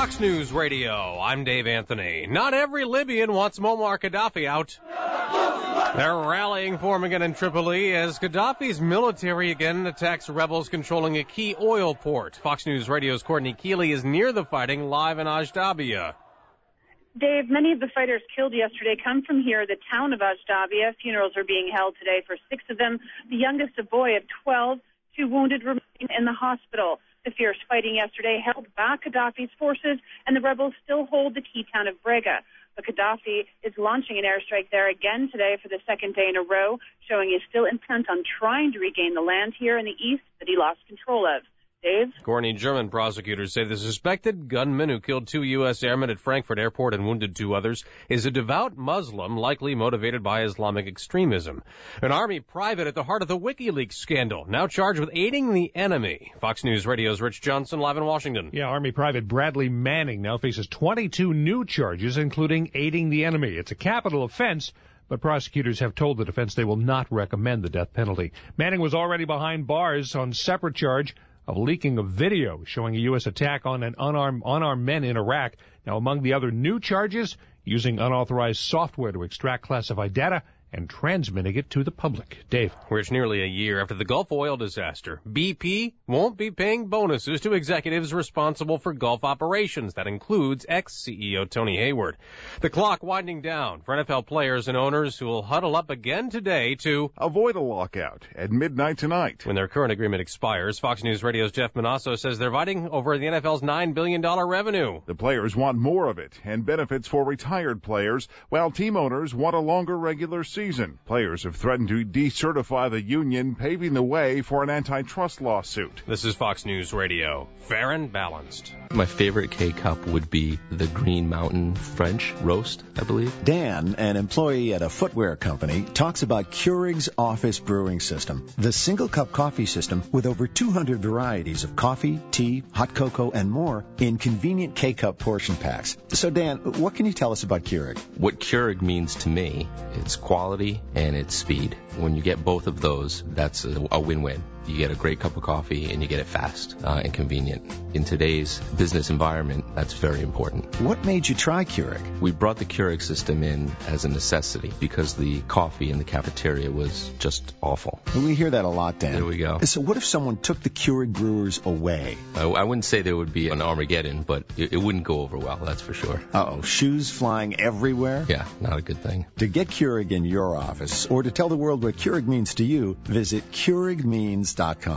Fox News Radio, I'm Dave Anthony. Not every Libyan wants Muammar Gaddafi out. They're rallying for him again in Tripoli as Gaddafi's military again attacks rebels controlling a key oil port. Fox News Radio's Courtney Keeley is near the fighting live in Ashdabia. Dave, many of the fighters killed yesterday come from here, the town of Ashdabia. Funerals are being held today for 6 of them, the youngest a boy of 12. 2 wounded remain in the hospital. The fierce fighting yesterday held back Gaddafi's forces, and the rebels still hold the key town of Brega. But Gaddafi is launching an airstrike there again today for the second day in a row, showing he's still intent on trying to regain the land here in the east that he lost control of. Dave? Courtney, German prosecutors say the suspected gunman who killed 2 U.S. airmen at Frankfurt Airport and wounded 2 others is a devout Muslim, likely motivated by Islamic extremism. An Army private at the heart of the WikiLeaks scandal, now charged with aiding the enemy. Fox News Radio's Rich Johnson, live in Washington. Yeah, Army Private Bradley Manning now faces 22 new charges, including aiding the enemy. It's a capital offense, but prosecutors have told the defense they will not recommend the death penalty. Manning was already behind bars on separate charge of leaking a video showing a U.S. attack on unarmed men in Iraq. Now, among the other new charges, using unauthorized software to extract classified data and transmitting it to the public. Dave. Rich, nearly a year after the Gulf oil disaster, BP won't be paying bonuses to executives responsible for Gulf operations. That includes ex-CEO Tony Hayward. The clock winding down for NFL players and owners who will huddle up again today to avoid a lockout at midnight tonight. When their current agreement expires, Fox News Radio's Jeff Manasso says they're fighting over the NFL's $9 billion revenue. The players want more of it and benefits for retired players, while team owners want a longer regular season. Players have threatened to decertify the union, paving the way for an antitrust lawsuit. This is Fox News Radio. Fair and balanced. My favorite K-Cup would be the Green Mountain French roast, I believe. Dan, an employee at a footwear company, talks about Keurig's office brewing system, the single-cup coffee system with over 200 varieties of coffee, tea, hot cocoa, and more in convenient K-Cup portion packs. So, Dan, what can you tell us about Keurig? What Keurig means to me, it's quality and it's speed. When you get both of those, that's a win-win. You get a great cup of coffee and you get it fast and convenient. In today's business environment, that's very important. What made you try Keurig? We brought the Keurig system in as a necessity because the coffee in the cafeteria was just awful. We hear that a lot, Dan. There we go. So what if someone took the Keurig brewers away? I wouldn't say there would be an Armageddon, but it wouldn't go over well, that's for sure. Uh-oh, shoes flying everywhere? Yeah, not a good thing. To get Keurig in your office or to tell the world what Keurig means to you, visit KeurigMeans.com.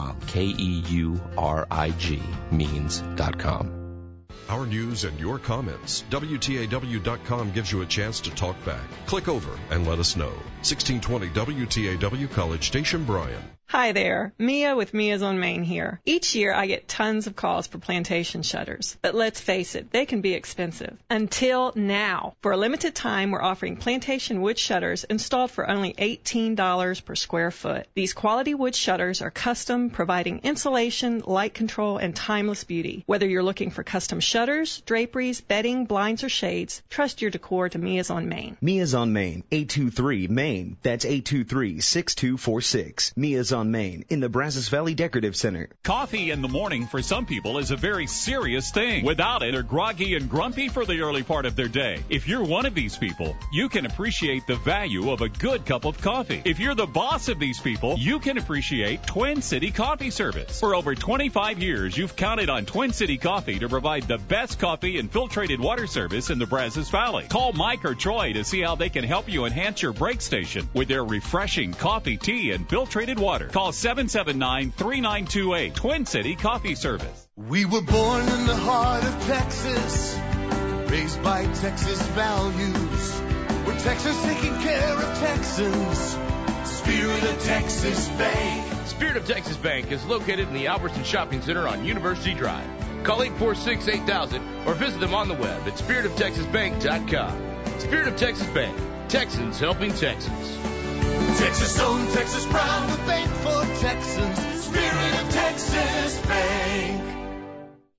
KEURIG means.com. Our news and your comments. WTAW.com gives you a chance to talk back. Click over and let us know. 1620 WTAW College Station, Bryan. Hi there, Mia with Mia's on Main here. Each year I get tons of calls for plantation shutters, but let's face it, they can be expensive. Until now. For a limited time, we're offering plantation wood shutters installed for only $18 per square foot. These quality wood shutters are custom, providing insulation, light control, and timeless beauty. Whether you're looking for custom shutters, draperies, bedding, blinds, or shades, trust your decor to Mia's on Main. Mia's on Main, 823 Main. That's 823-6246. Mia's on Main in the Brazos Valley Decorative Center. Coffee in the morning for some people is a very serious thing. Without it, they're groggy and grumpy for the early part of their day. If you're one of these people, you can appreciate the value of a good cup of coffee. If you're the boss of these people, you can appreciate Twin City Coffee Service. For over 25 years, you've counted on Twin City Coffee to provide the best coffee and filtrated water service in the Brazos Valley. Call Mike or Troy to see how they can help you enhance your break station with their refreshing coffee, tea, and filtrated water. Call 779-3928. Twin City Coffee Service. We were born in the heart of Texas, raised by Texas values. We're Texas taking care of Texans. Spirit of Texas Bank. Spirit of Texas Bank is located in the Albertson Shopping Center on University Drive. Call 846-8000 or visit them on the web at spiritoftexasbank.com. Spirit of Texas Bank. Texans helping Texans. Texas owned, Texas proud, the bank for Texans. Spirit of Texas Bank.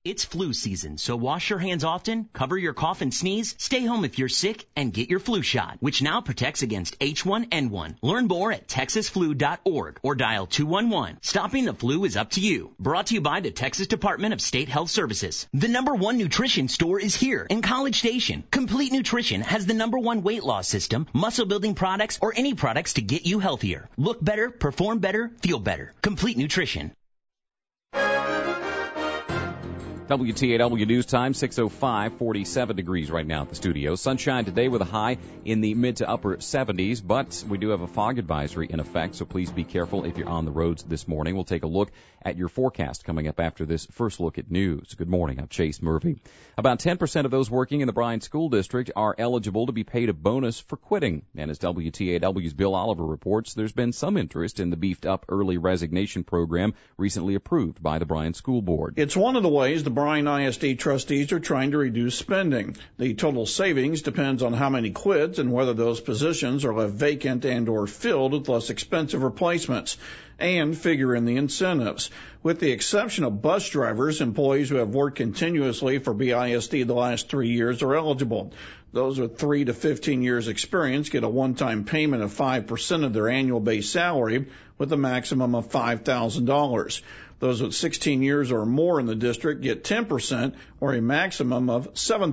It's flu season, so wash your hands often, cover your cough and sneeze, stay home if you're sick, and get your flu shot, which now protects against H1N1. Learn more at texasflu.org or dial 211. Stopping the flu is up to you. Brought to you by the Texas Department of State Health Services. The #1 nutrition store is here in College Station. Complete Nutrition has the #1 weight loss system, muscle building products, or any products to get you healthier. Look better, perform better, feel better. Complete Nutrition. WTAW News Time, 6:05, 47 degrees right now at the studio. Sunshine today with a high in the mid to upper 70s, but we do have a fog advisory in effect, so please be careful if you're on the roads this morning. We'll take a look at your forecast coming up after this first look at news. Good morning, I'm Chase Murphy. About 10% of those working in the Bryan School District are eligible to be paid a bonus for quitting. And as WTAW's Bill Oliver reports, there's been some interest in the beefed-up early resignation program recently approved by the Bryan School Board. It's one of the ways the Bryan ISD trustees are trying to reduce spending. The total savings depends on how many quit and whether those positions are left vacant and or filled with less expensive replacements, and figure in the incentives. With the exception of bus drivers, employees who have worked continuously for BISD the last 3 years are eligible. Those with 3 to 15 years experience get a one-time payment of 5% of their annual base salary with a maximum of $5,000. Those with 16 years or more in the district get 10% or a maximum of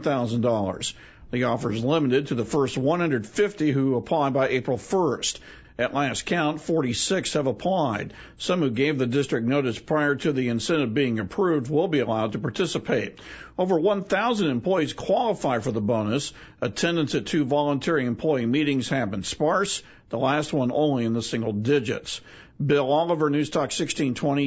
$7,000. The offer is limited to the first 150 who apply by April 1st. At last count, 46 have applied. Some who gave the district notice prior to the incentive being approved will be allowed to participate. Over 1,000 employees qualify for the bonus. Attendance at 2 voluntary employee meetings have been sparse, the last one only in the single digits. Bill Oliver, News Talk 1620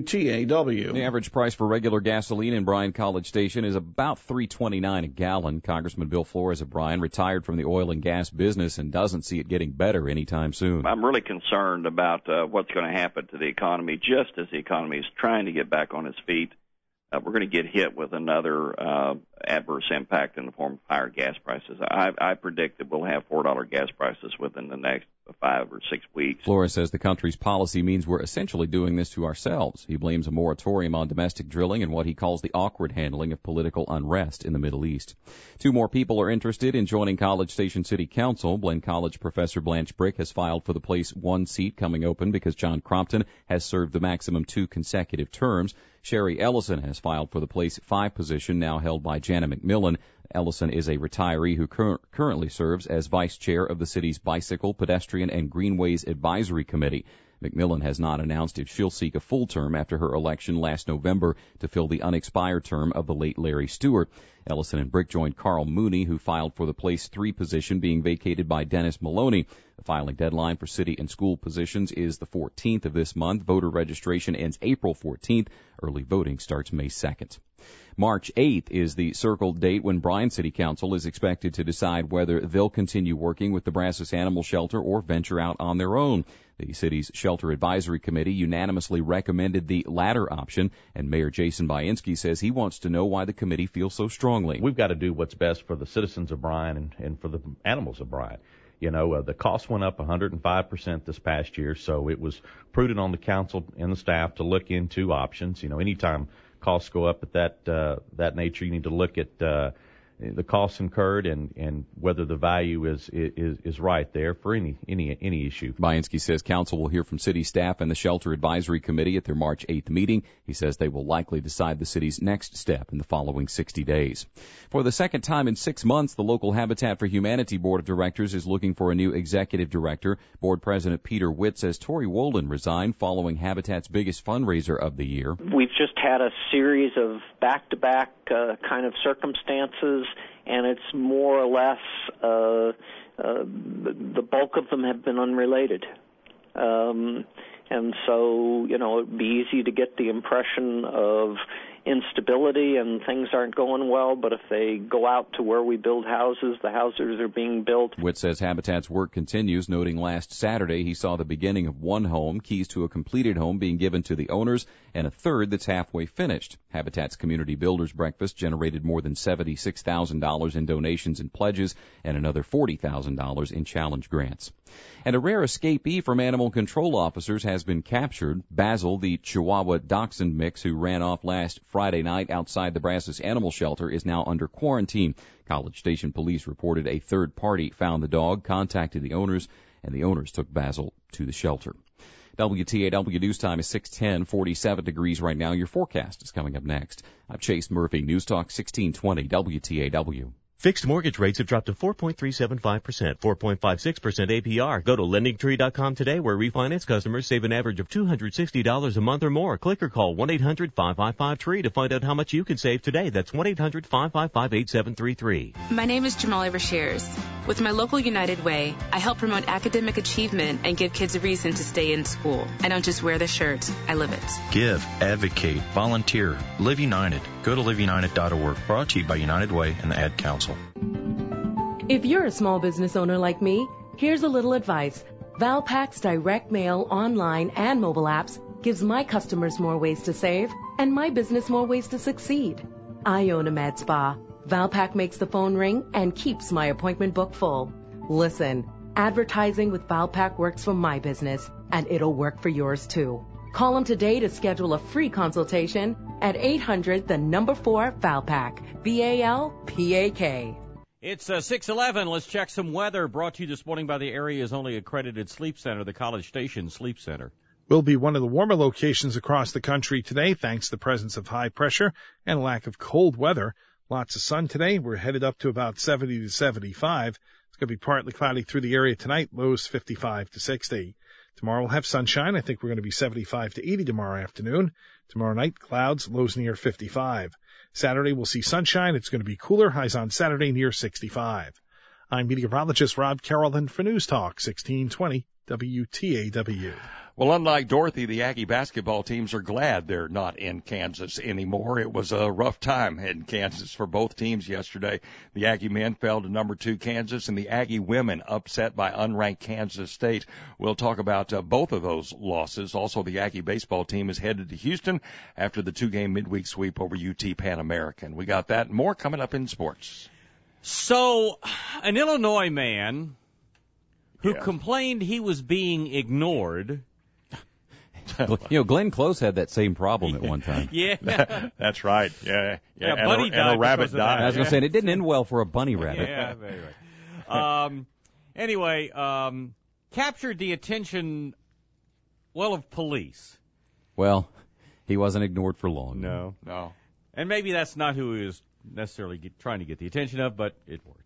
WTAW. The average price for regular gasoline in Bryan College Station is about $3.29 a gallon. Congressman Bill Flores of Bryan retired from the oil and gas business and doesn't see it getting better anytime soon. I'm really concerned about what's going to happen to the economy just as the economy is trying to get back on its feet. We're going to get hit with another adverse impact in the form of higher gas prices. I predict that we'll have $4 gas prices within the next 5 or 6 weeks. Flores says the country's policy means we're essentially doing this to ourselves. He blames a moratorium on domestic drilling and what he calls the awkward handling of political unrest in the Middle East. 2 more people are interested in joining College Station City Council. Blaine College professor Blanche Brick has filed for the place 1 seat coming open because John Crompton has served the maximum 2 consecutive terms. Sherry Ellison has filed for the place 5 position now held by Jana McMillan. Ellison is a retiree who currently serves as vice chair of the city's Bicycle, Pedestrian, and Greenways Advisory Committee. McMillan has not announced if she'll seek a full term after her election last November to fill the unexpired term of the late Larry Stewart. Ellison and Brick joined Carl Mooney, who filed for the place 3 position being vacated by Dennis Maloney. The filing deadline for city and school positions is the 14th of this month. Voter registration ends April 14th. Early voting starts May 2nd. March 8th is the circled date when Bryan City Council is expected to decide whether they'll continue working with the Brazos Animal Shelter or venture out on their own. The city's Shelter Advisory Committee unanimously recommended the latter option, and Mayor Jason Bainski says he wants to know why the committee feels so strongly. We've got to do what's best for the citizens of Bryan and for the animals of Bryan. You know, the cost went up 105% this past year, so it was prudent on the council and the staff to look into options. You know, anytime costs go up at that nature, you need to look at the costs incurred and whether the value is right there for any issue. Bainski says council will hear from city staff and the Shelter Advisory Committee at their March 8th meeting. He says they will likely decide the city's next step in the following 60 days. For the second time in 6 months, the local Habitat for Humanity Board of Directors is looking for a new executive director. Board President Peter Witt says Tori Wolin resigned following Habitat's biggest fundraiser of the year. We've just had a series of back-to-back kind of circumstances, and it's more or less the bulk of them have been unrelated. And so, you know, it'd be easy to get the impression of instability and things aren't going well, but if they go out to where we build houses, the houses are being built. Witt says Habitat's work continues, noting last Saturday he saw the beginning of 1 home, keys to a completed home being given to the owners, and a third that's halfway finished. Habitat's Community Builders Breakfast generated more than $76,000 in donations and pledges and another $40,000 in challenge grants. And a rare escapee from animal control officers has been captured. Basil, the Chihuahua Dachshund mix who ran off last Friday night outside the Brazos Animal Shelter is now under quarantine. College Station police reported a third party found the dog, contacted the owners, and the owners took Basil to the shelter. WTAW News Time is 6:10, 47 degrees right now. Your forecast is coming up next. I'm Chase Murphy, News Talk 1620 WTAW. Fixed mortgage rates have dropped to 4.375%, 4.56% APR. Go to LendingTree.com today, where refinance customers save an average of $260 a month or more. Click or call 1-800-555-TREE to find out how much you can save today. That's 1-800-555-8733. My name is Jamali Rashears. With my local United Way, I help promote academic achievement and give kids a reason to stay in school. I don't just wear the shirt, I live it. Give, advocate, volunteer, Live United. Go to liveunited.org. Brought to you by United Way and the Ad Council. If you're a small business owner like me, here's a little advice. Valpak's direct mail, online, and mobile apps gives my customers more ways to save and my business more ways to succeed. I own a med spa. Valpak makes the phone ring and keeps my appointment book full. Listen, advertising with Valpak works for my business, and it'll work for yours too. Call them today to schedule a free consultation at 800-4-VALPAK, VALPAK. It's 6:11. Let's check some weather. Brought to you this morning by the area's only accredited sleep center, the College Station Sleep Center. Will be one of the warmer locations across the country today, thanks to the presence of high pressure and lack of cold weather. Lots of sun today. We're headed up to about 70 to 75. It's going to be partly cloudy through the area tonight, lows 55 to 60. Tomorrow we'll have sunshine. I think we're going to be 75 to 80 tomorrow afternoon. Tomorrow night, clouds, lows near 55. Saturday, we'll see sunshine. It's going to be cooler. Highs on Saturday near 65. I'm meteorologist Rob Carrollton for News Talk 1620 WTAW. Well, unlike Dorothy, the Aggie basketball teams are glad they're not in Kansas anymore. It was a rough time in Kansas for both teams yesterday. The Aggie men fell to number 2 Kansas, and the Aggie women upset by unranked Kansas State. We'll talk about both of those losses. Also, the Aggie baseball team is headed to Houston after the 2-game midweek sweep over UT Pan American. We got that and more coming up in sports. So, an Illinois man who complained he was being ignored. Glenn Close had that same problem at one time. Yeah. That's right. Yeah. Bunny and a rabbit died. I was going to say, and it didn't end well for a bunny rabbit. Yeah, very right. Anyway, captured the attention, of police. Well, he wasn't ignored for long. No. And maybe that's not who he was necessarily trying to get the attention of, but it worked.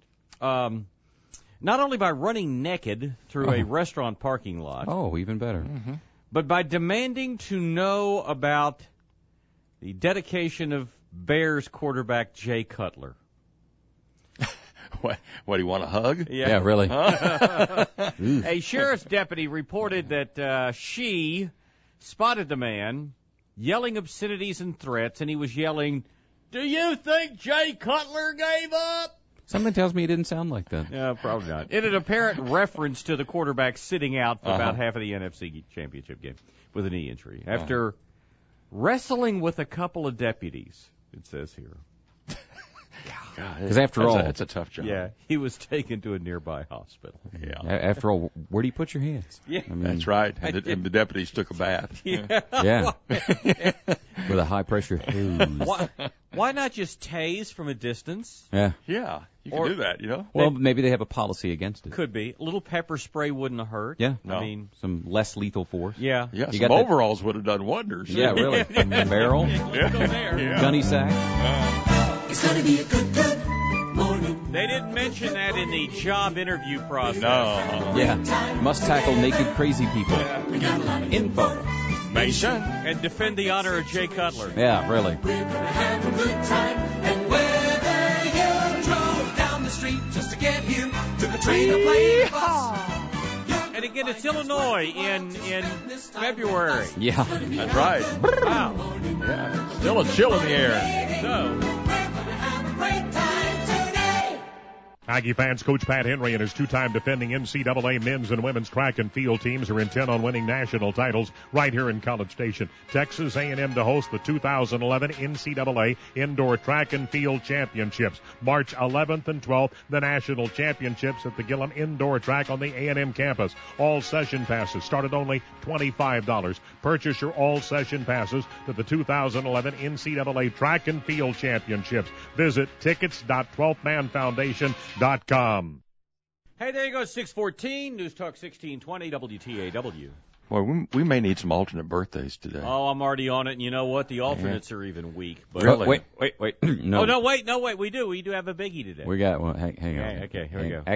Not only by running naked through a restaurant parking lot. Oh, even better. Mm-hmm. But by demanding to know about the dedication of Bears quarterback Jay Cutler. What, do you want a hug? Yeah, really. A sheriff's deputy reported that she spotted the man yelling obscenities and threats, and he was yelling, "Do you think Jay Cutler gave up?" Something tells me it didn't sound like that. Yeah, probably not. In an apparent reference to the quarterback sitting out for about half of the NFC Championship game with a knee injury. After wrestling with a couple of deputies, it says here. Because after all, it's a tough job. Yeah, he was taken to a nearby hospital. Yeah. After all, where do you put your hands? Yeah. I mean, that's right. And the deputies took a bath. Yeah. With a high-pressure hose. Why not just tase from a distance? Yeah. Yeah, you can do that, Well, maybe they have a policy against it. Could be. A little pepper spray wouldn't have hurt. Yeah. I mean, some less lethal force. Yeah. Yeah, some overalls would have done wonders. Yeah, really. Barrel. Gunny sack. It's going to be a good morning. They didn't mention that in the job interview process. No. Yeah. Must tackle naked crazy people. Info. Mason. And defend the honor of Jay Cutler. Yeah, really. We're going to have a good time. And whether you drove down the street just to get here, took a train or plane or bus. And again, it's Illinois in February. Yeah. That's right. Wow. Yeah. Still a chill in the air. So. Aggie fans, Coach Pat Henry and his two-time defending NCAA men's and women's track and field teams are intent on winning national titles right here in College Station. Texas A&M to host the 2011 NCAA Indoor Track and Field Championships. March 11th and 12th, the national championships at the Gillum Indoor Track on the A&M campus. All session passes start at only $25. Purchase your all session passes to the 2011 NCAA Track and Field Championships. Visit tickets.12manfoundation.com. Hey, there you go, 614, News Talk 1620, WTAW. Well, we may need some alternate birthdays today. Oh, I'm already on it, and you know what? The alternates are even weak. But Really? Wait. No. Oh, no, wait. We do have a biggie today. We got one. Hang on. Okay, here we go.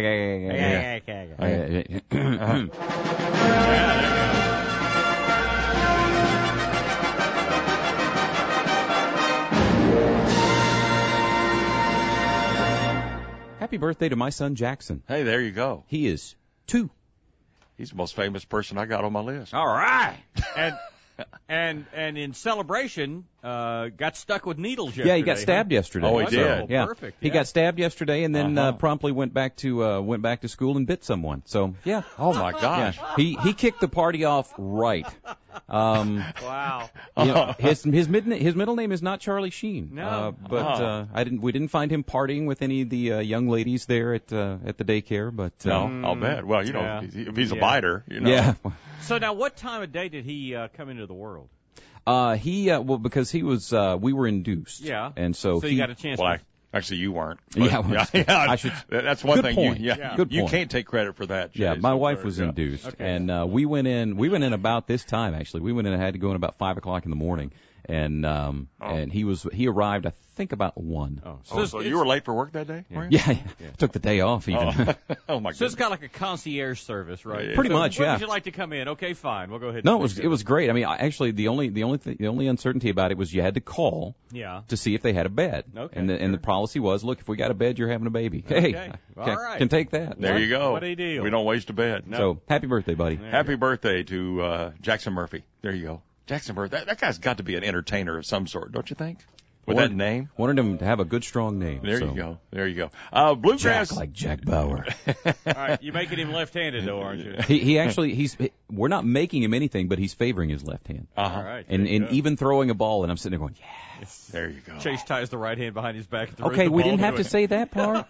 Happy birthday to my son Jackson. Hey, there you go. He is 2. He's the most famous person I got on my list. All right. And in celebration, got stuck with needles yesterday. Yeah, he got stabbed yesterday. Oh, he did. Yeah. Perfect. He got stabbed yesterday, and then promptly went back to school and bit someone. So yeah. Oh my gosh. Yeah. He kicked the party off right. Wow. You know, his middle name is not Charlie Sheen. No. But we didn't find him partying with any of the young ladies there at the daycare. But no, I'll bet. Well, you know, if he's a biter, you know. Yeah. So now, what time of day did he come into the world? Because he was we were induced. Yeah. And so you got a chance. Well, actually, you weren't. Yeah. I should. That's one good thing. Point. You can't take credit for that. Yeah, my wife was induced, and we went in about this time. Actually, we went in and had to go in about 5:00 in the morning, and he arrived I think about 1. So you were late for work that day? Yeah. Took the day off even. Oh my goodness. So it's got like a concierge service, right? Pretty much, when yeah. Would you like to come in? Okay, fine. We'll go ahead. No, it was great. I mean, actually, the only uncertainty about it was you had to call to see if they had a bed. Okay. And the policy was, look, if we got a bed, you're having a baby. Hey, all right. Can take that. There you go. What a deal. We don't waste a bed. No. So happy birthday, buddy. Happy birthday to Jackson Murphy. There you go. Jackson Murphy. That guy's got to be an entertainer of some sort, don't you think? With that name? Wanted him to have a good, strong name. There you go. Bluegrass. Jack like Jack Bauer. All right, you're making him left-handed, though, aren't you? He actually, we're not making him anything, but he's favoring his left hand. All right. And even throwing a ball, and I'm sitting there going, yes. There you go. Chase ties the right hand behind his back. Okay, we didn't have to say that part.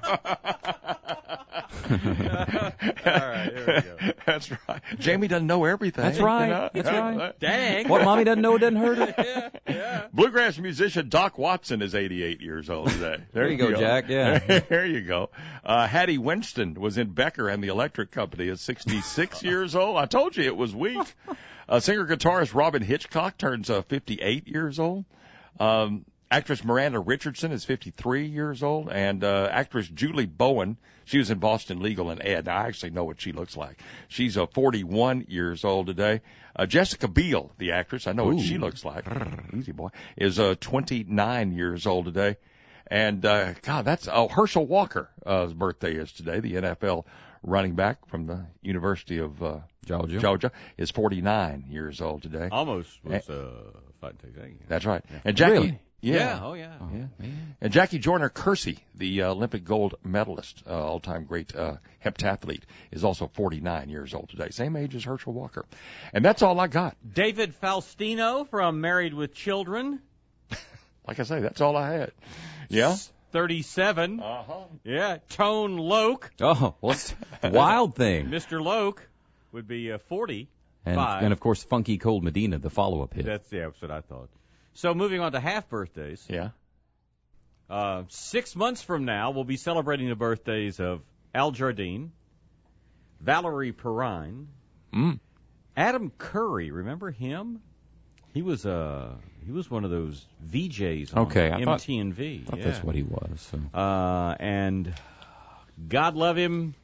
All right, here we go. That's right. Jamie doesn't know everything. That's right. You know? That's right. Dang. What mommy doesn't know doesn't hurt her. Yeah. Bluegrass musician Doc Watson is 88 years old today. There you go, Jack. Yeah. There you go. Hattie Winston was in Becker and the Electric Company at 66 years old. I told you it was weak. Singer-guitarist Robin Hitchcock turns 58 years old. Actress Miranda Richardson is 53 years old, and actress Julie Bowen, she was in Boston Legal and Ed. Now, I actually know what she looks like. She's 41 years old today. Jessica Biel, the actress, I know what she looks like. Easy boy. Is 29 years old today. And God, that's Herschel Walker's birthday is today. The NFL running back from the University of Georgia is 49 years old today. Almost was fighting Texas. That's right. Yeah. And Jackie. Really? Yeah. Oh, yeah. And Jackie Joyner-Kersee, the Olympic gold medalist, all-time great heptathlete, is also 49 years old today. Same age as Herschel Walker. And that's all I got. David Faustino from Married with Children. Like I say, that's all I had. Yeah? 37. Yeah. Tone Loke. Oh, what's wild thing. Mr. Loke would be 40. And of course, Funky Cold Medina, the follow-up hit. That's what I thought. So moving on to half birthdays. Yeah. 6 months from now, we'll be celebrating the birthdays of Al Jardine, Valerie Perrine, Adam Curry. Remember him? He was one of those VJs on MTV. I thought that's what he was. So. And God love him,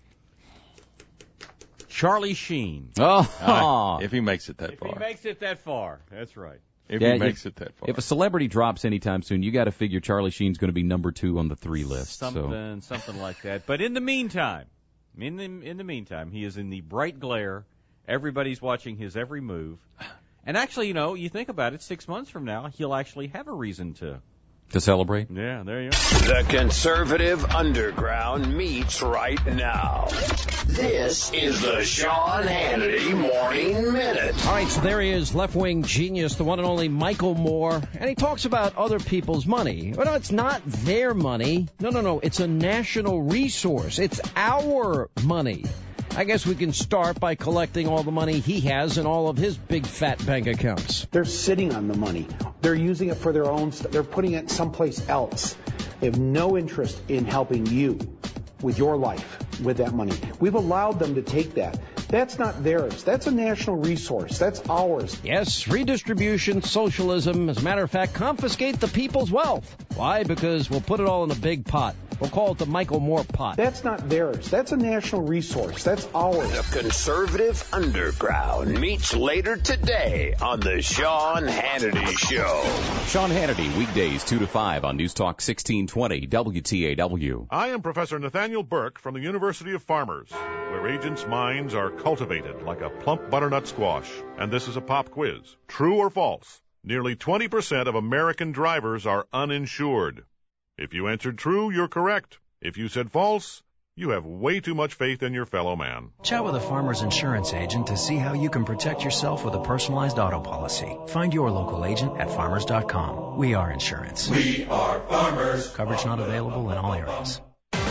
Charlie Sheen. If he makes it that far. If he makes it that far, that's right. If he makes it that far. If a celebrity drops anytime soon, you got to figure Charlie Sheen's going to be number 2 on the 3 list. Something like that. But in the meantime, he is in the bright glare. Everybody's watching his every move. And actually, you think about it, 6 months from now, he'll actually have a reason to To celebrate? Yeah, there you are. The conservative underground meets right now. This is the Sean Hannity Morning Minute. All right, so there he is, left-wing genius, the one and only Michael Moore, and he talks about other people's money. Well, no, it's not their money. No, it's a national resource. It's our money. I guess we can start by collecting all the money he has in all of his big fat bank accounts. They're sitting on the money. They're using it for their own stuff. They're putting it someplace else. They have no interest in helping you with your life with that money. We've allowed them to take that. That's not theirs. That's a national resource. That's ours. Yes, redistribution, socialism. As a matter of fact, confiscate the people's wealth. Why? Because we'll put it all in a big pot. We'll call it the Michael Moore pot. That's not theirs. That's a national resource. That's ours. The conservative underground meets later today on the Sean Hannity Show. Sean Hannity, weekdays 2 to 5 on News Talk 1620 WTAW. I am Professor Nathaniel Burke from the University of Farmers, where agents' minds are cultivated like a plump butternut squash. And this is a pop quiz. True or false? Nearly 20% of American drivers are uninsured. If you answered true, you're correct. If you said false, you have way too much faith in your fellow man. Chat with a Farmers insurance agent to see how you can protect yourself with a personalized auto policy. Find your local agent at farmers.com. We are insurance. We are Farmers. Coverage not available in all areas.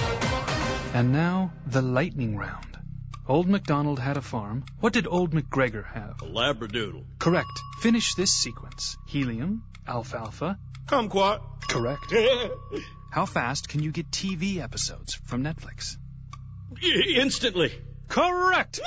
And now, the lightning round. Old MacDonald had a farm. What did Old MacGregor have? A Labradoodle. Correct. Finish this sequence. Helium, alfalfa. Kumquat. Correct. How fast can you get TV episodes from Netflix? Instantly. Correct.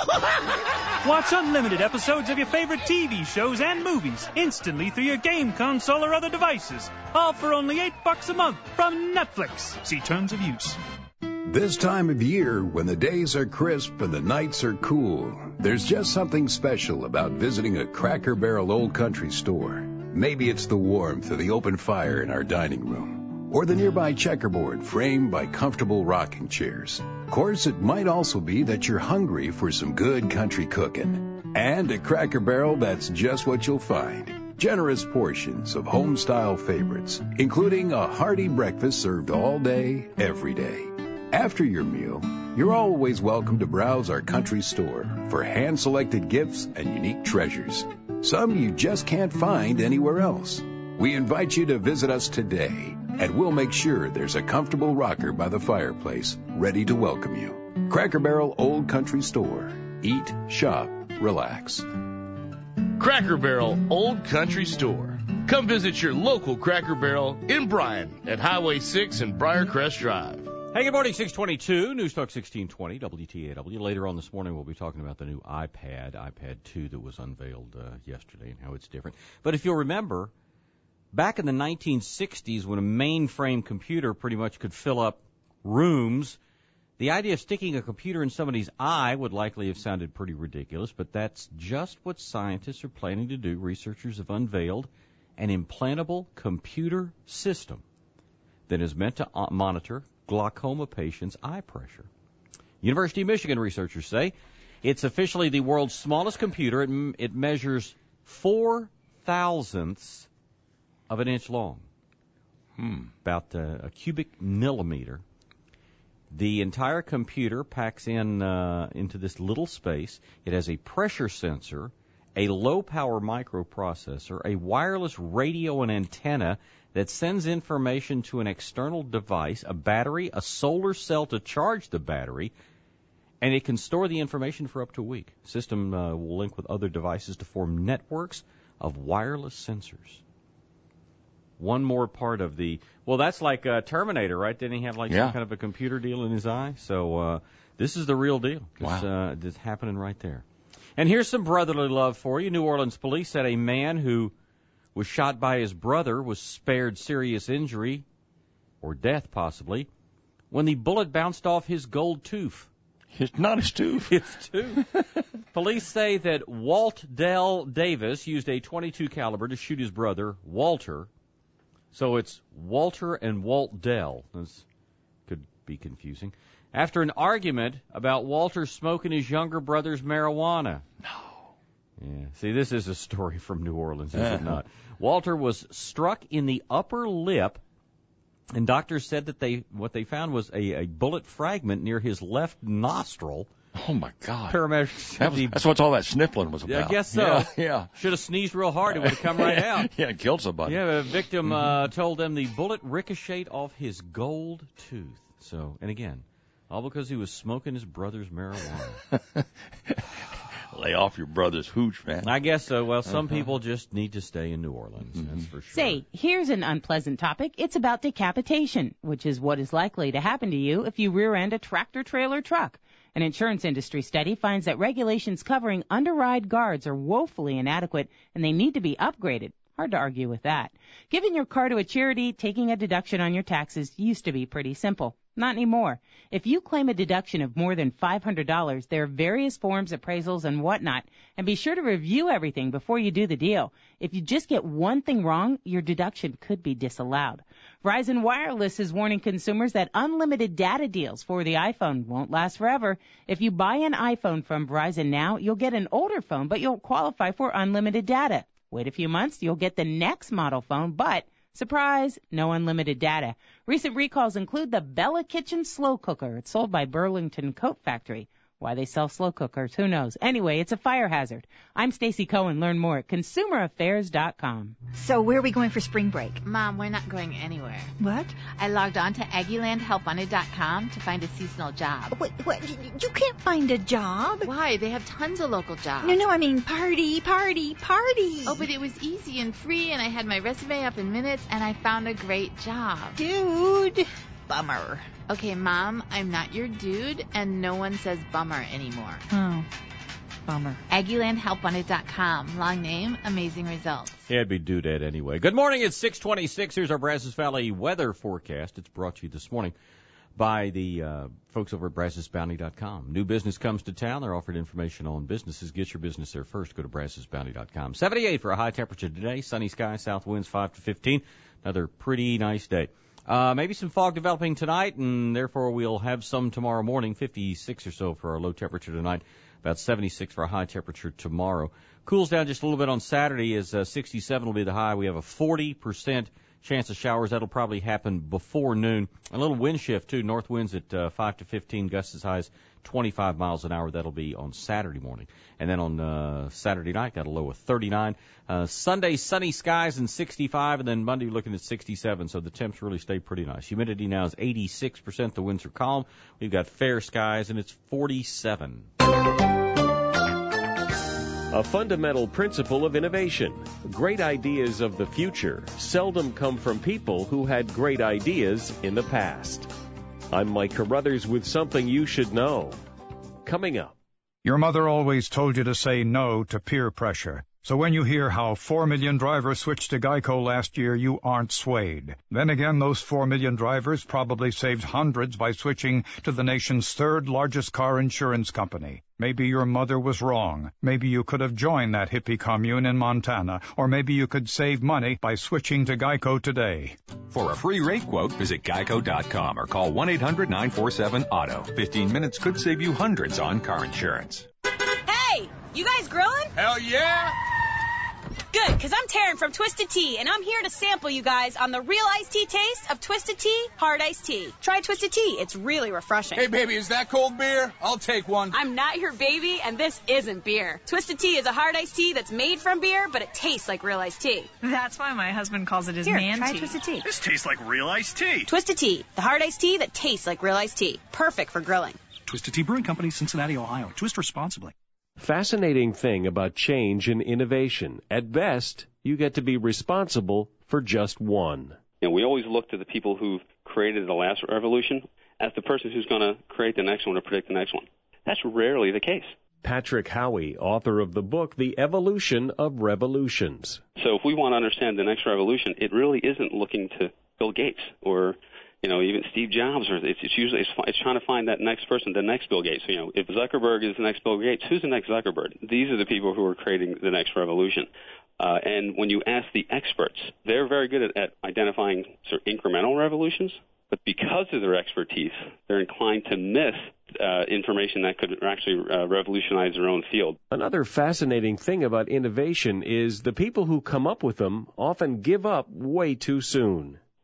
Watch unlimited episodes of your favorite TV shows and movies instantly through your game console or other devices. All for only $8 a month from Netflix. See terms of use. This time of year, when the days are crisp and the nights are cool, there's just something special about visiting a Cracker Barrel Old Country store. Maybe it's the warmth of the open fire in our dining room, or the nearby checkerboard framed by comfortable rocking chairs. Of course, it might also be that you're hungry for some good country cooking. And at Cracker Barrel, that's just what you'll find. Generous portions of home-style favorites, including a hearty breakfast served all day, every day. After your meal, you're always welcome to browse our country store for hand-selected gifts and unique treasures. Some you just can't find anywhere else. We invite you to visit us today, and we'll make sure there's a comfortable rocker by the fireplace ready to welcome you. Cracker Barrel Old Country Store. Eat, shop, relax. Cracker Barrel Old Country Store. Come visit your local Cracker Barrel in Bryan at Highway 6 and Briarcrest Drive. Hey, good morning, 622, News Talk 1620, WTAW. Later on this morning, we'll be talking about the new iPad 2 that was unveiled yesterday and how it's different. But if you'll remember, back in the 1960s when a mainframe computer pretty much could fill up rooms, the idea of sticking a computer in somebody's eye would likely have sounded pretty ridiculous, but that's just what scientists are planning to do. Researchers have unveiled an implantable computer system that is meant to monitor glaucoma patients' eye pressure. University of Michigan researchers say it's officially the world's smallest computer. It measures 4/1,000ths of an inch long, about a cubic millimeter. The entire computer packs into this little space. It has a pressure sensor, a low-power microprocessor, a wireless radio and antenna that sends information to an external device, a battery, a solar cell to charge the battery, and it can store the information for up to a week. The system will link with other devices to form networks of wireless sensors. One more part of that's like Terminator, right? Didn't he have some kind of a computer deal in his eye? So this is the real deal. Wow. It's happening right there. And here's some brotherly love for you. New Orleans police said a man who was shot by his brother was spared serious injury, or death possibly, when the bullet bounced off his gold tooth. It's not his tooth. His tooth. Police say that Walt Dell Davis used a .22 caliber to shoot his brother, Walter. So it's Walter and Walt Dell. This could be confusing. After an argument about Walter smoking his younger brother's marijuana. No. Yeah. See, this is a story from New Orleans, is it not? Walter was struck in the upper lip And doctors said that what they found was a bullet fragment near his left nostril. Oh, my God. Paramedics. That's what all that sniffling was about. I guess so. Yeah. Should have sneezed real hard. It would have come right out. Yeah, it killed somebody. Yeah, the victim told them the bullet ricocheted off his gold tooth. So, and again, all because he was smoking his brother's marijuana. Lay off your brother's hooch, man. I guess so. Well, some people just need to stay in New Orleans, that's for sure. Say, here's an unpleasant topic. It's about decapitation, which is what is likely to happen to you if you rear-end a tractor-trailer truck. An insurance industry study finds that regulations covering underride guards are woefully inadequate, and they need to be upgraded. Hard to argue with that. Giving your car to a charity, taking a deduction on your taxes used to be pretty simple. Not anymore. If you claim a deduction of more than $500, there are various forms, appraisals, and whatnot. And be sure to review everything before you do the deal. If you just get one thing wrong, your deduction could be disallowed. Verizon Wireless is warning consumers that unlimited data deals for the iPhone won't last forever. If you buy an iPhone from Verizon now, you'll get an older phone, but you'll qualify for unlimited data. Wait a few months, you'll get the next model phone, but surprise, no unlimited data. Recent recalls include the Bella Kitchen slow cooker. It's sold by Burlington Coat Factory. Why they sell slow cookers, who knows? Anyway, it's a fire hazard. I'm Stacey Cohen. Learn more at ConsumerAffairs.com. So where are we going for spring break? Mom, we're not going anywhere. What? I logged on to AggielandHelpWanted.com to find a seasonal job. What? You can't find a job. Why? They have tons of local jobs. No, I mean party. Oh, but it was easy and free, and I had my resume up in minutes, and I found a great job. Dude. Bummer. Okay, Mom, I'm not your dude, and no one says bummer anymore. Oh, bummer. AggielandHelpWanted.com. Long name, amazing results. Yeah, it'd be doodad anyway. Good morning, it's 6:26. Here's our Brazos Valley weather forecast. It's brought to you this morning by the folks over at BrazosBounty.com. New business comes to town. They're offered information on businesses. Get your business there first. Go to BrazosBounty.com. 78 for a high temperature today. Sunny skies, south winds 5 to 15. Another pretty nice day. Maybe some fog developing tonight, and therefore we'll have some tomorrow morning, 56 or so for our low temperature tonight, about 76 for a high temperature tomorrow. Cools down just a little bit on Saturday as 67 will be the high. We have a 40% chance of showers. That'll probably happen before noon. A little wind shift, too. North winds at 5 to 15, gusts as high as 25 miles an hour. That'll be on Saturday morning. And then on Saturday night, got a low of 39. Sunday, sunny skies and 65, and then Monday looking at 67. So the temps really stay pretty nice. Humidity now is 86%. The winds are calm. We've got fair skies, and it's 47. A fundamental principle of innovation. Great ideas of the future seldom come from people who had great ideas in the past. I'm Mike Carruthers with something you should know. Coming up. Your mother always told you to say no to peer pressure. So when you hear how 4 million drivers switched to Geico last year, you aren't swayed. Then again, those 4 million drivers probably saved hundreds by switching to the nation's third largest car insurance company. Maybe your mother was wrong. Maybe you could have joined that hippie commune in Montana. Or maybe you could save money by switching to Geico today. For a free rate quote, visit geico.com or call 1-800-947-AUTO. 15 minutes could save you hundreds on car insurance. Hey, you guys grilling? Hell yeah! Good, because I'm Taryn from Twisted Tea, and I'm here to sample you guys on the real iced tea taste of Twisted Tea Hard Iced Tea. Try Twisted Tea. It's really refreshing. Hey, baby, is that cold beer? I'll take one. I'm not your baby, and this isn't beer. Twisted Tea is a hard iced tea that's made from beer, but it tastes like real iced tea. That's why my husband calls it his Here, man try tea. Twisted Tea. This tastes like real iced tea. Twisted Tea, the hard iced tea that tastes like real iced tea. Perfect for grilling. Twisted Tea Brewing Company, Cincinnati, Ohio. Twist responsibly. Fascinating thing about change and innovation. At best, you get to be responsible for just one. We always look to the people who've created the last revolution as the person who's going to create the next one or predict the next one. That's rarely the case. Patrick Howie, author of the book, The Evolution of Revolutions. So if we want to understand the next revolution, it really isn't looking to Bill Gates or even Steve Jobs, or it's trying to find that next person, the next Bill Gates. If Zuckerberg is the next Bill Gates, who's the next Zuckerberg? These are the people who are creating the next revolution. And when you ask the experts, they're very good at identifying sort of incremental revolutions, but because of their expertise, they're inclined to miss information that could actually revolutionize their own field. Another fascinating thing about innovation is the people who come up with them often give up way too soon.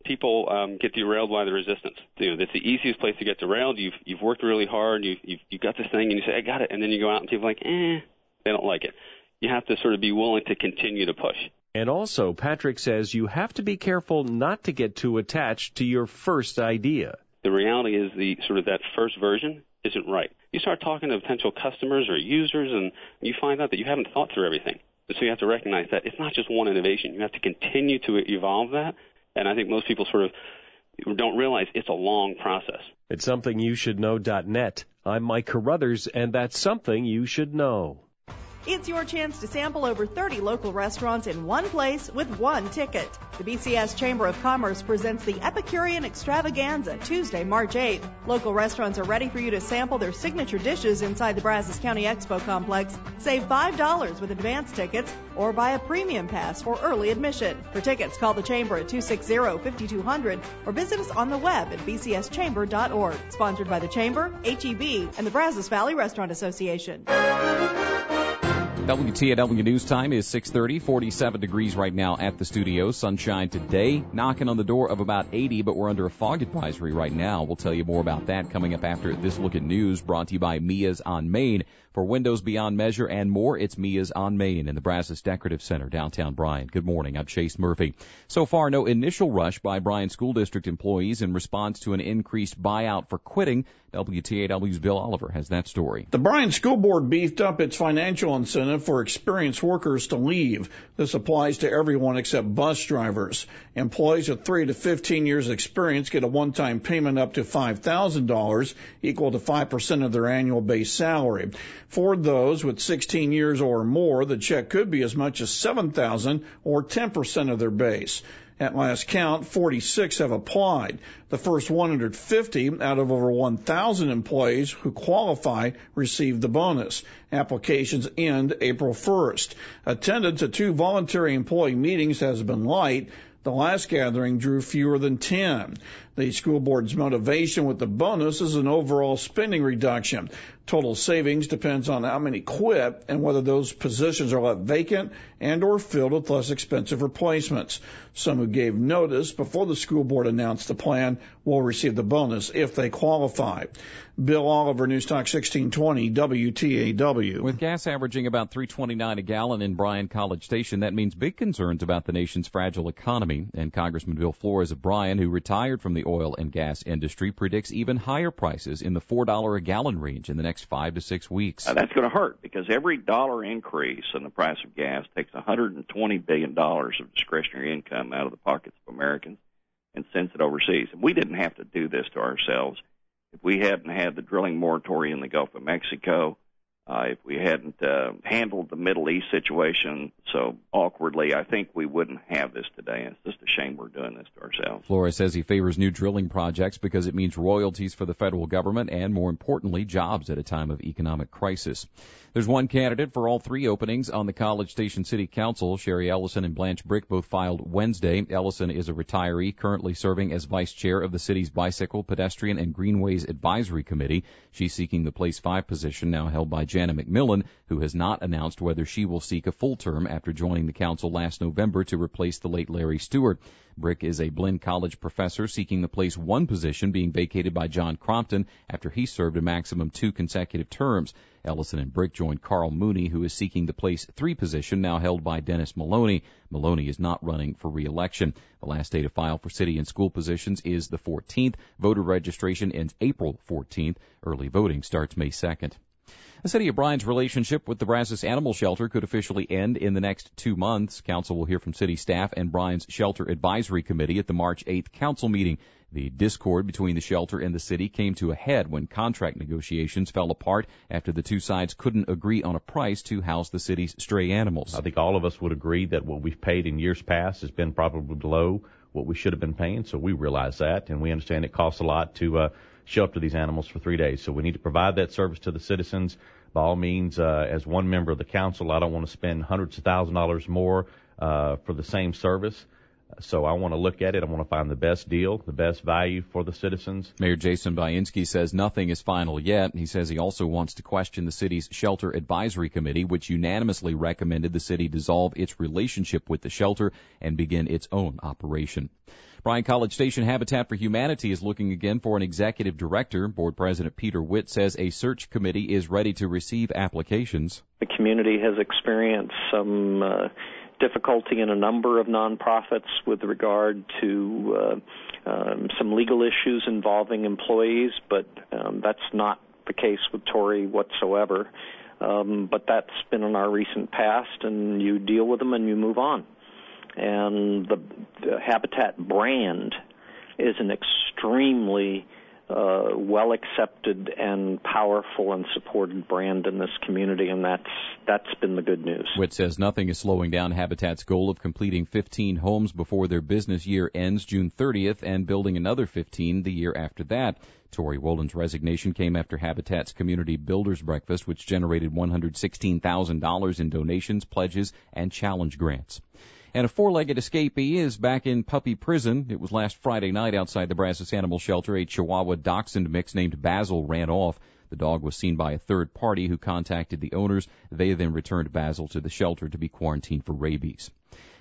people get derailed by the resistance. That's the easiest place to get derailed. You've worked really hard. You've got this thing, and you say, I got it. And then you go out, and people are like, they don't like it. You have to sort of be willing to continue to push. And also, Patrick says you have to be careful not to get too attached to your first idea. The reality is that first version isn't right. You start talking to potential customers or users, and you find out that you haven't thought through everything. And so you have to recognize that it's not just one innovation. You have to continue to evolve that. And I think most people sort of don't realize it's a long process. It's SomethingYouShouldKnow.net. I'm Mike Carruthers, and that's Something You Should Know. It's your chance to sample over 30 local restaurants in one place with one ticket. The BCS Chamber of Commerce presents the Epicurean Extravaganza Tuesday, March 8th. Local restaurants are ready for you to sample their signature dishes inside the Brazos County Expo Complex. Save $5 with advance tickets or buy a premium pass for early admission. For tickets, call the Chamber at 260-5200 or visit us on the web at bcschamber.org. Sponsored by the Chamber, HEB, and the Brazos Valley Restaurant Association. WTNW News Time is 6:30, 47 degrees right now at the studio. Sunshine today, knocking on the door of about 80, but we're under a fog advisory right now. We'll tell you more about that coming up after this look at news, brought to you by Mia's on Main. For windows beyond measure and more, it's Mia's on Main in the Brazos Decorative Center, downtown Bryan. Good morning, I'm Chase Murphy. So far, no initial rush by Bryan School District employees in response to an increased buyout for quitting. WTAW's Bill Oliver has that story. The Bryan School Board beefed up its financial incentive for experienced workers to leave. This applies to everyone except bus drivers. Employees with 3 to 15 years experience get a one-time payment up to $5,000, equal to 5% of their annual base salary. For those with 16 years or more, the check could be as much as $7,000 or 10% of their base. At last count, 46 have applied. The first 150 out of over 1,000 employees who qualify received the bonus. Applications end April 1st. Attendance at 2 voluntary employee meetings has been light. The last gathering drew fewer than 10. The school board's motivation with the bonus is an overall spending reduction. Total savings depends on how many quit and whether those positions are left vacant and or filled with less expensive replacements. Some who gave notice before the school board announced the plan will receive the bonus if they qualify. Bill Oliver, News Talk 1620, WTAW. With gas averaging about $3.29 a gallon in Bryan College Station, that means big concerns about the nation's fragile economy. And Congressman Bill Flores of Bryan, who retired from the oil and gas industry, predicts even higher prices in the $4 a gallon range in the next 5 to 6 weeks. That's going to hurt because every dollar increase in the price of gas takes $120 billion of discretionary income out of the pockets of Americans and sends it overseas. And we didn't have to do this to ourselves. If we hadn't had the drilling moratorium in the Gulf of Mexico, if we hadn't handled the Middle East situation so awkwardly, I think we wouldn't have this today. And it's just a shame we're doing this to ourselves. Flores says he favors new drilling projects because it means royalties for the federal government and, more importantly, jobs at a time of economic crisis. There's one candidate for all 3 openings on the College Station City Council. Sherry Ellison and Blanche Brick both filed Wednesday. Ellison is a retiree currently serving as vice chair of the city's Bicycle, Pedestrian, and Greenways Advisory Committee. She's seeking the Place 5 position now held by Jana McMillan, who has not announced whether she will seek a full term after joining the council last November to replace the late Larry Stewart. Brick is a Blinn College professor seeking the Place 1 position being vacated by John Crompton after he served a maximum 2 consecutive terms. Ellison and Brick joined Carl Mooney, who is seeking the Place 3 position now held by Dennis Maloney. Maloney is not running for re-election. The last day to file for city and school positions is the 14th. Voter registration ends April 14th. Early voting starts May 2nd. The City of Bryan's relationship with the Brazos Animal Shelter could officially end in the next 2 months. Council will hear from city staff and Bryan's Shelter Advisory Committee at the March 8th council meeting. The discord between the shelter and the city came to a head when contract negotiations fell apart after the 2 sides couldn't agree on a price to house the city's stray animals. I think all of us would agree that what we've paid in years past has been probably below what we should have been paying, so we realize that, and we understand it costs a lot to shelter these animals for 3 days. So we need to provide that service to the citizens. By all means, as one member of the council, I don't want to spend hundreds of $1,000s more for the same service. So I want to look at it. I want to find the best deal, the best value for the citizens. Mayor Jason Bainski says nothing is final yet. He says he also wants to question the city's Shelter Advisory Committee, which unanimously recommended the city dissolve its relationship with the shelter and begin its own operation. Bryan College Station Habitat for Humanity is looking again for an executive director. Board President Peter Witt says a search committee is ready to receive applications. The community has experienced some difficulty in a number of nonprofits with regard to some legal issues involving employees, but that's not the case with Tory whatsoever. But that's been in our recent past, and you deal with them and you move on. And the Habitat brand is an extremely well-accepted and powerful and supported brand in this community, and that's been the good news. Witt says nothing is slowing down Habitat's goal of completing 15 homes before their business year ends June 30th and building another 15 the year after that. Tori Wolden's resignation came after Habitat's Community Builders Breakfast, which generated $116,000 in donations, pledges, and challenge grants. And a four-legged escapee is back in puppy prison. It was last Friday night outside the Brazos Animal Shelter. A Chihuahua Dachshund mix named Basil ran off. The dog was seen by a third party who contacted the owners. They then returned Basil to the shelter to be quarantined for rabies.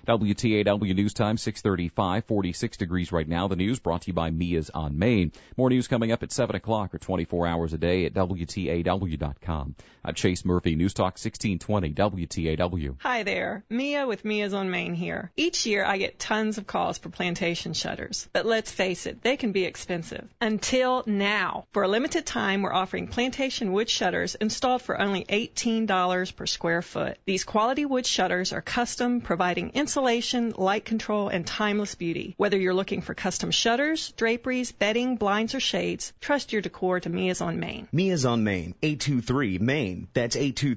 WTAW News Time, 6:35, 46 degrees right now. The news brought to you by Mia's on Main. More news coming up at 7 o'clock or 24 hours a day at WTAW.com. I'm Chase Murphy, News Talk 1620, WTAW. Hi there, Mia with Mia's on Main here. Each year I get tons of calls for plantation shutters. But let's face it, they can be expensive. Until now. For a limited time, we're offering plantation wood shutters installed for only $18 per square foot. These quality wood shutters are custom, providing insulation, light control, and timeless beauty. Whether you're looking for custom shutters, draperies, bedding, blinds, or shades, trust your decor to Mia's on Main. Mia's on Main, 823-MAIN. That's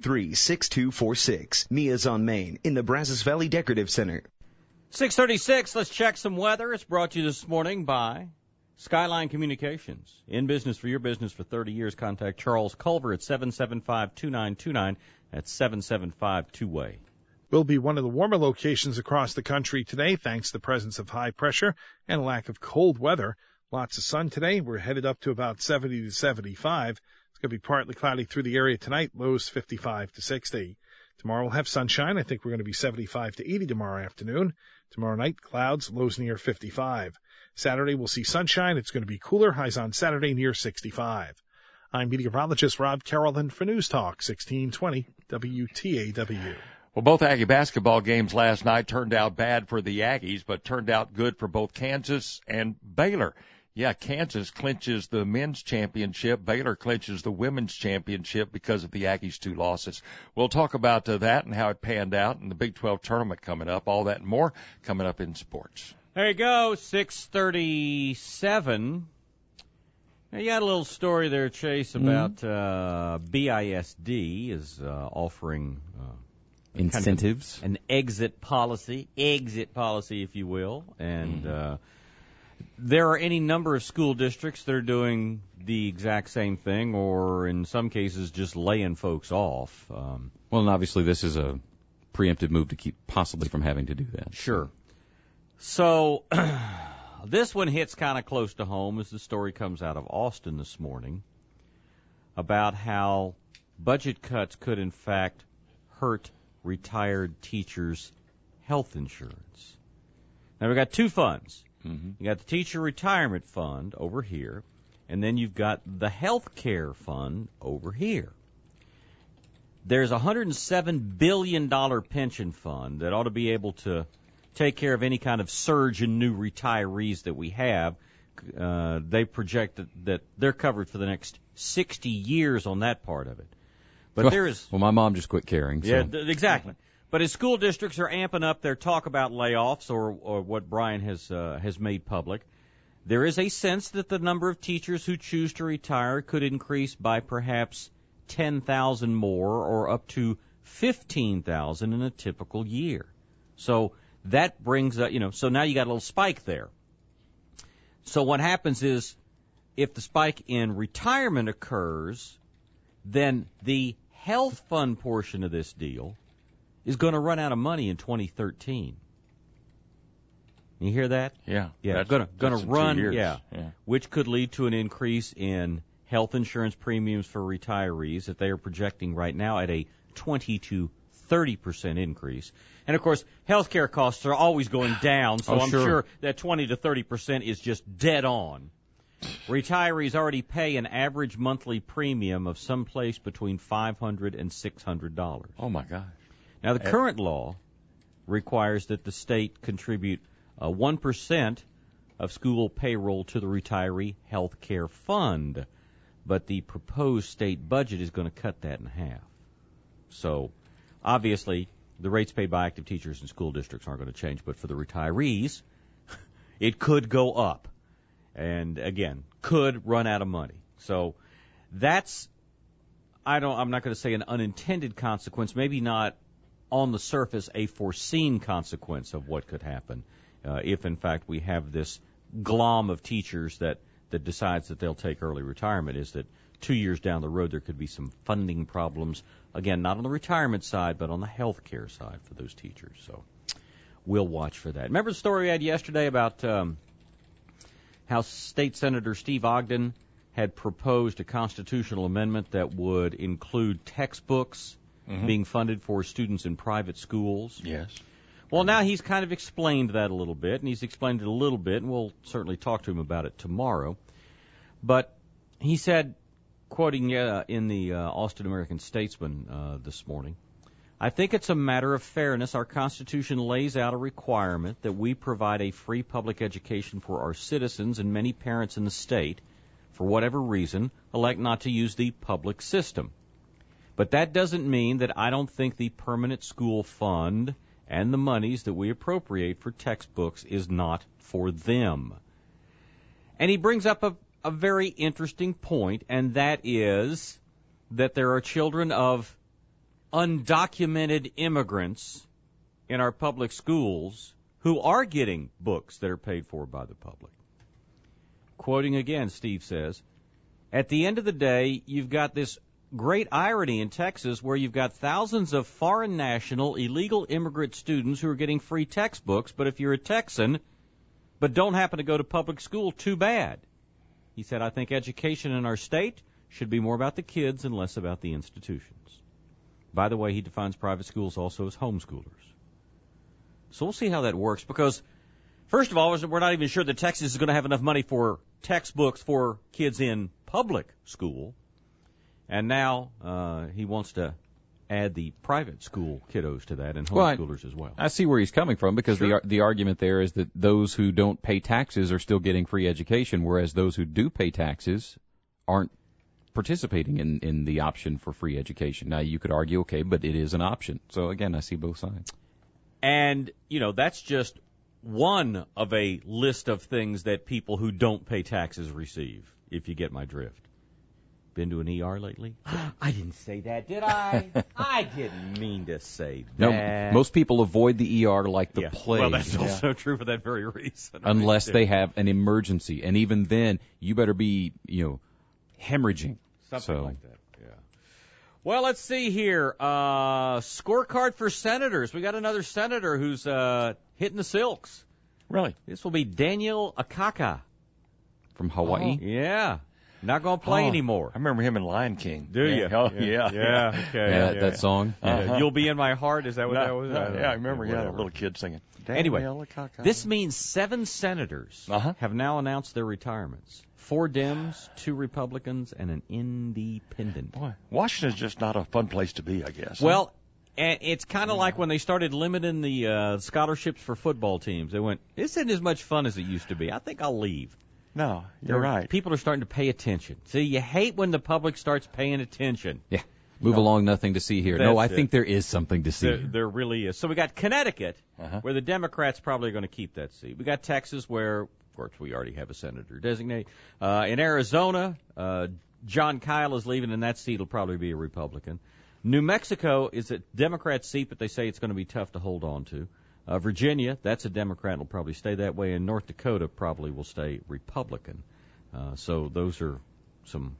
823-6246. Mia's on Main in the Brazos Valley Decorative Center. 6:36, let's check some weather. It's brought to you this morning by Skyline Communications. In business for your business for 30 years. Contact Charles Culver at 775-2929. That's 775-2-way. Will be one of the warmer locations across the country today, thanks to the presence of high pressure and a lack of cold weather. Lots of sun today. We're headed up to about 70 to 75. It's going to be partly cloudy through the area tonight, lows 55 to 60. Tomorrow we'll have sunshine. I think we're going to be 75 to 80 tomorrow afternoon. Tomorrow night, clouds, lows near 55. Saturday we'll see sunshine. It's going to be cooler, highs on Saturday near 65. I'm meteorologist Rob Carrollton for News Talk 1620 WTAW. Well, both Aggie basketball games last night turned out bad for the Aggies, but turned out good for both Kansas and Baylor. Yeah, Kansas clinches the men's championship. Baylor clinches the women's championship because of the Aggies' 2 losses. We'll talk about that and how it panned out in the Big 12 tournament coming up. All that and more coming up in sports. There you go, 6:37. Now, you got a little story there, Chase, about BISD is offering incentives, kind of an exit policy, if you will. And there are any number of school districts that are doing the exact same thing, or in some cases just laying folks off. Well, and obviously this is a preemptive move to keep possibly from having to do that. Sure. So this one hits kind of close to home as the story comes out of Austin this morning about how budget cuts could in fact hurt retired teachers' health insurance. Now, we've got 2 funds. You got the Teacher Retirement Fund over here, and then you've got the Health Care Fund over here. There's a $107 billion pension fund that ought to be able to take care of any kind of surge in new retirees that we have. They project that they're covered for the next 60 years on that part of it. But there is. Well, my mom just quit caring. So. Yeah, exactly. But as school districts are amping up their talk about layoffs or what Brian has made public, there is a sense that the number of teachers who choose to retire could increase by perhaps 10,000 more or up to 15,000 in a typical year. So that brings up, so now you got a little spike there. So what happens is if the spike in retirement occurs, then the health fund portion of this deal is going to run out of money in 2013. You hear that? Yeah. Yeah. That's Gonna in run. 2 years. Yeah. Which could lead to an increase in health insurance premiums for retirees that they are projecting right now at a 20 to 30% increase. And of course, healthcare costs are always going down, so I'm sure that 20 to 30% is just dead on. Retirees already pay an average monthly premium of someplace between $500 and $600. Oh my gosh. Now the current law requires that the state contribute 1% of school payroll to the retiree health care fund, but the proposed state budget is going to cut that in half. So, obviously, the rates paid by active teachers in school districts aren't going to change, but for the retirees, it could go up. And again, could run out of money. So that's, I'm not going to say an unintended consequence, maybe not on the surface a foreseen consequence of what could happen if, in fact, we have this glom of teachers that decides that they'll take early retirement, is that 2 years down the road there could be some funding problems, again, not on the retirement side, but on the health care side for those teachers. So we'll watch for that. Remember the story we had yesterday about how State Senator Steve Ogden had proposed a constitutional amendment that would include textbooks being funded for students in private schools? Yes. Well, now he's kind of explained that a little bit, and he's explained it a little bit, and we'll certainly talk to him about it tomorrow. But he said, quoting in the Austin American-Statesman this morning, I think it's a matter of fairness. Our Constitution lays out a requirement that we provide a free public education for our citizens, and many parents in the state, for whatever reason, elect not to use the public system. But that doesn't mean that I don't think the permanent school fund and the monies that we appropriate for textbooks is not for them. And he brings up a very interesting point, and that is that there are children of undocumented immigrants in our public schools who are getting books that are paid for by the public. Quoting again, Steve says, at the end of the day, you've got this great irony in Texas where you've got thousands of foreign national illegal immigrant students who are getting free textbooks, but if you're a Texan but don't happen to go to public school, too bad. He said, I think education in our state should be more about the kids and less about the institutions. By the way, he defines private schools also as homeschoolers. So we'll see how that works, because, first of all, we're not even sure that Texas is going to have enough money for textbooks for kids in public school. And now he wants to add the private school kiddos to that and homeschoolers as well. I see where he's coming from, because the argument there is that those who don't pay taxes are still getting free education, whereas those who do pay taxes aren't participating in the option for free education. Now, you could argue, okay, but it is an option. So, again, I see both sides. And, that's just one of a list of things that people who don't pay taxes receive, if you get my drift. Been to an ER lately? I didn't say that, did I? I didn't mean to say that. No, most people avoid the ER like the plague. Well, that's also true for that very reason. Unless they have an emergency. And even then, you better be, hemorrhaging. Something like that, yeah. Well, let's see here. Scorecard for senators. We got another senator who's hitting the silks. Really? This will be Daniel Akaka. From Hawaii? Yeah. Not going to play anymore. I remember him in Lion King. Do you? Oh, yeah. Okay. That song. You'll be in my heart. Is that what that was? I remember. Yeah, a little kid singing. Anyway, this means 7 senators have now announced their retirements. 4 Dems, 2 Republicans, and an independent. Boy, Washington's just not a fun place to be, I guess. Well, and it's kind of like when they started limiting the scholarships for football teams. They went, this isn't as much fun as it used to be. I think I'll leave. No, you're right. People are starting to pay attention. See, you hate when the public starts paying attention. Yeah. Move along, nothing to see here. No, I think there is something to see. There really is. So we got Connecticut, where the Democrats probably are going to keep that seat. We got Texas, where, of course, we already have a senator designate. In Arizona, John Kyle is leaving, and that seat will probably be a Republican. New Mexico is a Democrat seat, but they say it's going to be tough to hold on to. Virginia, that's a Democrat, will probably stay that way, and North Dakota probably will stay Republican. So those are some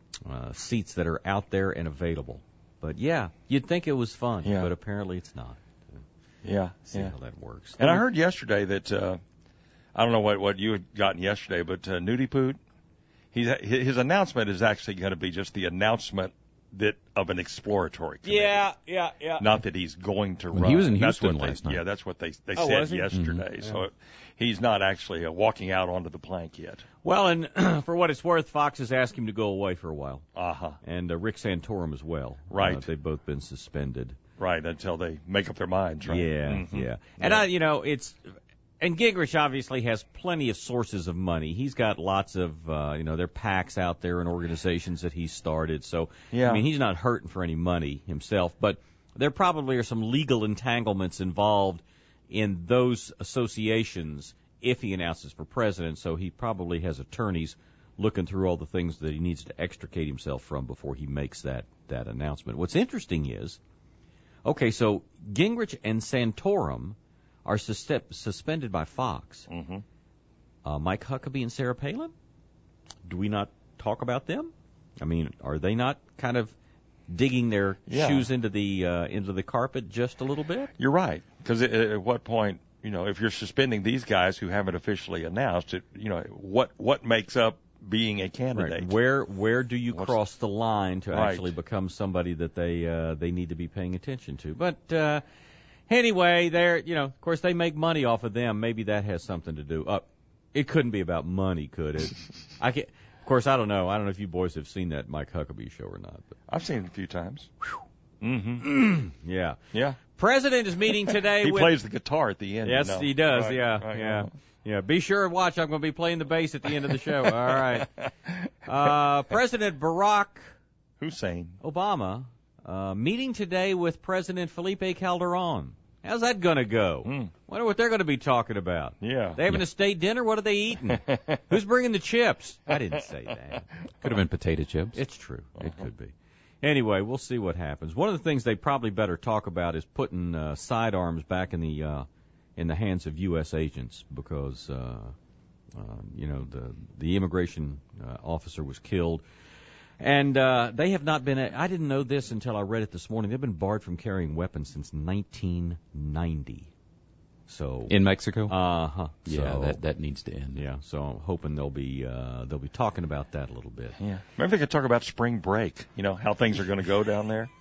seats that are out there and available. But, yeah, you'd think it was fun, but apparently it's not. Yeah. See how that works. And I heard yesterday that I don't know what you had gotten yesterday, but Nudie Poot, his announcement is actually going to be just the announcement of an exploratory committee. Yeah. Not that he's going to run. He was in Houston last night. Yeah, that's what they said yesterday. Mm-hmm. So he's not actually walking out onto the plank yet. Well, and for what it's worth, Fox has asked him to go away for a while. Uh-huh. And Rick Santorum as well. Right. They've both been suspended. Right, until they make up their minds, right? Yeah, Mm-hmm. yeah. And, And Gingrich obviously has plenty of sources of money. He's got lots of, there are PACs out there and organizations that he's started. So, yeah. I mean, he's not hurting for any money himself. But there probably are some legal entanglements involved in those associations if he announces for president. So he probably has attorneys looking through all the things that he needs to extricate himself from before he makes that announcement. What's interesting is, okay, so Gingrich and Santorum are suspended by Fox. Mm-hmm. Mike Huckabee and Sarah Palin? Do we not talk about them? I mean, are they not kind of digging their shoes into the carpet just a little bit? You're right. Because at what point, if you're suspending these guys who haven't officially announced it, what makes up being a candidate? Right. Where do you cross the line to right. actually become somebody that they need to be paying attention to? But anyway, of course, they make money off of them. Maybe that has something to do. It couldn't be about money, could it? Of course, I don't know. I don't know if you boys have seen that Mike Huckabee show or not. But. I've seen it a few times. Mm-hmm. Yeah. Yeah. President is meeting today. He plays the guitar at the end. Yes, he does. Right, yeah. right, yeah. right. Yeah. Be sure and watch. I'm going to be playing the bass at the end of the show. All right. President Barack Hussein Obama meeting today with President Felipe Calderon. How's that going to go? Wonder what they're going to be talking about. Yeah. They having a state dinner? What are they eating? Who's bringing the chips? I didn't say that. Could have been potato chips. It's true. It could be. Anyway, we'll see what happens. One of the things they probably better talk about is putting sidearms back in the hands of U.S. agents because, the immigration officer was killed. And they have not been. I didn't know this until I read it this morning. They've been barred from carrying weapons since 1990. So in Mexico. Yeah, so, that needs to end. Yeah. So I'm hoping they'll be talking about that a little bit. Yeah. Maybe they could talk about spring break. How things are going to go down there.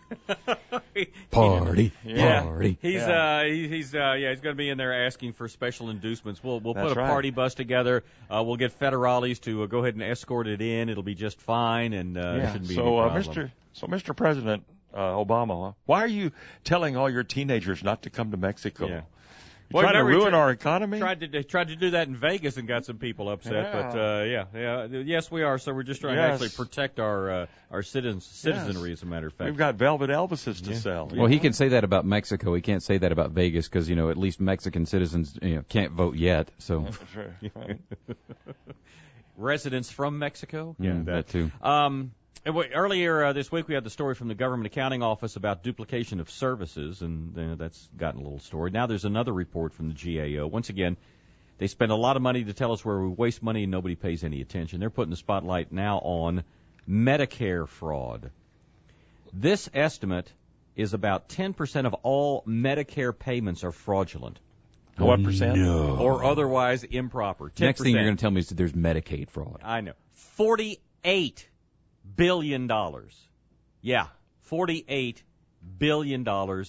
Party. He's going to be in there asking for special inducements. We'll put a party bus together. We'll get federales to go ahead and escort it in. It'll be just fine, and there shouldn't be any problem. Mr. President Obama, why are you telling all your teenagers not to come to Mexico? Yeah. You trying to ruin our economy? Tried to do that in Vegas and got some people upset. But yes, we are. So we're just trying to actually protect our citizenry. As a matter of fact, we've got Velvet Elvises to sell. Well, he can say that about Mexico. He can't say that about Vegas because at least Mexican citizens can't vote yet. So right. Residents from Mexico, that too. Earlier this week, we had the story from the Government Accounting Office about duplication of services, and that's gotten a little story. Now there's another report from the GAO. Once again, they spend a lot of money to tell us where we waste money and nobody pays any attention. They're putting the spotlight now on Medicare fraud. This estimate is about 10% of all Medicare payments are fraudulent. What percent? No. Or otherwise improper. 10%. Next thing you're going to tell me is that there's Medicaid fraud. I know. $48 billion. Yeah, $48 billion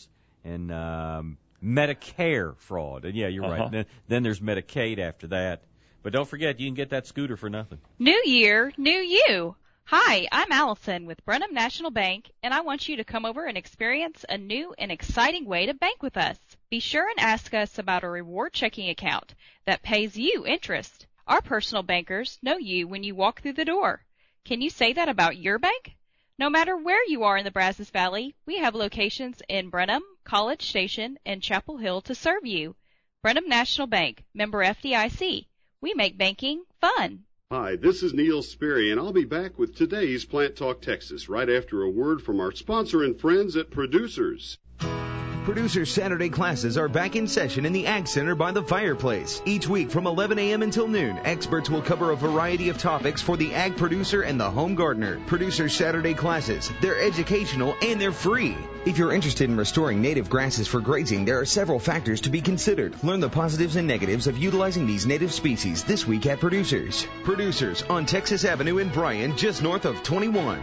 in Medicare fraud. And yeah, you're right. Then there's Medicaid after that. But don't forget, you can get that scooter for nothing. New year, new you. Hi, I'm Allison with Brenham National Bank, and I want you to come over and experience a new and exciting way to bank with us. Be sure and ask us about a reward checking account that pays you interest. Our personal bankers know you when you walk through the door. Can you say that about your bank? No matter where you are in the Brazos Valley, we have locations in Brenham, College Station, and Chapel Hill to serve you. Brenham National Bank, member FDIC. We make banking fun. Hi, this is Neil Sperry, and I'll be back with today's Plant Talk Texas right after a word from our sponsor and friends at Producers. Producer's Saturday classes are back in session in the Ag Center by the fireplace. Each week from 11 a.m. until noon, experts will cover a variety of topics for the ag producer and the home gardener. Producer's Saturday classes, they're educational and they're free. If you're interested in restoring native grasses for grazing, there are several factors to be considered. Learn the positives and negatives of utilizing these native species this week at Producers. Producers on Texas Avenue in Bryan, just north of 21.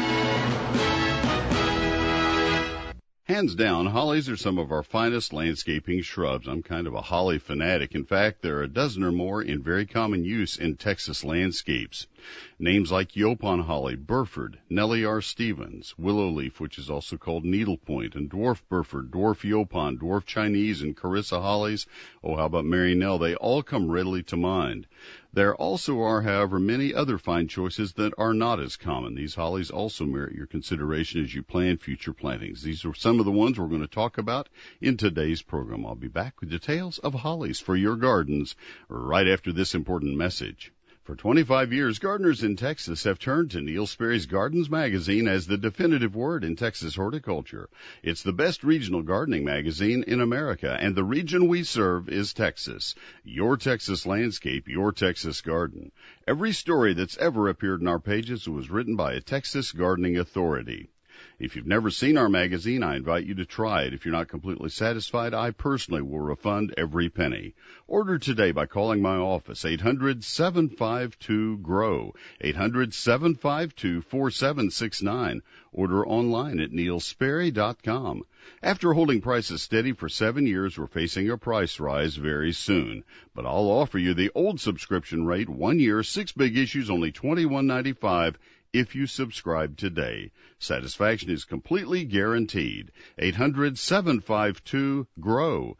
Hands down, hollies are some of our finest landscaping shrubs. I'm kind of a holly fanatic. In fact, there are a dozen or more in very common use in Texas landscapes. Names like Yaupon holly, Burford, Nellie R. Stevens, willow leaf, which is also called needlepoint, and dwarf Burford, dwarf Yaupon, dwarf Chinese, and Carissa hollies. Oh, how about Mary Nell? They all come readily to mind. There also are, however, many other fine choices that are not as common. These hollies also merit your consideration as you plan future plantings. These are some of the ones we're going to talk about in today's program. I'll be back with details of hollies for your gardens right after this important message. For 25 years, gardeners in Texas have turned to Neil Sperry's Gardens magazine as the definitive word in Texas horticulture. It's the best regional gardening magazine in America, and the region we serve is Texas. Your Texas landscape, your Texas garden. Every story that's ever appeared in our pages was written by a Texas gardening authority. If you've never seen our magazine, I invite you to try it. If you're not completely satisfied, I personally will refund every penny. Order today by calling my office, 800-752-GROW, 800-752-4769. Order online at neilsperry.com. After holding prices steady for 7 years, we're facing a price rise very soon. But I'll offer you the old subscription rate, 1 year, 6 big issues, only $21.95. If you subscribe today. Satisfaction is completely guaranteed. 800-752-GROW.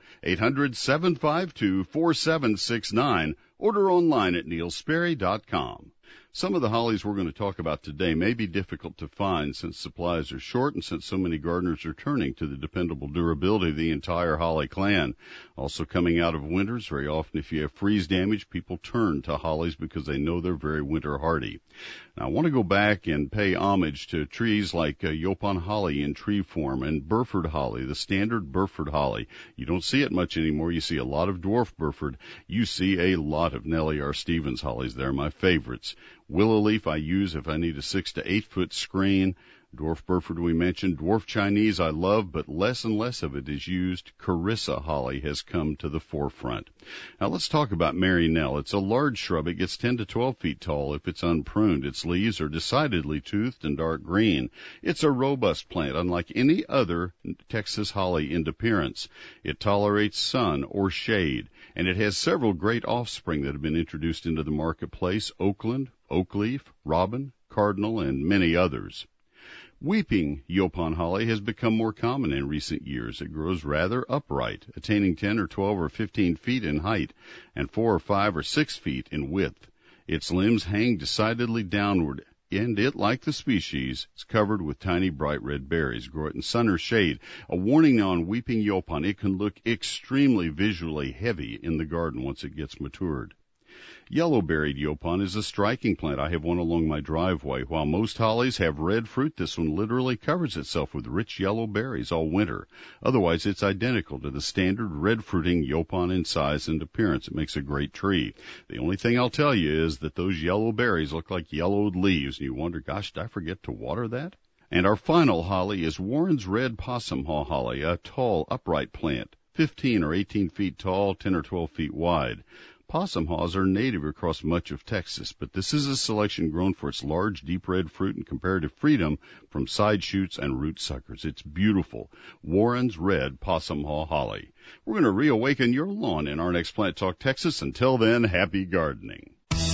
800-752-4769. Order online at neilsperry.com. Some of the hollies we're going to talk about today may be difficult to find since supplies are short and since so many gardeners are turning to the dependable durability of the entire holly clan. Also coming out of winters, very often if you have freeze damage, people turn to hollies because they know they're very winter hardy. Now, I want to go back and pay homage to trees like Yaupon holly in tree form and Burford holly, the standard Burford holly. You don't see it much anymore. You see a lot of dwarf Burford. You see a lot of Nellie R. Stevens hollies. They're my favorites. Willow leaf I use if I need a 6 to 8 foot screen. Dwarf Burford we mentioned. Dwarf Chinese I love, but less and less of it is used. Carissa holly has come to the forefront. Now let's talk about Mary Nell. It's a large shrub. It gets 10 to 12 feet tall if it's unpruned. Its leaves are decidedly toothed and dark green. It's a robust plant, unlike any other Texas holly in appearance. It tolerates sun or shade, and it has several great offspring that have been introduced into the marketplace: Oakland, Oakleaf, Robin, Cardinal, and many others. Weeping Yaupon holly has become more common in recent years. It grows rather upright, attaining 10 or 12 or 15 feet in height and 4 or 5 or 6 feet in width. Its limbs hang decidedly downward, and it, like the species, is covered with tiny bright red berries. Grow it in sun or shade. A warning now on weeping Yaupon: it can look extremely visually heavy in the garden once it gets matured. Yellow-berried Yaupon is a striking plant. I have one along my driveway. While most hollies have red fruit, this one literally covers itself with rich yellow berries all winter. Otherwise, it's identical to the standard red-fruiting Yaupon in size and appearance. It makes a great tree. The only thing I'll tell you is that those yellow berries look like yellowed leaves, and you wonder, gosh, did I forget to water that? And our final holly is Warren's Red Possum Haw holly, a tall, upright plant, 15 or 18 feet tall, 10 or 12 feet wide. Possum haws are native across much of Texas, but this is a selection grown for its large, deep red fruit and comparative freedom from side shoots and root suckers. It's beautiful. Warren's Red Possum Haw holly. We're going to reawaken your lawn in our next Plant Talk Texas. Until then, happy gardening.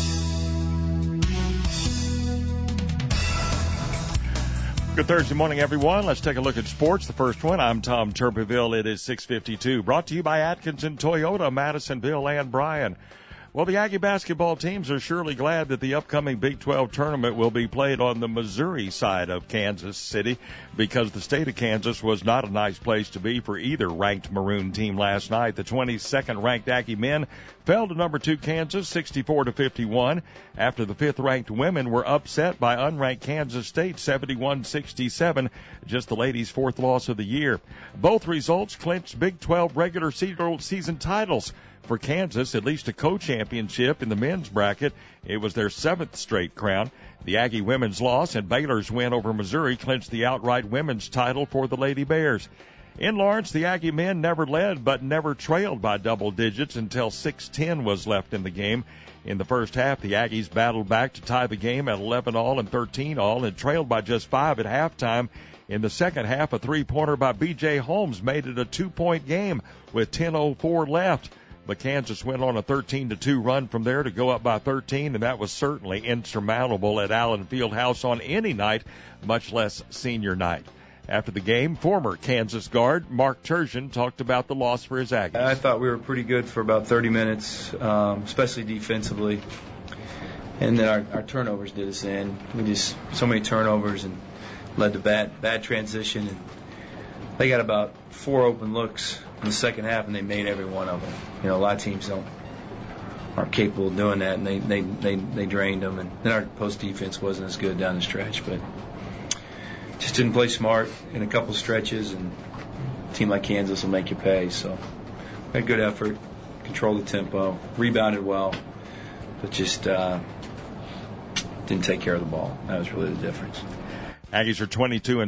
Good Thursday morning, everyone. Let's take a look at sports. The first one, I'm Tom Turpeville. It is 6:52. Brought to you by Atkinson Toyota, Madisonville and Bryan. Well, the Aggie basketball teams are surely glad that the upcoming Big 12 tournament will be played on the Missouri side of Kansas City, because the state of Kansas was not a nice place to be for either ranked Maroon team last night. The 22nd ranked Aggie men fell to number 2 Kansas 64-51 after the 5th ranked women were upset by unranked Kansas State 71-67, just the ladies' 4th loss of the year. Both results clinched Big 12 regular season titles. For Kansas, at least a co-championship in the men's bracket. It was their 7th straight crown. The Aggie women's loss and Baylor's win over Missouri clinched the outright women's title for the Lady Bears. In Lawrence, the Aggie men never led but never trailed by double digits until 6:10 was left in the game. In the first half, the Aggies battled back to tie the game at 11-all and 13-all and trailed by just 5 at halftime. In the second half, a three-pointer by B.J. Holmes made it a 2-point game with 10:04 left. But Kansas went on a 13-2 run from there to go up by 13, and that was certainly insurmountable at Allen Fieldhouse on any night, much less senior night. After the game, former Kansas guard Mark Turgeon talked about the loss for his Aggies. I thought we were pretty good for about 30 minutes, especially defensively. And then our turnovers did us in. We just so many turnovers and led to bad transition. And they got about 4 open looks in the second half, and they made every one of them. You know, a lot of teams aren't capable of doing that, and they drained them. And then our post defense wasn't as good down the stretch, but just didn't play smart in a couple stretches. And a team like Kansas will make you pay. So had good effort, controlled the tempo, rebounded well, but just didn't take care of the ball. That was really the difference. Aggies are 22-7,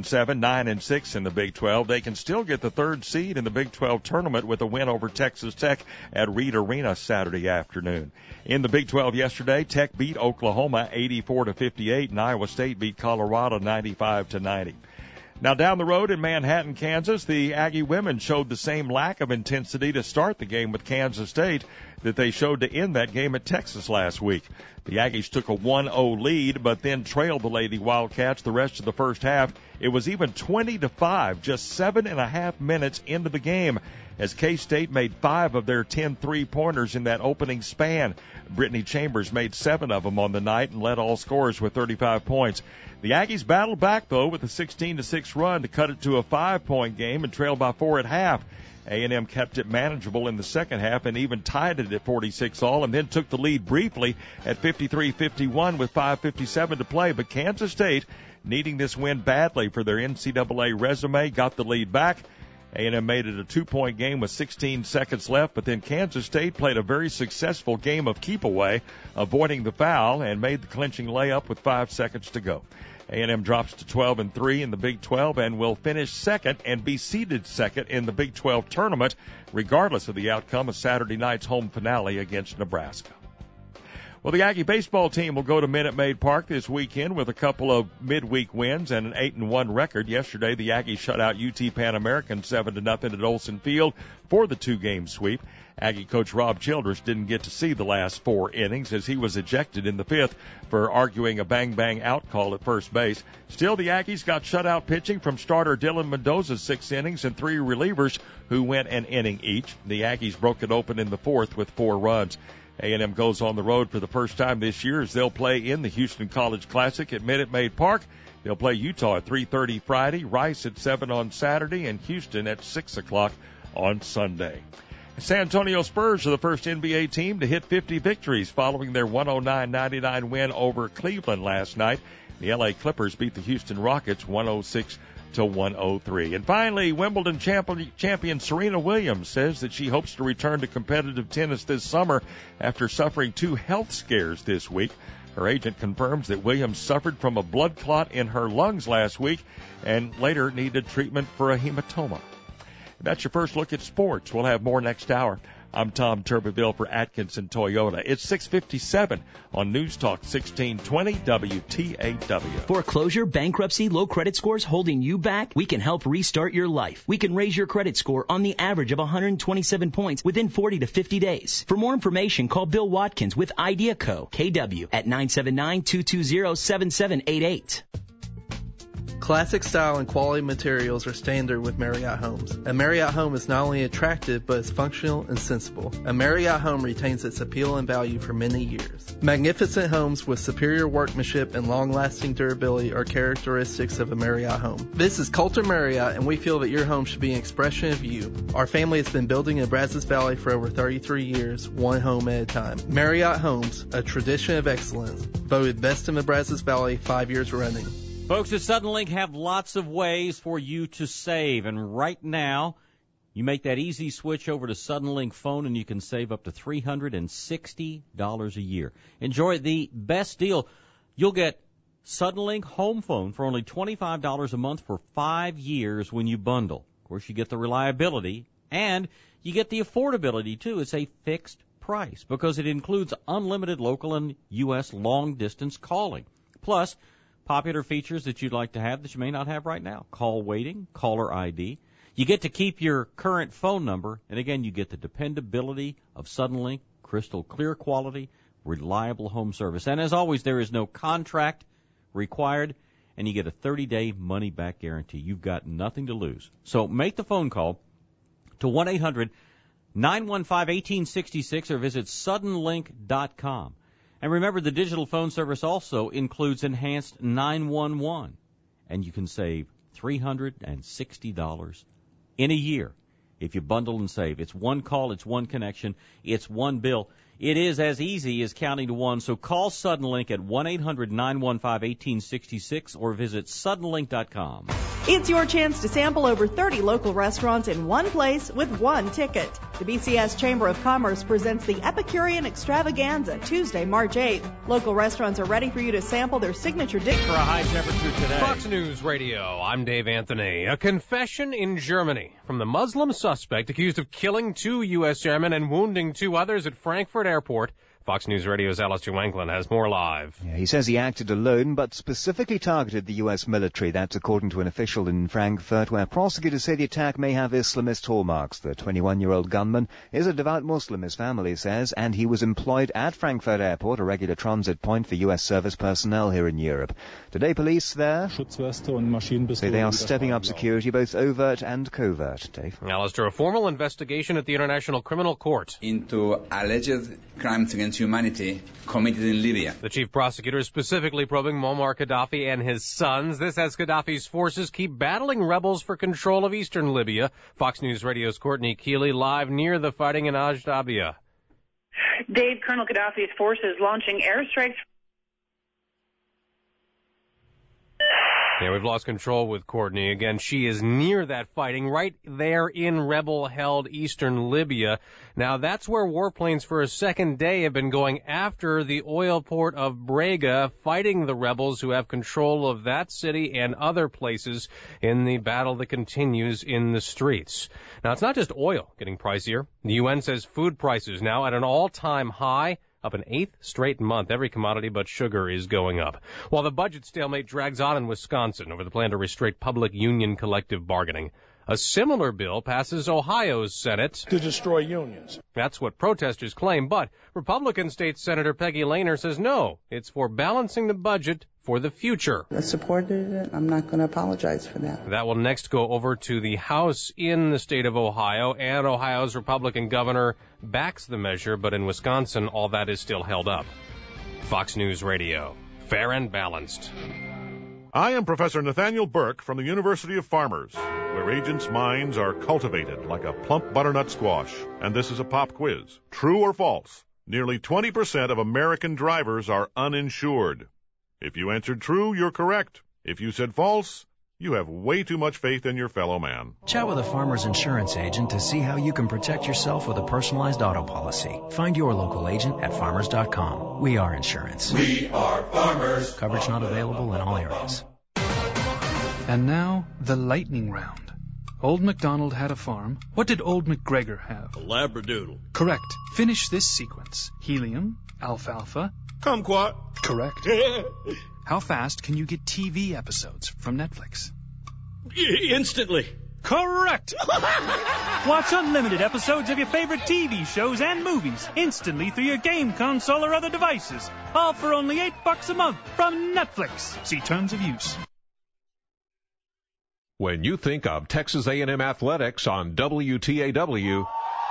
9-6 in the Big 12. They can still get the 3rd seed in the Big 12 tournament with a win over Texas Tech at Reed Arena Saturday afternoon. In the Big 12 yesterday, Tech beat Oklahoma 84-58, and Iowa State beat Colorado 95-90. Now down the road in Manhattan, Kansas, the Aggie women showed the same lack of intensity to start the game with Kansas State that they showed to end that game at Texas last week. The Aggies took a 1-0 lead, but then trailed the Lady Wildcats the rest of the first half. It was even 20-5, just 7.5 minutes into the game, as K-State made 5 of their 10 three-pointers in that opening span. Brittany Chambers made 7 of them on the night and led all scorers with 35 points. The Aggies battled back, though, with a 16-6 run to cut it to a 5-point game and trailed by 4 at half. A&M kept it manageable in the second half and even tied it at 46-all, and then took the lead briefly at 53-51 with 5:57 to play. But Kansas State, needing this win badly for their NCAA resume, got the lead back. A&M made it a 2-point game with 16 seconds left, but then Kansas State played a very successful game of keep away, avoiding the foul, and made the clinching layup with 5 seconds to go. A&M drops to 12-3 in the Big 12 and will finish second and be seeded second in the Big 12 tournament, regardless of the outcome of Saturday night's home finale against Nebraska. Well, the Aggie baseball team will go to Minute Maid Park this weekend with a couple of midweek wins and an 8-1 record. Yesterday, the Aggies shut out UT Pan American 7-0 at Olsen Field for the 2-game sweep. Aggie coach Rob Childress didn't get to see the last 4 innings as he was ejected in the 5th for arguing a bang-bang out call at first base. Still, the Aggies got shutout pitching from starter Dylan Mendoza's 6 innings and 3 relievers who went an inning each. The Aggies broke it open in the 4th with 4 runs. A&M goes on the road for the first time this year as they'll play in the Houston College Classic at Minute Maid Park. They'll play Utah at 3:30 Friday, Rice at 7 on Saturday, and Houston at 6 o'clock on Sunday. San Antonio Spurs are the first NBA team to hit 50 victories following their 109-99 win over Cleveland last night. The LA Clippers beat the Houston Rockets 106-103. And finally, Wimbledon champion Serena Williams says that she hopes to return to competitive tennis this summer after suffering 2 health scares this week. Her agent confirms that Williams suffered from a blood clot in her lungs last week and later needed treatment for a hematoma. That's your first look at sports. We'll have more next hour. I'm Tom Turbeville for Atkinson Toyota. It's 6:57 on News Talk 1620 WTAW. Foreclosure, bankruptcy, low credit scores holding you back? We can help restart your life. We can raise your credit score on the average of 127 points within 40 to 50 days. For more information, call Bill Watkins with Idea Co. KW at 979-220-7788. Classic style and quality materials are standard with Marriott Homes. A Marriott home is not only attractive, but it's functional and sensible. A Marriott home retains its appeal and value for many years. Magnificent homes with superior workmanship and long-lasting durability are characteristics of a Marriott home. This is Coulter Marriott, and we feel that your home should be an expression of you. Our family has been building in Brazos Valley for over 33 years, one home at a time. Marriott Homes, a tradition of excellence, voted best in the Brazos Valley 5 years running. Folks at Suddenlink have lots of ways for you to save, and right now, you make that easy switch over to Suddenlink Phone, and you can save up to $360 a year. Enjoy the best deal. You'll get Suddenlink Home Phone for only $25 a month for 5 years when you bundle. Of course, you get the reliability, and you get the affordability, too. It's a fixed price because it includes unlimited local and U.S. long-distance calling. Plus, popular features that you'd like to have that you may not have right now. Call waiting, caller ID. You get to keep your current phone number, and again, you get the dependability of Suddenlink, crystal clear quality, reliable home service. And as always, there is no contract required, and you get a 30-day money-back guarantee. You've got nothing to lose. So make the phone call to 1-800-915-1866 or visit suddenlink.com. And remember, the digital phone service also includes enhanced 911, and you can save $360 in a year if you bundle and save. It's one call, it's one connection, it's one bill. It is as easy as counting to one, so call Suddenlink at 1-800-915-1866 or visit suddenlink.com. It's your chance to sample over 30 local restaurants in one place with one ticket. The BCS Chamber of Commerce presents the Epicurean Extravaganza Tuesday, March 8th. Local restaurants are ready for you to sample their signature dish. For a high temperature today. Fox News Radio, I'm Dave Anthony. A confession in Germany from the Muslim suspect accused of killing 2 U.S. airmen and wounding 2 others at Frankfurt Airport. Fox News Radio's Alistair Wanklin has more live. Yeah, he says he acted alone, but specifically targeted the U.S. military. That's according to an official in Frankfurt, where prosecutors say the attack may have Islamist hallmarks. The 21-year-old gunman is a devout Muslim, his family says, and he was employed at Frankfurt Airport, a regular transit point for U.S. service personnel here in Europe. Today, police there say they are stepping up security, both overt and covert. Dave? Alistair, a formal investigation at the International Criminal Court into alleged crimes against humanity committed in Libya. The chief prosecutor is specifically probing Muammar Gaddafi and his sons. This as Gaddafi's forces keep battling rebels for control of eastern Libya. Fox News Radio's Courtney Keeley live near the fighting in Ajdabiya. Dave, Colonel Gaddafi's forces launching airstrikes. Yeah, we've lost control with Courtney. Again, she is near that fighting, right there in rebel-held eastern Libya. Now, that's where warplanes for a second day have been going after the oil port of Brega, fighting the rebels who have control of that city and other places in the battle that continues in the streets. Now, it's not just oil getting pricier. The UN says food prices now at an all-time high, up an 8th straight month. Every commodity but sugar is going up. While the budget stalemate drags on in Wisconsin over the plan to restrict public union collective bargaining, a similar bill passes Ohio's Senate to destroy unions. That's what protesters claim, but Republican State Senator Peggy Lehner says no, it's for balancing the budget for the future. I supported it. I'm not going to apologize for that. That will next go over to the House in the state of Ohio, and Ohio's Republican governor backs the measure, but in Wisconsin, all that is still held up. Fox News Radio, fair and balanced. I am Professor Nathaniel Burke from the University of Farmers, where agents' minds are cultivated like a plump butternut squash. And this is a pop quiz. True or false? Nearly 20% of American drivers are uninsured. If you answered true, you're correct. If you said false, you have way too much faith in your fellow man. Chat with a Farmers insurance agent to see how you can protect yourself with a personalized auto policy. Find your local agent at farmers.com. We are insurance. We are Farmers. Coverage not available in all areas. And now, the lightning round. Old MacDonald had a farm. What did Old MacGregor have? A Labradoodle. Correct. Finish this sequence. Helium, alfalfa. Kumquat. Correct. How fast can you get TV episodes from Netflix? Instantly. Correct! Watch unlimited episodes of your favorite TV shows and movies instantly through your game console or other devices. All for only $8 a month from Netflix. See terms of use. When you think of Texas A&M Athletics on WTAW,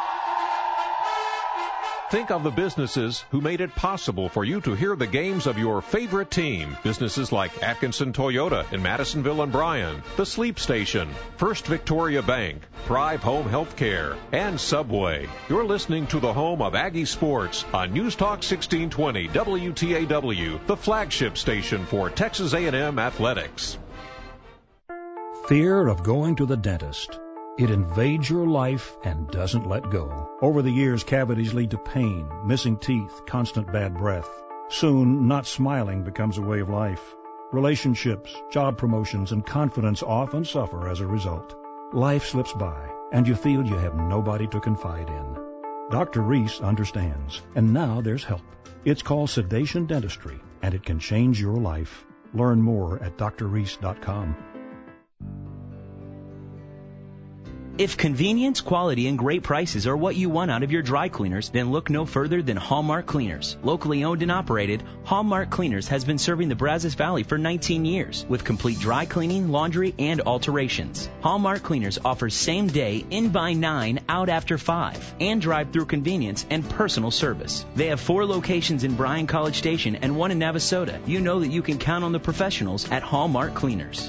think of the businesses who made it possible for you to hear the games of your favorite team. Businesses like Atkinson Toyota in Madisonville and Bryan, The Sleep Station, First Victoria Bank, Thrive Home Healthcare, and Subway. You're listening to the home of Aggie Sports on News Talk 1620 WTAW, the flagship station for Texas A&M Athletics. Fear of going to the dentist. It invades your life and doesn't let go. Over the years, cavities lead to pain, missing teeth, constant bad breath. Soon, not smiling becomes a way of life. Relationships, job promotions, and confidence often suffer as a result. Life slips by, and you feel you have nobody to confide in. Dr. Reese understands, and now there's help. It's called sedation dentistry, and it can change your life. Learn more at drreese.com. If convenience, quality, and great prices are what you want out of your dry cleaners, then look no further than Hallmark Cleaners. Locally owned and operated, Hallmark Cleaners has been serving the Brazos Valley for 19 years with complete dry cleaning, laundry, and alterations. Hallmark Cleaners offers same-day, in by 9, out after 5, and drive-through convenience and personal service. They have 4 locations in Bryan College Station and 1 in Navasota. You know that you can count on the professionals at Hallmark Cleaners.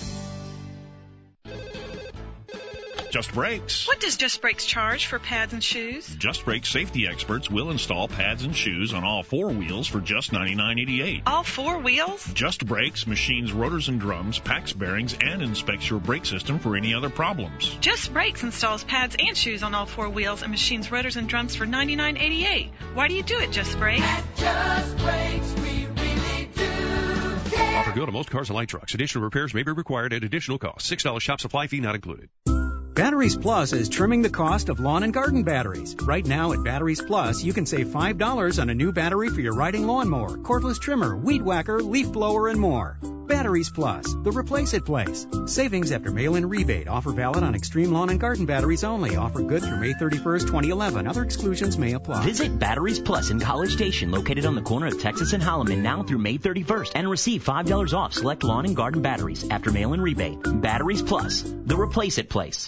Just Brakes. What does Just Brakes charge for pads and shoes? Just Brakes safety experts will install pads and shoes on all 4 wheels for just $99.88. All 4 wheels? Just Brakes machines rotors and drums, packs bearings, and inspects your brake system for any other problems. Just Brakes installs pads and shoes on all 4 wheels and machines rotors and drums for $99.88. Why do you do it, Just Brakes? At Just Brakes, we really do care. Offer good on most cars and light trucks. Additional repairs may be required at additional cost. $6 shop supply fee not included. Batteries Plus is trimming the cost of lawn and garden batteries. Right now at Batteries Plus, you can save $5 on a new battery for your riding lawnmower, cordless trimmer, weed whacker, leaf blower, and more. Batteries Plus, the Replace It place. Savings after mail-in rebate. Offer valid on extreme lawn and garden batteries only. Offer good through May 31st, 2011. Other exclusions may apply. Visit Batteries Plus in College Station, located on the corner of Texas and Holloman, now through May 31st, and receive $5 off select lawn and garden batteries after mail-in rebate. Batteries Plus, the Replace It place.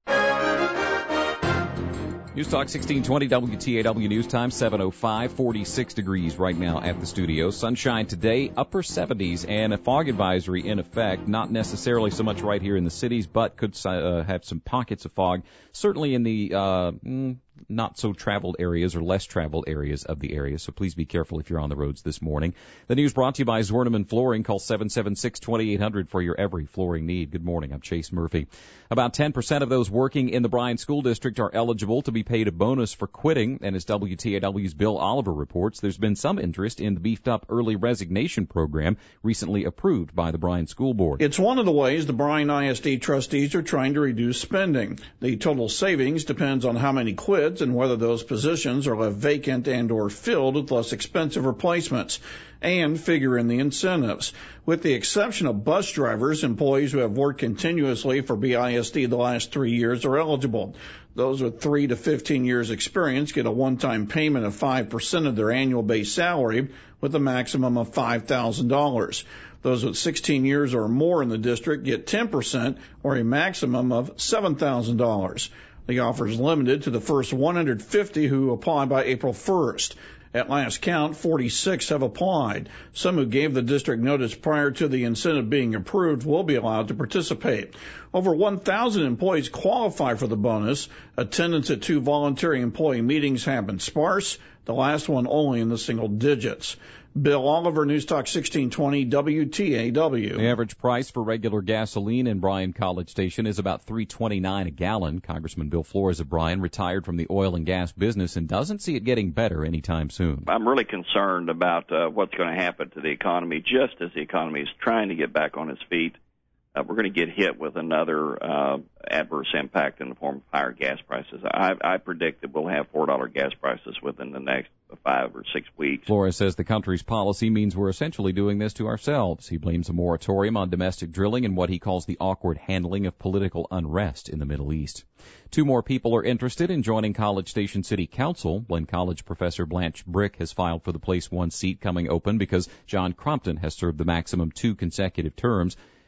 News Talk 1620 WTAW News Time, 7:05, 46 degrees right now at the studio. Sunshine today, upper 70s, and a fog advisory in effect. Not necessarily so much right here in the cities, but could have some pockets of fog, certainly in the not so traveled areas or less traveled areas of the area. So please be careful if you're on the roads this morning. The news brought to you by Zorneman Flooring. Call 776-2800 for your every flooring need. Good morning. I'm Chase Murphy. About 10% of those working in the Bryan School District are eligible to be paid a bonus for quitting. And as WTAW's Bill Oliver reports, there's been some interest in the beefed up early resignation program recently approved by the Bryan School Board. It's one of the ways the Bryan ISD trustees are trying to reduce spending. The total savings depends on how many quit and whether those positions are left vacant and or filled with less expensive replacements, and figure in the incentives. With the exception of bus drivers, employees who have worked continuously for BISD the last 3 years are eligible. Those with 3 to 15 years experience get a one-time payment of 5% of their annual base salary with a maximum of $5,000. Those with 16 years or more in the district get 10% or a maximum of $7,000. The offer is limited to the first 150 who apply by April 1st. At last count, 46 have applied. Some who gave the district notice prior to the incentive being approved will be allowed to participate. Over 1,000 employees qualify for the bonus. Attendance at 2 voluntary employee meetings have been sparse, the last one only in the single digits. Bill Oliver, News Talk 1620 WTAW. The average price for regular gasoline in Bryan College Station is about $3.29 a gallon. Congressman Bill Flores of Bryan retired from the oil and gas business and doesn't see it getting better anytime soon. I'm really concerned about what's going to happen to the economy just as the economy is trying to get back on its feet. We're going to get hit with another adverse impact in the form of higher gas prices. I predict that we'll have $4 gas prices within the next 5 or 6 weeks. Flores says the country's policy means we're essentially doing this to ourselves. He blames a moratorium on domestic drilling and what he calls the awkward handling of political unrest in the Middle East. 2 more people are interested in joining College Station City Council. Glenn College professor Blanche Brick has filed for the Place 1 seat coming open because John Crompton has served the maximum 2 consecutive terms.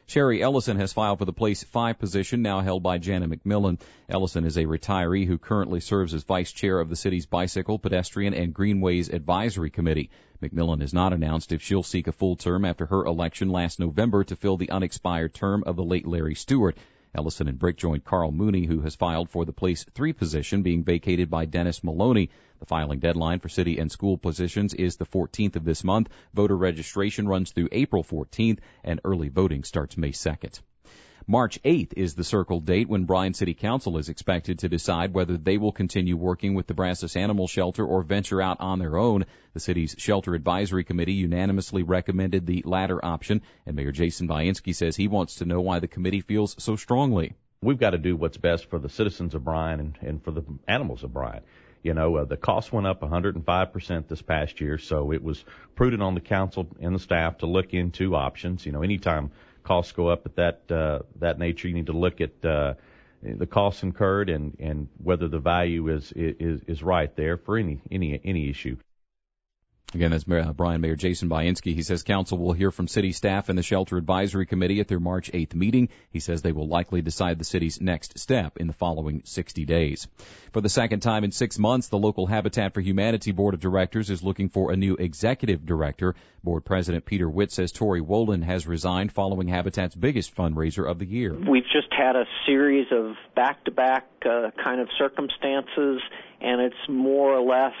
Sherry Ellison has filed for the Place 5 position, now held by Jana McMillan. Ellison is a retiree who currently serves as vice chair of the city's Bicycle, Pedestrian, and Greenways Advisory Committee. McMillan has not announced if she'll seek a full term after her election last November to fill the unexpired term of the late Larry Stewart. Ellison and Brick joined Carl Mooney, who has filed for the Place 3 position, being vacated by Dennis Maloney. The filing deadline for city and school positions is the 14th of this month. Voter registration runs through April 14th, and early voting starts May 2nd. March 8th is the circled date when Bryan City Council is expected to decide whether they will continue working with the Brazos Animal Shelter or venture out on their own. The city's Shelter Advisory Committee unanimously recommended the latter option, and Mayor Jason Bainski says he wants to know why the committee feels so strongly. We've got to do what's best for the citizens of Bryan and for the animals of Bryan. You know, the cost went up 105% this past year, so it was prudent on the council and the staff to look into options. You know, anytime costs go up at that nature, you need to look at the costs incurred and whether the value is right there for any issue. Again, that's Mayor Jason Bainski. He says council will hear from city staff and the Shelter Advisory Committee at their March 8th meeting. He says they will likely decide the city's next step in the following 60 days. For the second time in 6 months, the local Habitat for Humanity Board of Directors is looking for a new executive director. Board President Peter Witt says Tori Wolin has resigned following Habitat's biggest fundraiser of the year. We've just had a series of back-to-back kind of circumstances, and it's more or less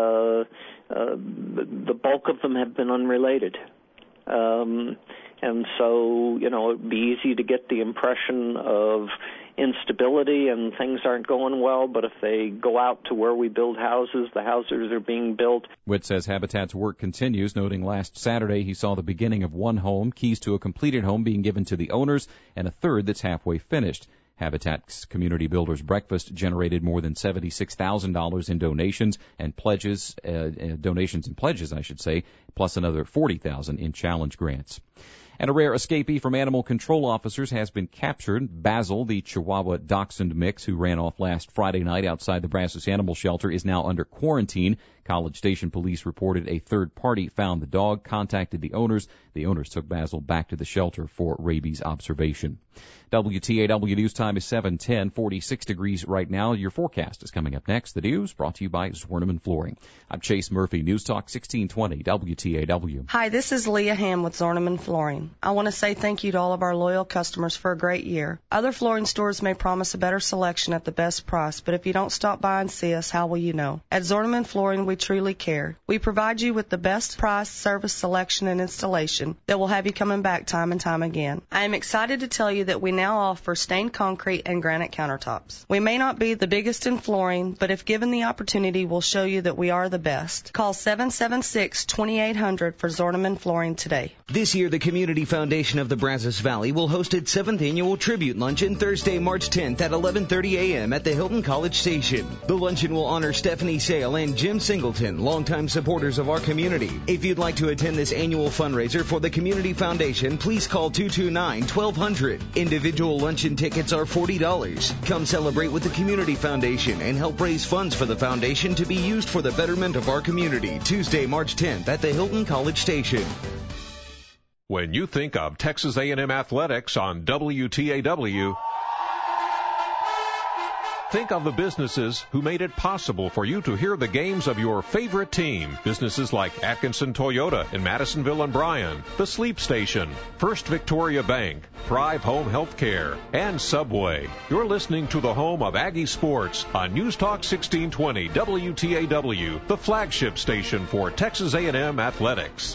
the bulk of them have been unrelated. And so, you know, it'd be easy to get the impression of instability and things aren't going well, but if they go out to where we build houses, the houses are being built. Witt says Habitat's work continues, noting last Saturday he saw the beginning of one home, keys to a completed home being given to the owners, and a third that's halfway finished. Habitat's Community Builders Breakfast generated more than $76,000 in donations and pledges, plus another $40,000 in challenge grants. And a rare escapee from animal control officers has been captured. Basil, the Chihuahua Dachshund mix who ran off last Friday night outside the Brazos Animal Shelter, is now under quarantine. College Station police reported a third party found the dog, contacted the owners. The owners took Basil back to the shelter for rabies observation. WTAW News Time is 7:10, 46 degrees right now. Your forecast is coming up next. The news brought to you by Zorneman Flooring. I'm Chase Murphy, News Talk 1620 WTAW. Hi, this is Leah Ham with Zorneman Flooring. I want to say thank you to all of our loyal customers for a great year. Other flooring stores may promise a better selection at the best price, but if you don't stop by and see us, how will you know? At Zorneman Flooring, we truly care. We provide you with the best price, service, selection, and installation that will have you coming back time and time again. I am excited to tell you that we now offer stained concrete and granite countertops. We may not be the biggest in flooring, but if given the opportunity, we'll show you that we are the best. Call 776-2800 for Zorneman Flooring today. This year, the Community Foundation of the Brazos Valley will host its 7th annual tribute luncheon Thursday, March 10th at 11:30 a.m. at the Hilton College Station. The luncheon will honor Stephanie Sale and Jim Singleton, longtime supporters of our community. If you'd like to attend this annual fundraiser for the Community Foundation, please call 229-1200. Individual luncheon tickets are $40. Come celebrate with the Community Foundation and help raise funds for the foundation to be used for the betterment of our community. Tuesday, March 10th at the Hilton College Station. When you think of Texas A&M Athletics on WTAW, think of the businesses who made it possible for you to hear the games of your favorite team. Businesses like Atkinson Toyota in Madisonville and Bryan, The Sleep Station, First Victoria Bank, Thrive Home Healthcare, and Subway. You're listening to the home of Aggie Sports on News Talk 1620 WTAW, the flagship station for Texas A&M Athletics.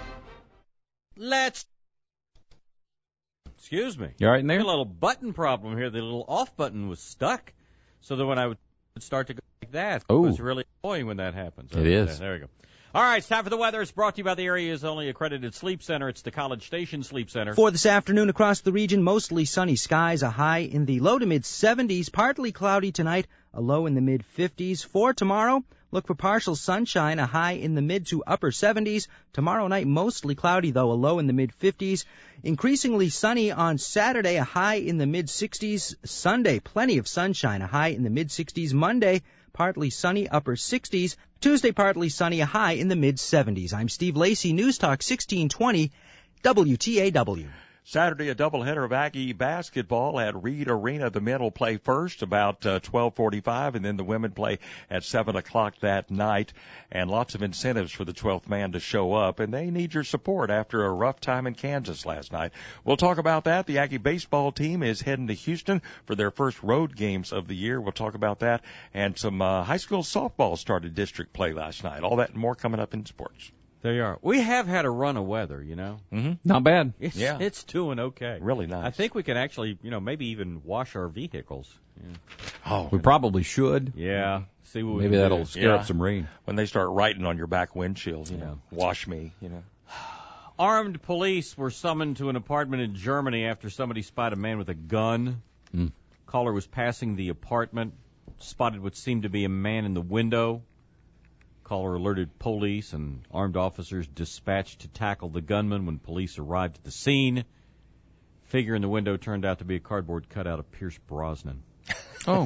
Excuse me. You all right in there? A little button problem here. The little off button was stuck. So that when I would start to go like that, it was really annoying when that happens. It is. There we go. All right, it's time for the weather. It's brought to you by the area's only accredited sleep center. It's the College Station Sleep Center. For this afternoon across the region, mostly sunny skies, a high in the low to mid-70s, partly cloudy tonight, a low in the mid-50s. For tomorrow, look for partial sunshine, a high in the mid to upper 70s. Tomorrow night, mostly cloudy, though, a low in the mid-50s. Increasingly sunny on Saturday, a high in the mid-60s. Sunday, plenty of sunshine, a high in the mid-60s. Monday, partly sunny, upper 60s. Tuesday, partly sunny, a high in the mid-70s. I'm Steve Lacey, News Talk 1620, WTAW. Saturday, a doubleheader of Aggie basketball at Reed Arena. The men will play first about 12:45, and then the women play at 7 o'clock that night. And lots of incentives for the 12th man to show up, and they need your support after a rough time in Kansas last night. We'll talk about that. The Aggie baseball team is heading to Houston for their first road games of the year. We'll talk about that. And some high school softball started district play last night. All that and more coming up in sports. There you are. We have had a run of weather, you know. Mm-hmm. Not bad. It's doing okay. Really nice. I think we can actually, maybe even wash our vehicles. Yeah. Oh, we probably should. Yeah. See what maybe that'll scare up some rain. When they start writing on your back windshield, wash me, Armed police were summoned to an apartment in Germany after somebody spied a man with a gun. Caller was passing the apartment, spotted what seemed to be a man in the window. Caller alerted police, and armed officers dispatched to tackle the gunman. When police arrived at the scene, figure in the window turned out to be a cardboard cutout of Pierce Brosnan. Oh.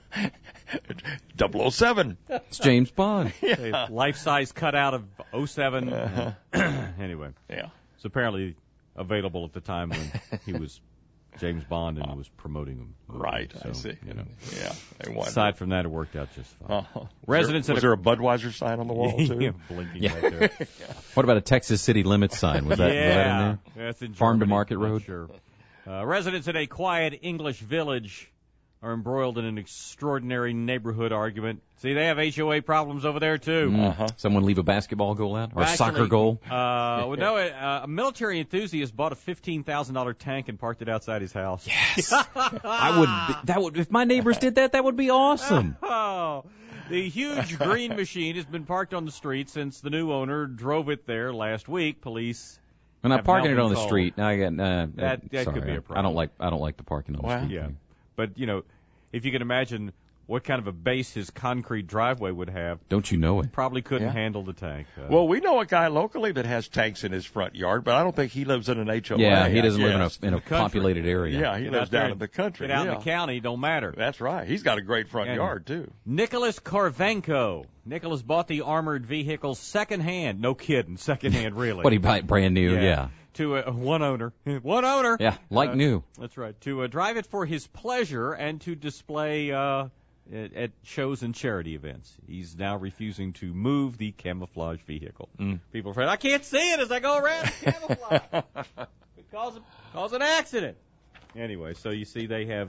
007. It's James Bond. A life-size cutout of 07. Anyway. Yeah. It's apparently available at the time when he was James Bond and was promoting him. Right, so, I see. Yeah. Aside from that, it worked out just fine. Was there a Budweiser sign on the wall, too? Blinking right there. What about a Texas City Limits sign? Was that in there? That's in Farm to Germany, Market Road? Sure. Residents in a quiet English village are embroiled in an extraordinary neighborhood argument. See, they have HOA problems over there, too. Someone leave a basketball goal out? Or a soccer goal? A military enthusiast bought a $15,000 tank and parked it outside his house. Yes. If my neighbors did that, that would be awesome. The huge green machine has been parked on the street since the new owner drove it there last week. Police We're not parking it on the street. Now, that could be a problem. I don't like the parking on the street. Yeah. But, if you can imagine what kind of a base his concrete driveway would have. Don't you know it? Probably couldn't handle the tank. Well, we know a guy locally that has tanks in his front yard, but I don't think he lives in an HOA. Yeah, he doesn't live in a populated area. Yeah, he lives down in the country. Get out in the county, don't matter. That's right. He's got a great front yard, too. Nicholas Karvenko. Nicholas bought the armored vehicle secondhand. No kidding, secondhand, really. What, he buy it brand new? Yeah. To one owner. One owner. Yeah, like new. That's right. To drive it for his pleasure and to display at shows and charity events. He's now refusing to move the camouflage vehicle. People are afraid, I can't see it as I go around the camouflage. It cause an accident. Anyway, so you see they have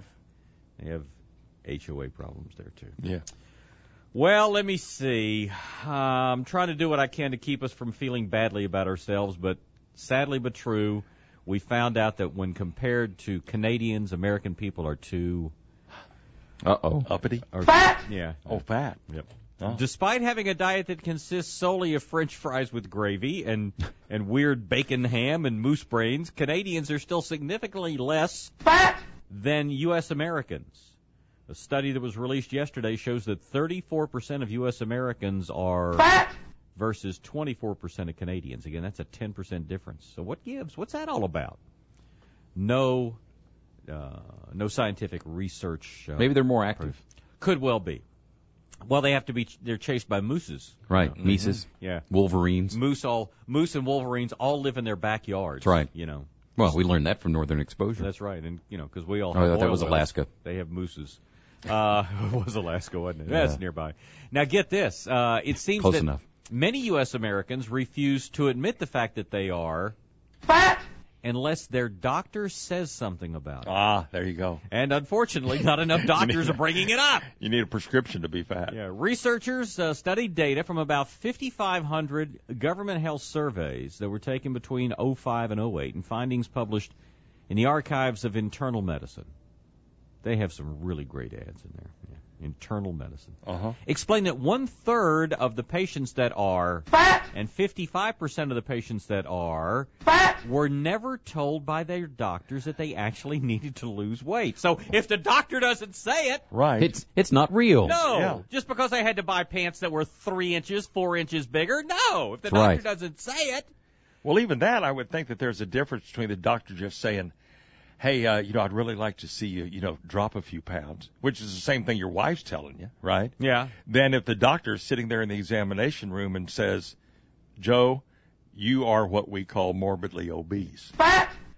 HOA problems there, too. Yeah. Well, let me see. I'm trying to do what I can to keep us from feeling badly about ourselves, but sadly but true, we found out that when compared to Canadians, American people are too... uppity? Fat! Yeah. Oh, fat. Yep. Oh. Despite having a diet that consists solely of French fries with gravy and weird bacon ham and moose brains, Canadians are still significantly less fat than U.S. Americans. A study that was released yesterday shows that 34% of U.S. Americans are fat versus 24% of Canadians. Again, that's a 10% difference. So what gives? What's that all about? No scientific research. Maybe they're more active. Could well be. Well, they're chased by mooses. Right, Mises. Yeah. Wolverines. Moose and wolverines all live in their backyards. That's right. Well, we learned that from Northern Exposure. That's right, and because we all have that was wells, Alaska. They have mooses. It was Alaska, wasn't it? Yeah. That's nearby. Now get this. It seems Close that enough. many U.S. Americans refuse to admit the fact that they are fat unless their doctor says something about it. There you go. And unfortunately, not enough doctors are bringing it up. You need a prescription to be fat. Yeah, researchers studied data from about 5,500 government health surveys that were taken between 2005 and 2008, and findings published in the Archives of Internal Medicine. They have some really great ads in there. Yeah. Internal Medicine. Explain that 1/3 of the patients that are fat and 55% of the patients that are fat were never told by their doctors that they actually needed to lose weight. So if the doctor doesn't say it, right, it's not real. No, just because they had to buy pants that were 3 inches, 4 inches bigger. No, if the doctor doesn't say it. Well, even that, I would think that there's a difference between the doctor just saying, hey, I'd really like to see you, drop a few pounds, which is the same thing your wife's telling you, right? Yeah. Then if the doctor's sitting there in the examination room and says, Joe, you are what we call morbidly obese. Fat!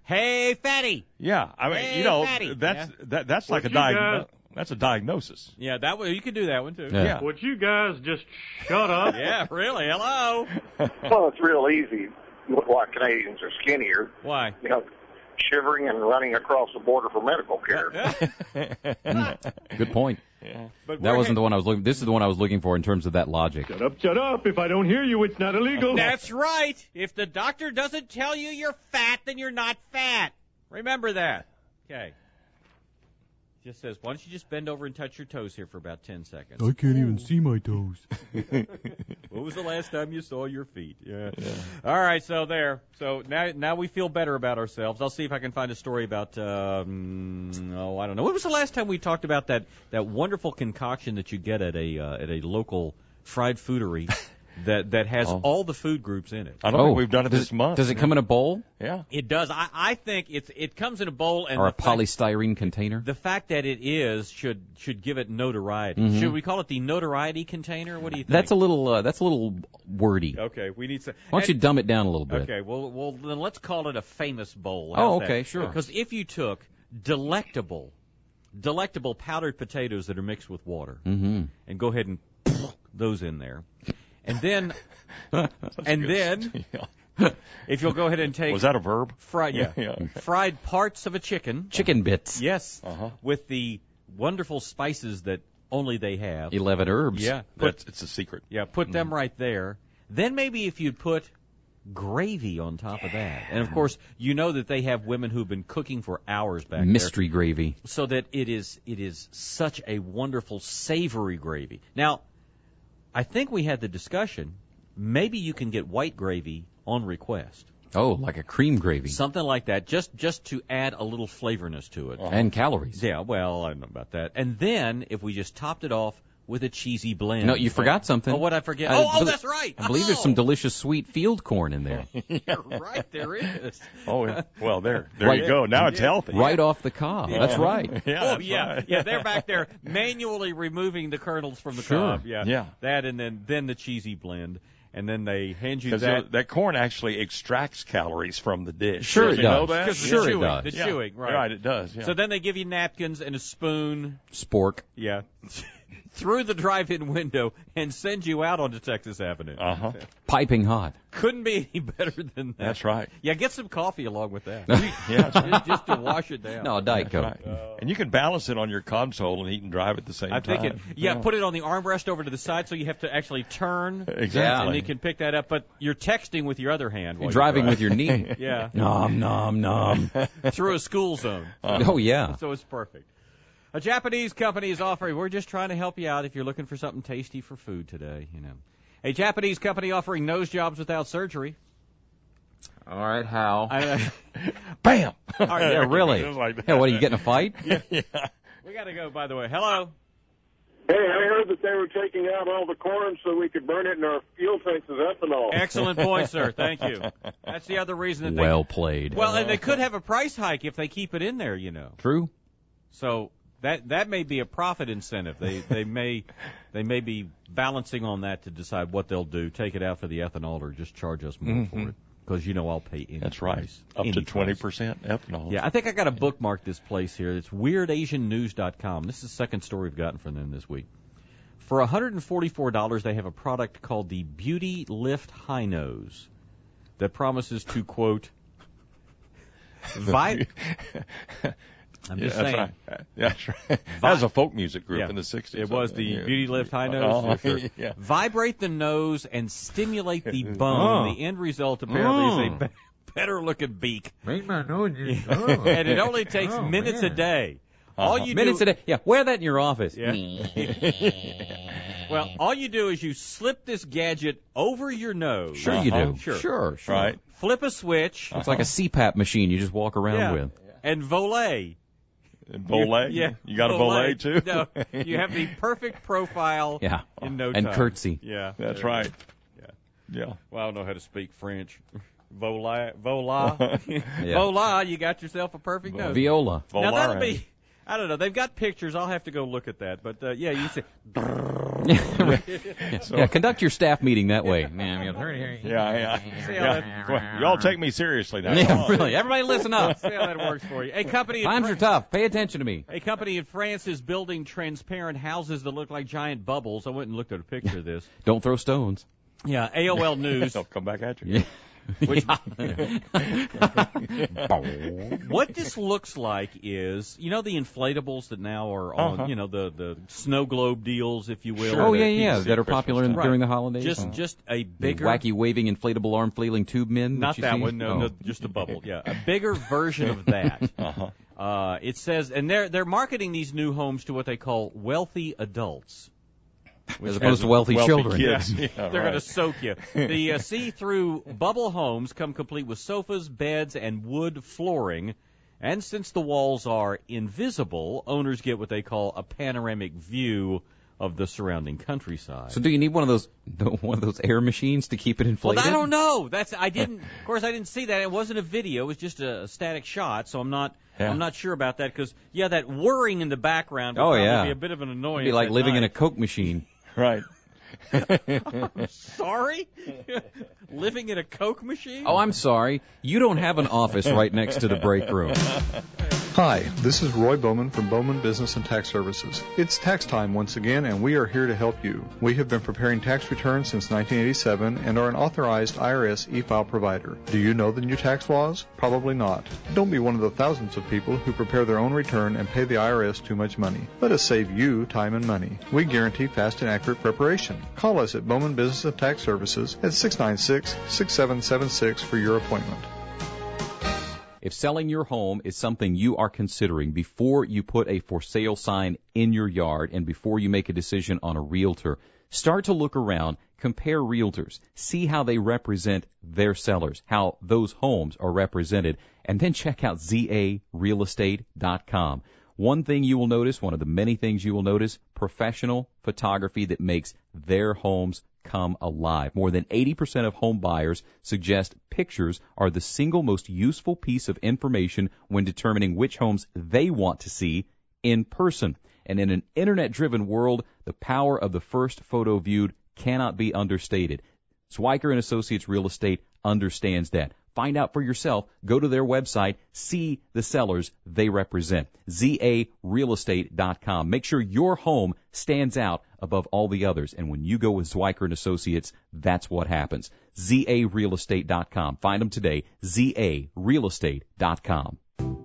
Hey, fatty. Yeah, I mean, Hey, you know, fatty. that's like that's a diagnosis. Yeah, that way you could do that one too. Yeah. Would you guys just shut up? Yeah, really. Hello. Well, it's real easy. Why Canadians are skinnier. Why? You know, shivering and running across the border for medical care. Good point. Yeah. But That wasn't the one I was looking. This is the one I was looking for in terms of that logic. Shut up. If I don't hear you, it's not illegal. That's right. If the doctor doesn't tell you you're fat, then you're not fat. Remember that. Okay. Just says, why don't you just bend over and touch your toes here for about 10 seconds? I can't even see my toes. When was the last time you saw your feet? Yeah. All right, so there. So now we feel better about ourselves. I'll see if I can find a story about, I don't know. When was the last time we talked about that wonderful concoction that you get at a local fried foodery that has all the food groups in it? I don't think we've done it this month. Does it come in a bowl? Yeah. It does. I think it comes in a bowl and Or a polystyrene container? the fact that it is should give it notoriety. Mhm. Should we call it the notoriety container? What do you think? That's a little wordy. Okay, we need some. Why don't you dumb it down a little bit? Okay, well then let's call it a famous bowl. Oh, How's okay, that? sure. Because if you took delectable powdered potatoes that are mixed with water, Mm-hmm. and go ahead and those in there, and then if you'll go ahead and take Was that a verb? fried fried parts of a Chicken bits. yes, with the wonderful spices that only they have. 11 herbs. Yeah, It's a secret. Yeah, put them right there. Then maybe if you'd put gravy on top of that. And, of course, you know that they have women who've been cooking for hours back Mystery gravy. there. So that it is such a wonderful, savory gravy. Now, I think we had the discussion, maybe you can get white gravy on request. Oh, like a cream gravy. Something like that, just to add a little flavorness to it. And calories. Yeah, well, I don't know about that. And then, if we just topped it off with a cheesy blend. No, you forgot something. Oh, what'd I forget? That's right. I believe there's some delicious sweet field corn in there. You're right, there is. Oh, well, there Right. you go. Now it's healthy. Right off the cob. Yeah. That's right. Yeah, that's right. Yeah, they're back there manually removing the kernels from the Sure. cob. Yeah. Yeah. That and then the cheesy blend. And then they hand you Because that. that corn actually extracts calories from the dish. Sure Did it you know does. that? Sure the it chewing, does. The Yeah. chewing, right. Right, it does. Yeah. So then they give you napkins and a spoon. Spork. Yeah. Through the drive-in window and send you out onto Texas Avenue. Uh-huh. Piping hot. Couldn't be any better than that. That's right. Yeah, get some coffee along with that. Yeah, that's right. just to wash it down. No, Diet Coke. Right. And you can balance it on your console and eat and drive at the same I'm time. thinking, put it on the armrest over to the side so you have to actually turn. Exactly. And you can pick that up, but you're texting with your other hand. You're driving with your knee. Yeah. Nom, nom, nom. Through a school zone. Oh, yeah. So it's perfect. A Japanese company is offering, we're just trying to help you out if you're looking for something tasty for food today, you know. A Japanese company offering nose jobs without surgery. All right, how? Bam! Yeah, really. Just like that. Yeah, what, are you getting a fight? Yeah. We got to go, by the way. Hello. Hey, I heard that they were taking out all the corn so we could burn it in our fuel tanks as ethanol. Excellent point, sir. Thank you. That's the other reason that Well played. Well, and they could have a price hike if they keep it in there, you know. True. So that may be a profit incentive. They may be balancing on that to decide what they'll do. Take it out for the ethanol or just charge us more for it. Because you know I'll pay any That's price. right. Up to 20% ethanol. Yeah, I think I got to bookmark this place here. It's WeirdAsianNews.com. This is the second story we've gotten from them this week. For $144, they have a product called the Beauty Lift High Nose that promises to, quote, I'm just saying. Right. That's right. That was a folk music group in the 60s. It was the Beauty Lift High Nose. Yeah. Vibrate the nose and stimulate the bone. The end result apparently is a better looking beak. Make my nose. And it only takes minutes a day. All you minutes do, a day. Yeah, wear that in your office. Yeah. Well, all you do is you slip this gadget over your nose. Sure you do. Sure. Right. Flip a switch. It's like a CPAP machine you just walk around with. And volet. Volet? Yeah. You got a volet too? No, you have the perfect profile in no time. And curtsy. Yeah. That's right. Yeah. Well, I don't know how to speak French. Vola. Yeah. Vola, you got yourself a perfect nose. Viola. Now that'll be, I don't know. They've got pictures. I'll have to go look at that. But, yeah, you say... Yeah, conduct your staff meeting that way. Yeah. Y'all take me seriously now. Yeah, really. Everybody listen up. See how that works for you. A company Times are tough. Pay attention to me. A company in France is building transparent houses that look like giant bubbles. I went and looked at a picture of this. Don't throw stones. Yeah, AOL News. They'll come back at you. Yeah. What this looks like is, the inflatables that now are on, the snow globe deals, if you will. Sure. Oh, yeah, that are popular during the holidays. Just a bigger... The wacky waving inflatable arm flailing tube men? Not that one, no, just a bubble, yeah. A bigger version of that. It says, and they're marketing these new homes to what they call wealthy adults. As opposed to wealthy children. Kids. Yeah, they're going to soak you. The see-through bubble homes come complete with sofas, beds, and wood flooring. And since the walls are invisible, owners get what they call a panoramic view of the surrounding countryside. So do you need one of those air machines to keep it inflated? Well, I don't know. I didn't see that. It wasn't a video. It was just a static shot. So I'm not sure about that because that whirring in the background would probably be a bit of an annoyance. It'd be like living in a Coke machine. Right. I'm sorry? Living in a Coke machine? Oh, I'm sorry. You don't have an office right next to the break room. Hi, this is Roy Bowman from Bowman Business and Tax Services. It's tax time once again, and we are here to help you. We have been preparing tax returns since 1987 and are an authorized IRS e-file provider. Do you know the new tax laws? Probably not. Don't be one of the thousands of people who prepare their own return and pay the IRS too much money. Let us save you time and money. We guarantee fast and accurate preparation. Call us at Bowman Business and Tax Services at 696-6776 for your appointment. If selling your home is something you are considering before you put a for sale sign in your yard and before you make a decision on a realtor, start to look around, compare realtors, see how they represent their sellers, how those homes are represented, and then check out zarealestate.com. One thing you will notice, one of the many things you will notice, professional photography that makes their homes come alive. More than 80% of home buyers suggest pictures are the single most useful piece of information when determining which homes they want to see in person. And in an internet-driven world, the power of the first photo viewed cannot be understated. Swiker & Associates Real Estate understands that. Find out for yourself. Go to their website. See the sellers they represent. zarealestate.com. Make sure your home stands out above all the others. And when you go with Swiker & Associates, that's what happens. zarealestate.com. Find them today. zarealestate.com.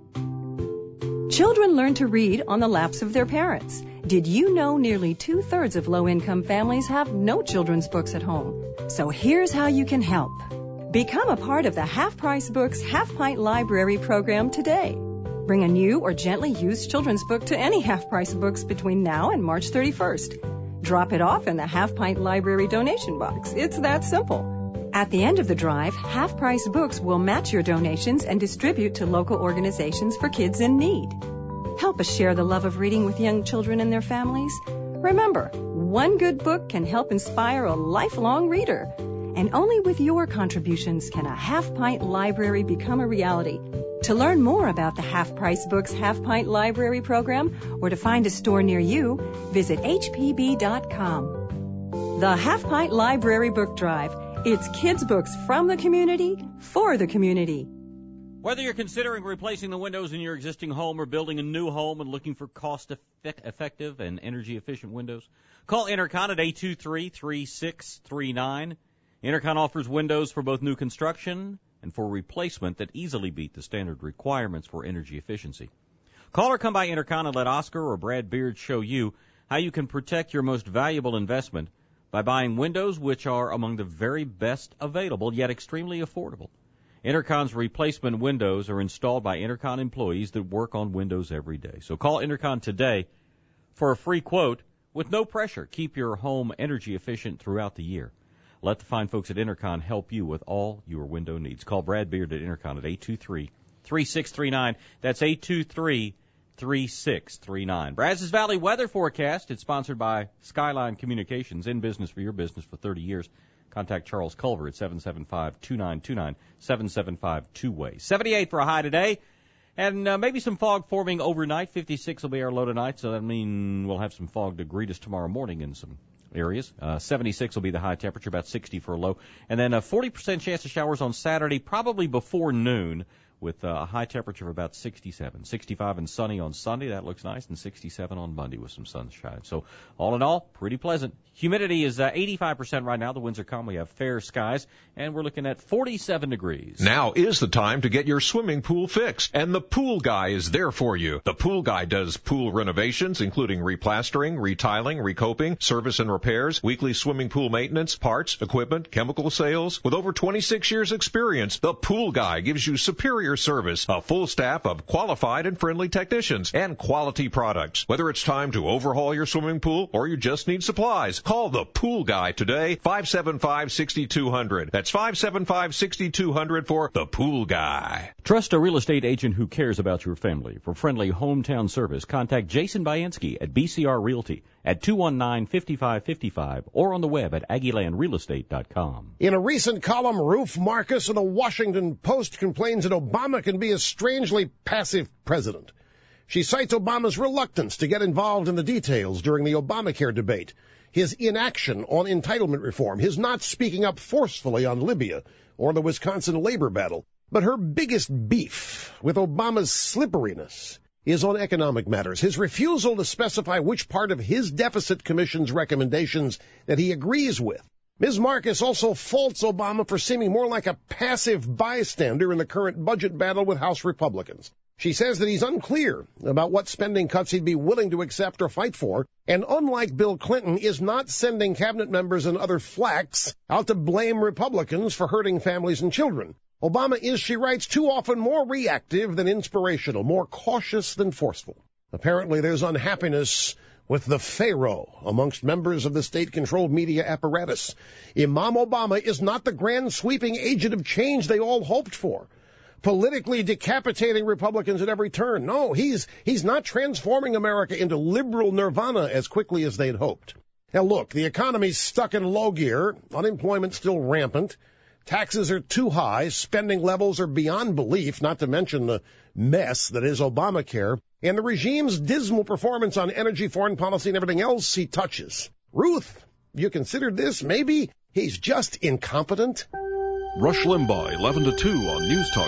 Children learn to read on the laps of their parents. Did you know nearly 2/3 of low-income families have no children's books at home? So here's how you can help. Become a part of the Half Price Books Half Pint Library program today. Bring a new or gently used children's book to any Half Price Books between now and March 31st. Drop it off in the Half Pint Library donation box. It's that simple. At the end of the drive, Half Price Books will match your donations and distribute to local organizations for kids in need. Help us share the love of reading with young children and their families. Remember, one good book can help inspire a lifelong reader. And only with your contributions can a Half Pint Library become a reality. To learn more about the Half Price Books Half Pint Library program or to find a store near you, visit hpb.com. The Half Pint Library Book Drive. It's kids' books from the community for the community. Whether you're considering replacing the windows in your existing home or building a new home and looking for cost-effective and energy-efficient windows, call Intercon at 823-3639. Intercon offers windows for both new construction and for replacement that easily beat the standard requirements for energy efficiency. Call or come by Intercon and let Oscar or Brad Beard show you how you can protect your most valuable investment by buying windows which are among the very best available, yet extremely affordable. Intercon's replacement windows are installed by Intercon employees that work on windows every day. So call Intercon today for a free quote with no pressure. Keep your home energy efficient throughout the year. Let the fine folks at Intercon help you with all your window needs. Call Brad Beard at Intercon at 823-3639. That's 823-3639. Brazos Valley Weather Forecast. It's sponsored by Skyline Communications, in business for your business for 30 years. Contact Charles Culver at 775-2929, 775-2-WAY. 78 for a high today. And maybe some fog forming overnight. 56 will be our low tonight, so that means we'll have some fog to greet us tomorrow morning in some areas. 76 will be the high temperature, about 60 for a low. And then a 40% chance of showers on Saturday, probably before noon, with a high temperature of about 67. 65 and sunny on Sunday. That looks nice. And 67 on Monday with some sunshine. So all in all, pretty pleasant. Humidity is 85% right now. The winds are calm. We have fair skies. And we're looking at 47 degrees. Now is the time to get your swimming pool fixed. And the Pool Guy is there for you. The Pool Guy does pool renovations, including replastering, retiling, recoping, service and repairs, weekly swimming pool maintenance, parts, equipment, chemical sales. With over 26 years experience, the Pool Guy gives you superior service, a full staff of qualified and friendly technicians, and quality products. Whether it's time to overhaul your swimming pool or you just need supplies, call the Pool Guy today, 575-6200. That's 575-6200 for the Pool Guy. Trust a real estate agent who cares about your family. For friendly hometown service, contact Jason Bainski at BCR Realty at 219-5555 or on the web at AggielandRealEstate.com. In a recent column, Ruth Marcus of the Washington Post complains that Obama can be a strangely passive president. She cites Obama's reluctance to get involved in the details during the Obamacare debate, his inaction on entitlement reform, his not speaking up forcefully on Libya or the Wisconsin labor battle. But her biggest beef with Obama's slipperiness is on economic matters, his refusal to specify which part of his deficit commission's recommendations that he agrees with. Ms. Marcus also faults Obama for seeming more like a passive bystander in the current budget battle with House Republicans. She says that he's unclear about what spending cuts he'd be willing to accept or fight for, and unlike Bill Clinton, is not sending cabinet members and other flacks out to blame Republicans for hurting families and children. Obama is, she writes, too often more reactive than inspirational, more cautious than forceful. Apparently there's unhappiness with the Pharaoh amongst members of the state-controlled media apparatus. Imam Obama is not the grand sweeping agent of change they all hoped for, politically decapitating Republicans at every turn. No, he's not transforming America into liberal nirvana as quickly as they'd hoped. Now look, the economy's stuck in low gear, unemployment's still rampant, taxes are too high, spending levels are beyond belief, not to mention the mess that is Obamacare, and the regime's dismal performance on energy, foreign policy, and everything else he touches. Ruth, you considered this? Maybe he's just incompetent? Rush Limbaugh, 11 to 2 on News Talk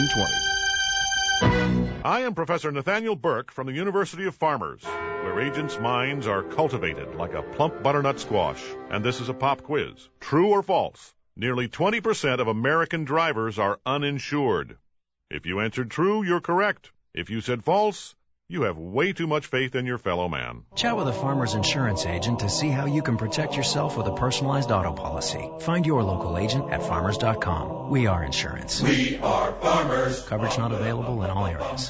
1620. I am Professor Nathaniel Burke from the University of Farmers, where agents' minds are cultivated like a plump butternut squash. And this is a pop quiz. True or false? Nearly 20% of American drivers are uninsured. If you answered true, you're correct. If you said false, you have way too much faith in your fellow man. Chat with a Farmer's insurance agent to see how you can protect yourself with a personalized auto policy. Find your local agent at farmers.com. We are insurance. We are Farmers. Coverage not available in all areas.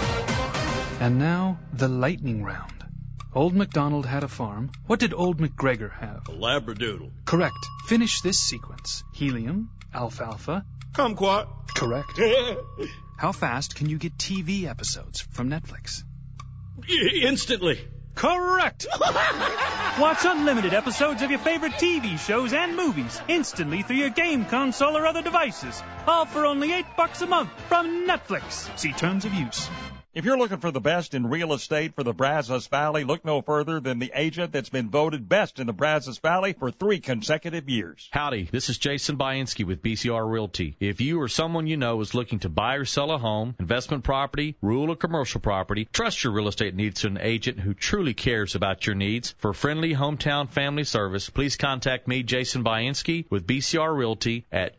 And now, the lightning round. Old MacDonald had a farm. What did Old MacGregor have? A Labradoodle. Correct. Finish this sequence. Helium, alfalfa. Kumquat. Correct. How fast can you get TV episodes from Netflix? Instantly. Correct! Watch unlimited episodes of your favorite TV shows and movies instantly through your game console or other devices. All for only $8 a month from Netflix. See terms of use. If you're looking for the best in real estate for the Brazos Valley, look no further than the agent that's been voted best in the Brazos Valley for 3 consecutive years. Howdy, this is Jason Bainski with BCR Realty. If you or someone you know is looking to buy or sell a home, investment property, rural or commercial property, trust your real estate needs to an agent who truly cares about your needs. For friendly hometown family service, please contact me, Jason Bainski, with BCR Realty at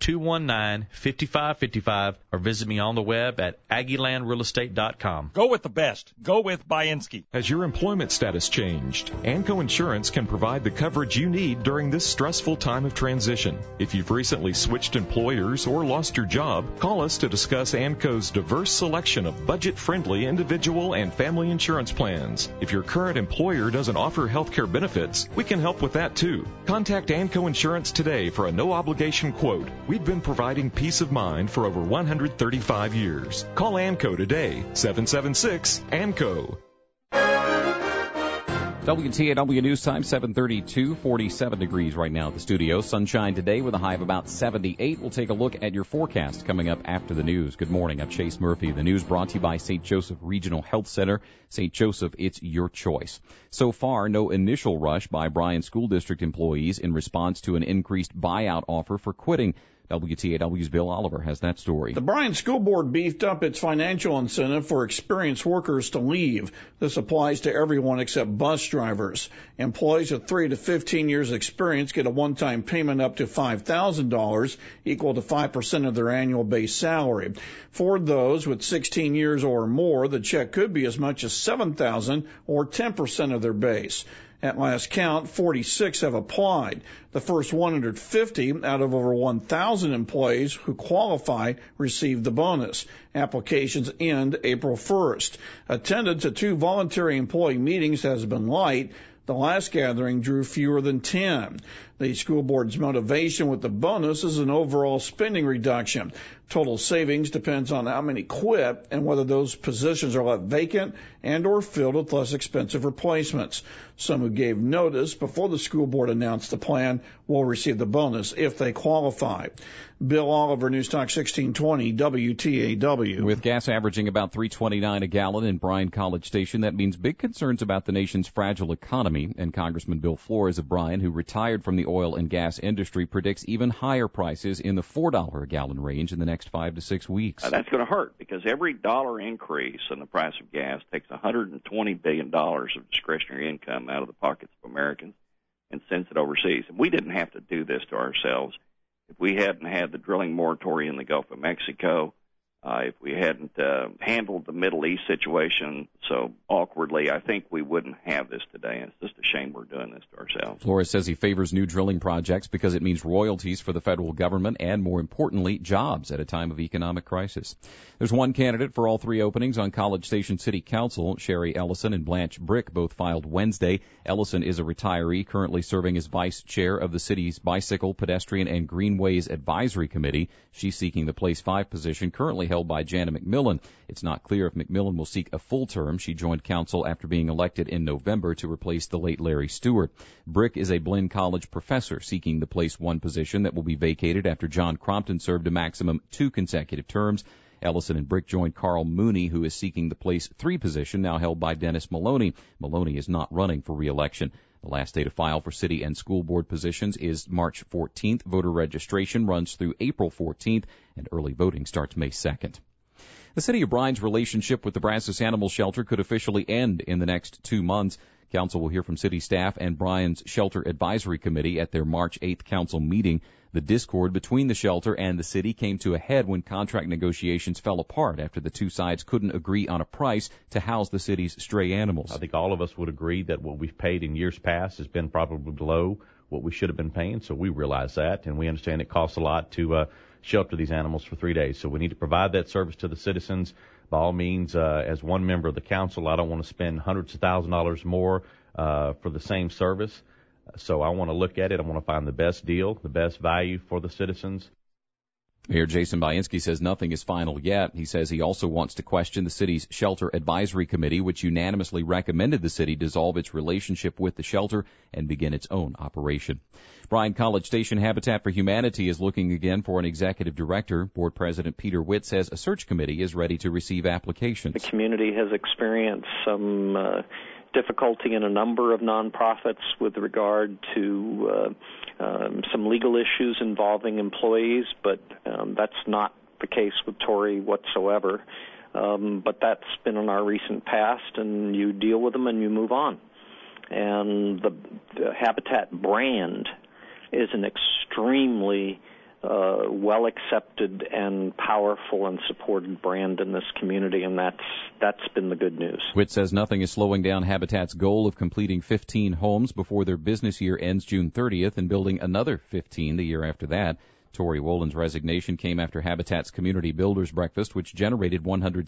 219-5555 or visit me on the web at AggielandRealEstate.com. Go with the best. Go with Bainski. Has your employment status changed? ANCO Insurance can provide the coverage you need during this stressful time of transition. If you've recently switched employers or lost your job, call us to discuss ANCO's diverse selection of budget-friendly individual and family insurance plans. If your current employer doesn't offer health care benefits, we can help with that too. Contact ANCO Insurance today for a no-obligation quote. We've been providing peace of mind for over 135 years. Call ANCO today, 776-ANCO. WTAW News Time, 7:32, 47 degrees right now at the studio. Sunshine today with a high of about 78. We'll take a look at your forecast coming up after the news. Good morning. I'm Chase Murphy. The news brought to you by St. Joseph Regional Health Center. St. Joseph, it's your choice. So far, no initial rush by Bryan School District employees in response to an increased buyout offer for quitting. WTAW's Bill Oliver has that story. The Bryan School Board beefed up its financial incentive for experienced workers to leave. This applies to everyone except bus drivers. Employees with 3 to 15 years experience get a one-time payment up to $5,000, equal to 5% of their annual base salary. For those with 16 years or more, the check could be as much as $7,000 or 10% of their base. At last count, 46 have applied. The first 150 out of over 1,000 employees who qualify received the bonus. Applications end April 1st. Attendance at 2 voluntary employee meetings has been light. The last gathering drew fewer than 10. The school board's motivation with the bonus is an overall spending reduction. Total savings depends on how many quit and whether those positions are left vacant and or filled with less expensive replacements. Some who gave notice before the school board announced the plan will receive the bonus if they qualify. Bill Oliver, News Talk 1620, WTAW. With gas averaging about $3.29 a gallon in Bryan College Station, that means big concerns about the nation's fragile economy. And Congressman Bill Flores of Bryan, who retired from the oil and gas industry, predicts even higher prices in the $4 a gallon range in the next 5 to 6 weeks. That's going to hurt because every dollar increase in the price of gas takes $120 billion of discretionary income out of the pockets of Americans and sends it overseas. And we didn't have to do this to ourselves. If we hadn't had the drilling moratorium in the Gulf of Mexico, if we hadn't handled the Middle East situation so awkwardly, I think we wouldn't have this today. And it's just a shame we're doing this to ourselves. Flores says he favors new drilling projects because it means royalties for the federal government and, more importantly, jobs at a time of economic crisis. There's one candidate for all 3 openings on College Station City Council. Sherry Ellison and Blanche Brick both filed Wednesday. Ellison is a retiree currently serving as vice chair of the city's Bicycle, Pedestrian, and Greenways Advisory Committee. She's seeking the Place 5 position currently held by Jana McMillan. It's not clear if McMillan will seek a full term. She joined council after being elected in November to replace the late Larry Stewart. Brick is a Blinn College professor seeking the Place 1 position that will be vacated after John Crompton served a maximum 2 consecutive terms. Ellison and Brick joined Carl Mooney, who is seeking the Place 3 position now held by Dennis Maloney. Maloney is not running for re-election. The last day to file for city and school board positions is March 14th. Voter registration runs through April 14th, and early voting starts May 2nd. The City of Bryan's relationship with the Brazos Animal Shelter could officially end in the next 2 months. Council will hear from city staff and Bryan's Shelter Advisory Committee at their March 8th council meeting. The discord between the shelter and the city came to a head when contract negotiations fell apart after the 2 sides couldn't agree on a price to house the city's stray animals. I think all of us would agree that what we've paid in years past has been probably below what we should have been paying, so we realize that, and we understand it costs a lot to shelter these animals for 3 days. So we need to provide that service to the citizens. By all means, as one member of the council, I don't want to spend hundreds of $1,000s more for the same service. So I want to look at it. I want to find the best deal, the best value for the citizens. Mayor Jason Bainski says nothing is final yet. He says he also wants to question the city's Shelter Advisory Committee, which unanimously recommended the city dissolve its relationship with the shelter and begin its own operation. Bryan College Station Habitat for Humanity is looking again for an executive director. Board President Peter Witt says a search committee is ready to receive applications. The community has experienced some difficulty in a number of nonprofits with regard to some legal issues involving employees, but that's not the case with Tory whatsoever. But that's been in our recent past, and you deal with them and you move on. And the Habitat brand is an extremely well accepted and powerful and supported brand in this community, and that's been the good news. Witt says nothing is slowing down Habitat's goal of completing 15 homes before their business year ends June 30th and building another 15 the year after that. Tory Wolin's resignation came after Habitat's Community Builders Breakfast, which generated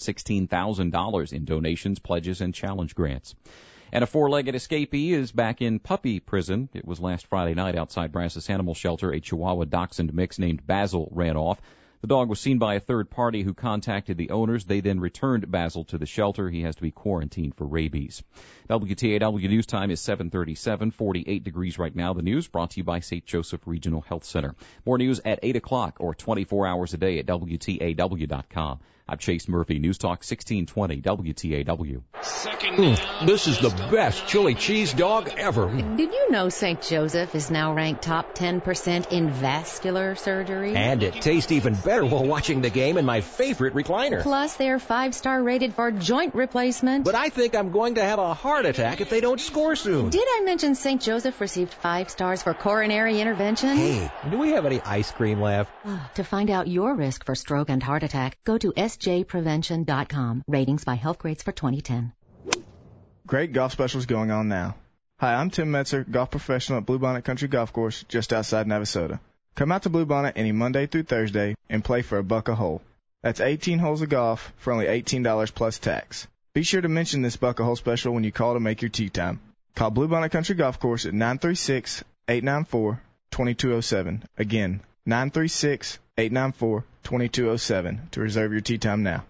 $116,000 in donations, pledges, and challenge grants. And a 4-legged escapee is back in puppy prison. It was last Friday night outside Brazos Animal Shelter. A Chihuahua Dachshund mix named Basil ran off. The dog was seen by a third party who contacted the owners. They then returned Basil to the shelter. He has to be quarantined for rabies. WTAW News Time is 7:37, 48 degrees right now. The news brought to you by St. Joseph Regional Health Center. More news at 8 o'clock or 24 hours a day at WTAW.com. I'm Chase Murphy, News Talk 1620 WTAW. This is the best chili cheese dog ever. Did you know St. Joseph is now ranked top 10% in vascular surgery? And it tastes even better while watching the game in my favorite recliner. Plus, they're 5-star rated for joint replacement. But I think I'm going to have a heart attack if they don't score soon. Did I mention St. Joseph received 5 stars for coronary intervention? Hey, do we have any ice cream left? To find out your risk for stroke and heart attack, go to sjprevention.com. Ratings by Health Grades for 2010. Great golf specials going on now. Hi, I'm Tim Metzer, golf professional at Bluebonnet Country Golf Course just outside Navasota. Come out to Bluebonnet any Monday through Thursday and play for $1 a hole. That's 18 holes of golf for only $18 plus tax. Be sure to mention this $1 a hole special when you call to make your tee time. Call Bluebonnet Country Golf Course at 936-894-2207. Again, 936-894-2207 to reserve your tee time now.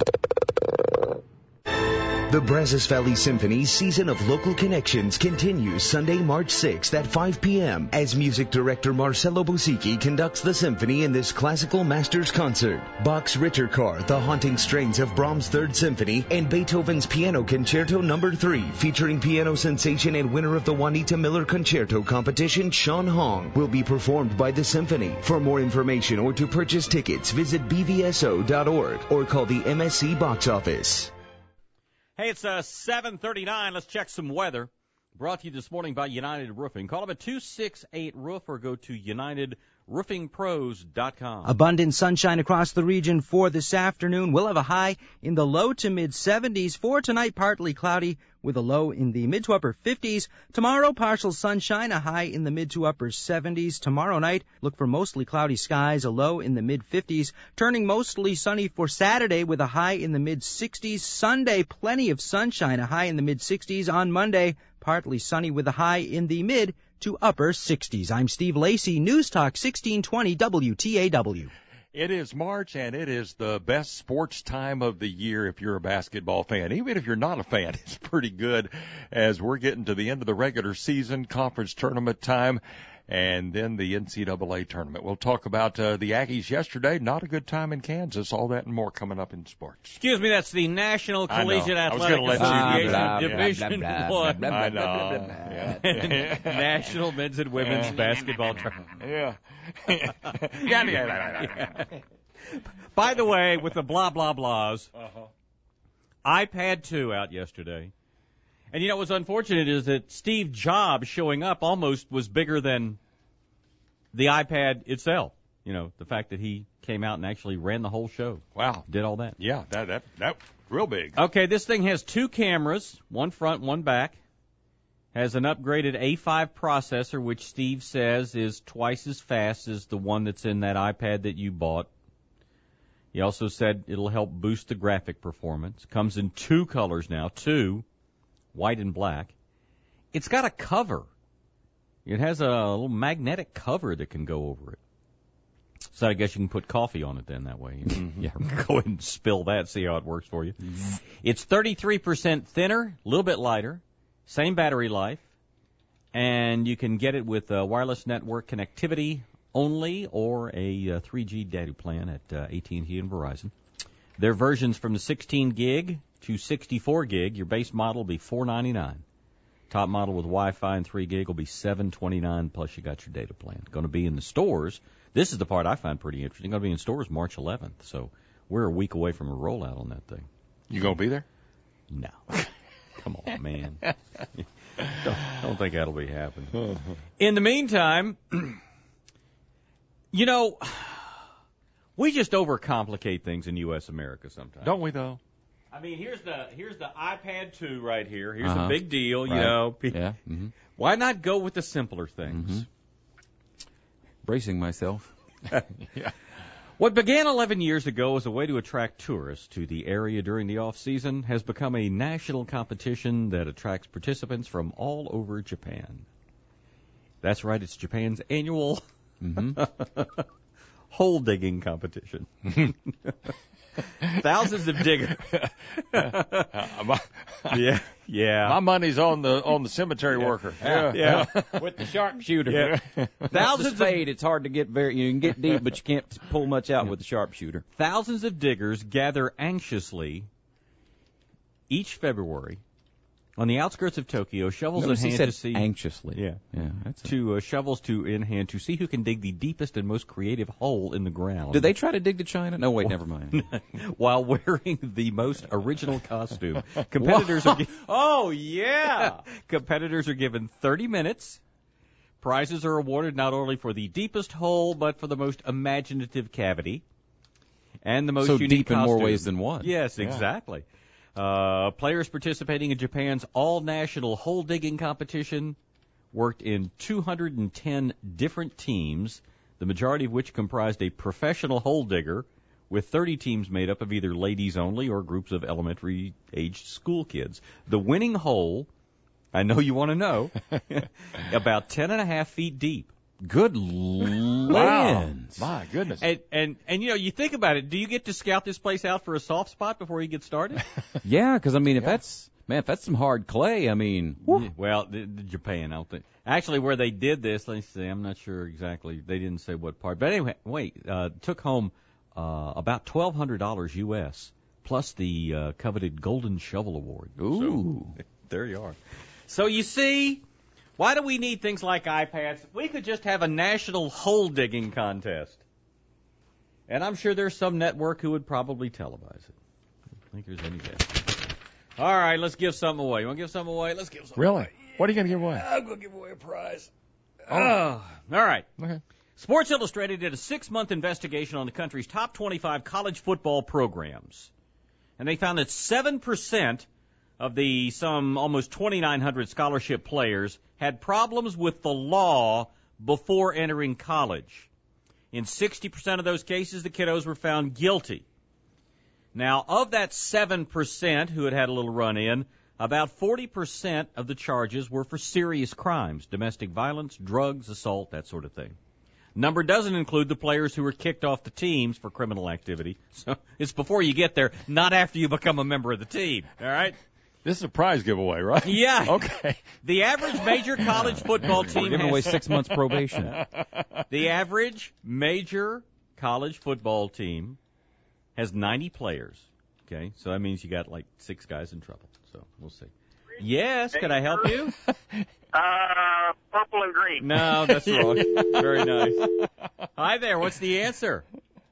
The Brazos Valley Symphony's season of local connections continues Sunday, March 6th at 5 p.m. as music director Marcelo Busicki conducts the symphony in this classical masters concert. Bach's Rittercar, the haunting strains of Brahms' Third Symphony, and Beethoven's Piano Concerto No. 3, featuring piano sensation and winner of the Juanita Miller Concerto competition, Sean Hong, will be performed by the symphony. For more information or to purchase tickets, visit bvso.org or call the MSC box office. Hey, it's 7:39. Let's check some weather. Brought to you this morning by United Roofing. Call them at 268-ROOF or go to UnitedRoofingPros.com. Abundant sunshine across the region for this afternoon. We'll have a high in the low to mid 70s. For tonight, partly cloudy with a low in the mid to upper 50s. Tomorrow, partial sunshine, a high in the mid to upper 70s. Tomorrow night, look for mostly cloudy skies, a low in the mid 50s. Turning mostly sunny for Saturday with a high in the mid 60s. Sunday, plenty of sunshine, a high in the mid 60s. On Monday, partly sunny with a high in the mid to upper 60s. I'm Steve Lacey, News Talk 1620 WTAW. It is March, and it is the best sports time of the year if you're a basketball fan. Even if you're not a fan, it's pretty good as we're getting to the end of the regular season, conference tournament time, and then the NCAA tournament. We'll talk about the Aggies yesterday. Not a good time in Kansas. All that and more coming up in sports. Excuse me, that's the National Collegiate Athletic Association Division I. National Men's and Women's Basketball Tournament. Yeah. By the way, with the blah, blah, blahs, iPad 2 out yesterday. And, you know, what's unfortunate is that Steve Jobs showing up almost was bigger than the iPad itself. You know, the fact that he came out and actually ran the whole show. Wow. Did all that. Yeah, that real big. Okay, this thing has 2 cameras, one front, one back. Has an upgraded A5 processor, which Steve says is twice as fast as the one that's in that iPad that you bought. He also said it'll help boost the graphic performance. Comes in 2 colors now, 2. White and black. It's got a cover. It has a little magnetic cover that can go over it. So I guess you can put coffee on it then that way. Yeah, go ahead and spill that, see how it works for you. It's 33% thinner, a little bit lighter, same battery life, and you can get it with wireless network connectivity only or a 3G data plan at AT&T and Verizon. Their versions from the 16 gig to 64 gig, your base model will be $499. Top model with Wi-Fi and 3 gig will be $729, plus you got your data plan. Going to be in the stores. This is the part I find pretty interesting. Going to be in stores March 11th, so we're a week away from a rollout on that thing. You going to be there? No. Come on, man. don't think that'll be happening. In the meantime, you know, we just overcomplicate things in U.S. America sometimes. Don't we, though? I mean, here's the iPad 2 right here. Here's a big deal, you know. Yeah. Why not go with the simpler things? Bracing myself. Yeah. What began 11 years ago as a way to attract tourists to the area during the off-season has become a national competition that attracts participants from all over Japan. That's right, it's Japan's annual hole digging competition. Thousands of diggers. Yeah. My money's on the cemetery worker. Yeah. With the sharpshooter. Yeah. Thousands of spade, it's hard to get you can get deep, but you can't pull much out with the sharpshooter. Thousands of diggers gather anxiously each February on the outskirts of Tokyo, shovels in hand to see anxiously. Shovels in hand to see who can dig the deepest and most creative hole in the ground. Did they try to dig to China? No, wait, never mind. While wearing the most original costume, competitors are competitors are given 30 minutes. Prizes are awarded not only for the deepest hole, but for the most imaginative cavity and the most unique deep costume. in more ways than one. Yes, exactly. Players participating in Japan's all-national hole-digging competition worked in 210 different teams, the majority of which comprised a professional hole digger, with 30 teams made up of either ladies only or groups of elementary-aged school kids. The winning hole, I know you want to know, about 10.5 feet deep. Good lands. My goodness. And you think about it. Do you get to scout this place out for a soft spot before you get started? Yeah, because if that's some hard clay, Well, the Japan, I don't think. Actually, where they did this, let me see. I'm not sure exactly. They didn't say what part. But anyway, took home about $1,200 U.S. plus the coveted Golden Shovel Award. Ooh, so, there you are. So you see. Why do we need things like iPads? We could just have a national hole-digging contest. And I'm sure there's some network who would probably televise it. I don't think there's any doubt. All right, let's give something away. You want to give something away? Let's give something away. Really? What are you going to give away? I'm going to give away a prize. All right. Okay. Sports Illustrated did a 6-month investigation on the country's top 25 college football programs. And they found that 7% of the some almost 2,900 scholarship players had problems with the law before entering college. In 60% of those cases, the kiddos were found guilty. Now, of that 7% who had a little run-in, about 40% of the charges were for serious crimes, domestic violence, drugs, assault, that sort of thing. Number doesn't include the players who were kicked off the teams for criminal activity. So it's before you get there, not after you become a member of the team. All right? This is a prize giveaway, right? Yeah. Okay. The average major college football team We're giving away 6 months probation. The average major college football team has 90 players. Okay, so that means you got like 6 guys in trouble. So we'll see. Yes, could I help you? Purple and green. No, that's wrong. Very nice. Hi there. What's the answer?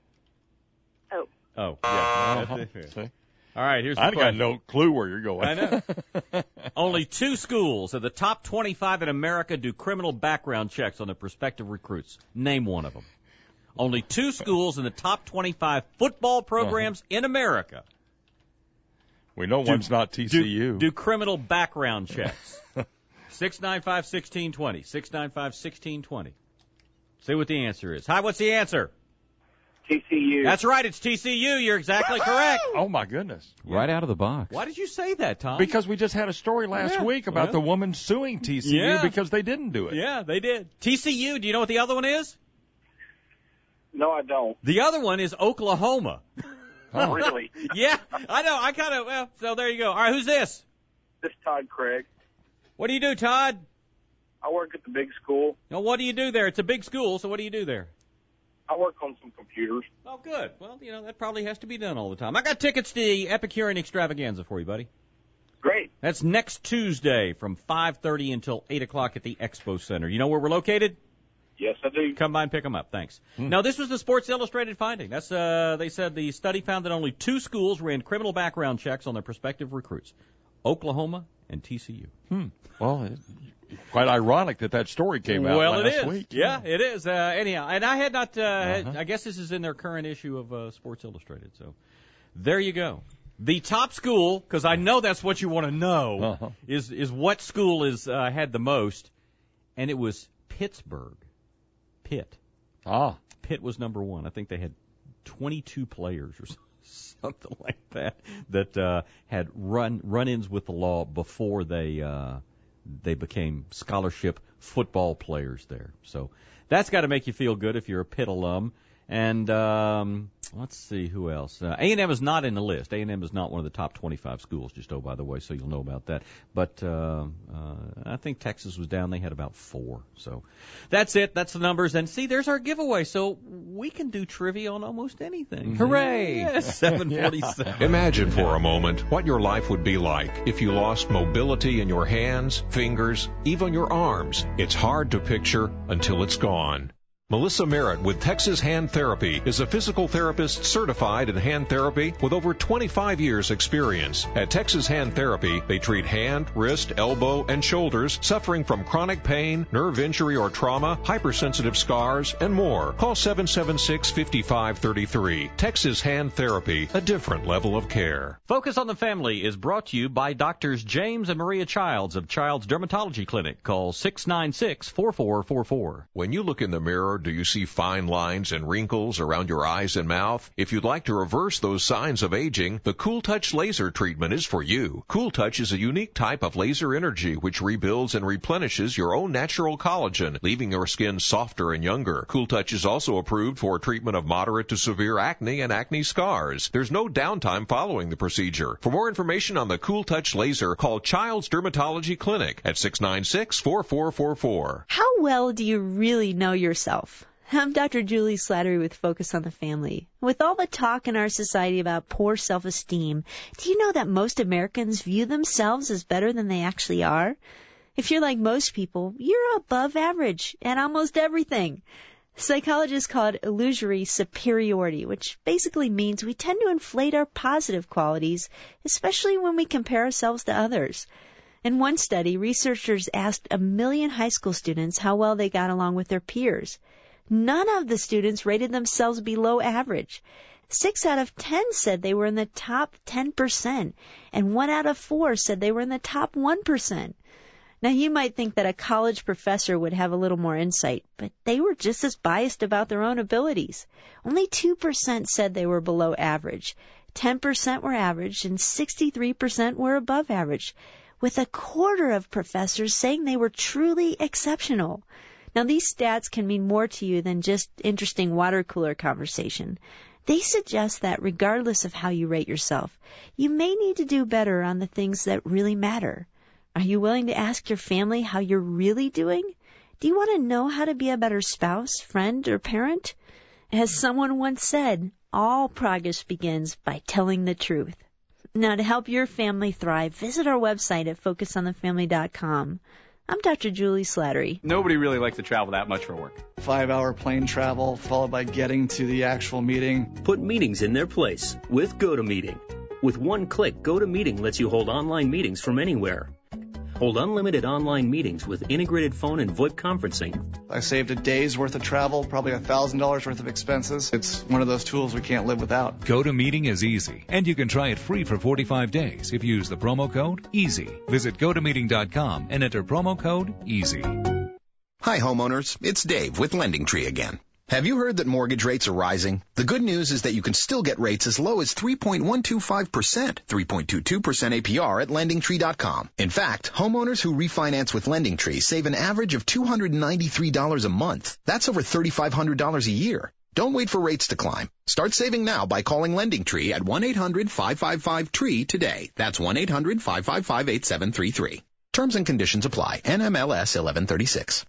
Oh, yeah. That's it. All right, here's the question. I got no clue where you're going. I know. Only 2 schools of the top 25 in America do criminal background checks on their prospective recruits. Name one of them. Only 2 schools in the top 25 football programs in America. We know one's not TCU. Do criminal background checks. 695-1620. 695-1620. See what the answer is. Hi, what's the answer? TCU. That's right, it's TCU. You're exactly correct. Oh, my goodness. Right out of the box. Why did you say that, Tom? Because we just had a story last week about the woman suing TCU because they didn't do it. Yeah, they did. TCU, do you know what the other one is? No, I don't. The other one is Oklahoma. Oh, really? Yeah, I know. So there you go. All right, who's this? This is Todd Craig. What do you do, Todd? I work at the big school. Now, what do you do there? It's a big school, so what do you do there? I work on some computers. Oh, good. Well, that probably has to be done all the time. I got tickets to the Epicurean Extravaganza for you, buddy. Great. That's next Tuesday from 5:30 until 8 o'clock at the Expo Center. You know where we're located? Yes, I do. Come by and pick them up. Thanks. Now, this was the Sports Illustrated finding. That's they said the study found that only 2 schools ran criminal background checks on their prospective recruits, Oklahoma and TCU. Well, quite ironic that story came out last week. Yeah, it is. Anyhow, and I had not. I guess this is in their current issue of Sports Illustrated. So there you go. The top school, because I know that's what you want to know, is what school is had the most, and it was Pittsburgh. Pitt. Pitt was number 1. I think they had 22 players or something like that had run-ins with the law before they became scholarship football players there. So that's got to make you feel good if you're a Pitt alum. And let's see who else. A&M is not in the list. A&M is not one of the top 25 schools, just by the way, so you'll know about that. But I think Texas was down. They had about 4. So that's it. That's the numbers. And see, there's our giveaway. So we can do trivia on almost anything. Hooray! Yes, 747. Imagine for a moment what your life would be like if you lost mobility in your hands, fingers, even your arms. It's hard to picture until it's gone. Melissa Merritt with Texas Hand Therapy is a physical therapist certified in hand therapy with over 25 years experience. At Texas Hand Therapy, they treat hand, wrist, elbow, and shoulders suffering from chronic pain, nerve injury or trauma, hypersensitive scars, and more. Call 776-5533. Texas Hand Therapy, a different level of care. Focus on the Family is brought to you by Doctors James and Maria Childs of Childs Dermatology Clinic. Call 696-4444. When you look in the mirror, do you see fine lines and wrinkles around your eyes and mouth? If you'd like to reverse those signs of aging, the Cool Touch laser treatment is for you. Cool Touch is a unique type of laser energy which rebuilds and replenishes your own natural collagen, leaving your skin softer and younger. Cool Touch is also approved for treatment of moderate to severe acne and acne scars. There's no downtime following the procedure. For more information on the Cool Touch laser, call Child's Dermatology Clinic at 696-4444. How well do you really know yourself? I'm Dr. Julie Slattery with Focus on the Family. With all the talk in our society about poor self-esteem, do you know that most Americans view themselves as better than they actually are? If you're like most people, you're above average at almost everything. Psychologists call it illusory superiority, which basically means we tend to inflate our positive qualities, especially when we compare ourselves to others. In one study, researchers asked 1 million high school students how well they got along with their peers. None of the students rated themselves below average. 6 out of 10 said they were in the top 10%, and 1 out of 4 said they were in the top 1%. Now, you might think that a college professor would have a little more insight, but they were just as biased about their own abilities. Only 2% said they were below average, 10% were average, and 63% were above average, with a quarter of professors saying they were truly exceptional. Now, these stats can mean more to you than just interesting water cooler conversation. They suggest that regardless of how you rate yourself, you may need to do better on the things that really matter. Are you willing to ask your family how you're really doing? Do you want to know how to be a better spouse, friend, or parent? As someone once said, all progress begins by telling the truth. Now, to help your family thrive, visit our website at FocusOnTheFamily.com. I'm Dr. Julie Slattery. Nobody really likes to travel that much for work. 5-hour plane travel, followed by getting to the actual meeting. Put meetings in their place with GoToMeeting. With one click, GoToMeeting lets you hold online meetings from anywhere. Hold unlimited online meetings with integrated phone and VoIP conferencing. I saved a day's worth of travel, probably $1,000 worth of expenses. It's one of those tools we can't live without. GoToMeeting is easy, and you can try it free for 45 days if you use the promo code EASY. Visit GoToMeeting.com and enter promo code EASY. Hi, homeowners. It's Dave with LendingTree again. Have you heard that mortgage rates are rising? The good news is that you can still get rates as low as 3.125%, 3.22% APR at LendingTree.com. In fact, homeowners who refinance with LendingTree save an average of $293 a month. That's over $3,500 a year. Don't wait for rates to climb. Start saving now by calling LendingTree at 1-800-555-TREE today. That's 1-800-555-8733. Terms and conditions apply. NMLS 1136.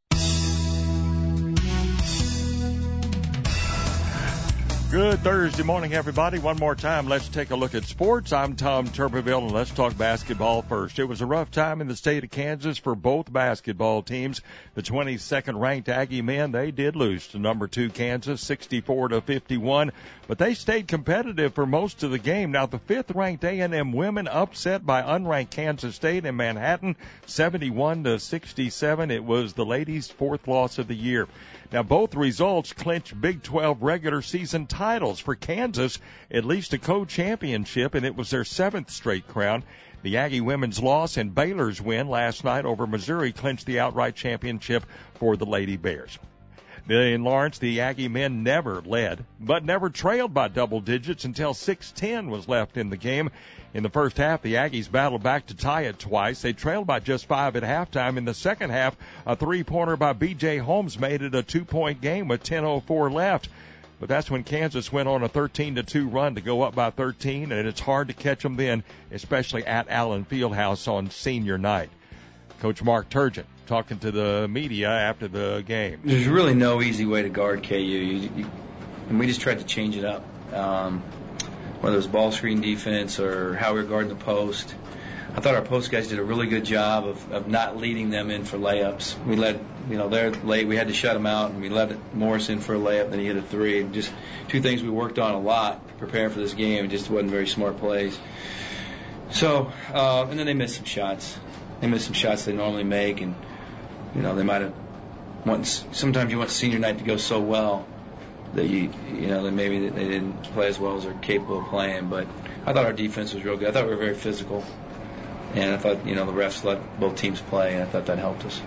Good Thursday morning, everybody. One more time, let's take a look at sports. I'm Tom Tuberville, and let's talk basketball first. It was a rough time in the state of Kansas for both basketball teams. The 22nd-ranked Aggie men, they did lose to number 2 Kansas, 64-51, but they stayed competitive for most of the game. Now, the 5th-ranked A&M women upset by unranked Kansas State in Manhattan, 71-67. It was the ladies' 4th loss of the year. Now, both results clinched Big 12 regular season titles for Kansas, at least a co-championship, and it was their 7th straight crown. The Aggie women's loss and Baylor's win last night over Missouri clinched the outright championship for the Lady Bears. In Lawrence, the Aggie men never led, but never trailed by double digits until 6:10 was left in the game. In the first half, the Aggies battled back to tie it twice. They trailed by just 5 at halftime. In the second half, a 3-pointer by B.J. Holmes made it a 2-point game with 10:04 left. but that's when Kansas went on a 13-2 run to go up by 13, and it's hard to catch them then, especially at Allen Fieldhouse on senior night. Coach Mark Turgeon talking to the media after the game. There's really no easy way to guard KU, and we just tried to change it up, whether it was ball screen defense or how we were guarding the post. I thought our post guys did a really good job of not leading them in for layups. We let, they're late. We had to shut them out, and we let Morris in for a layup, then he hit a three. And just two things we worked on a lot to prepare for this game. It just wasn't very smart plays. So, and then they missed some shots. They missed some shots they normally make, and they might have sometimes you want senior night to go so well that that maybe they didn't play as well as they're capable of playing. But I thought our defense was real good. I thought we were very physical. And I thought, the refs let both teams play, and I thought that helped us.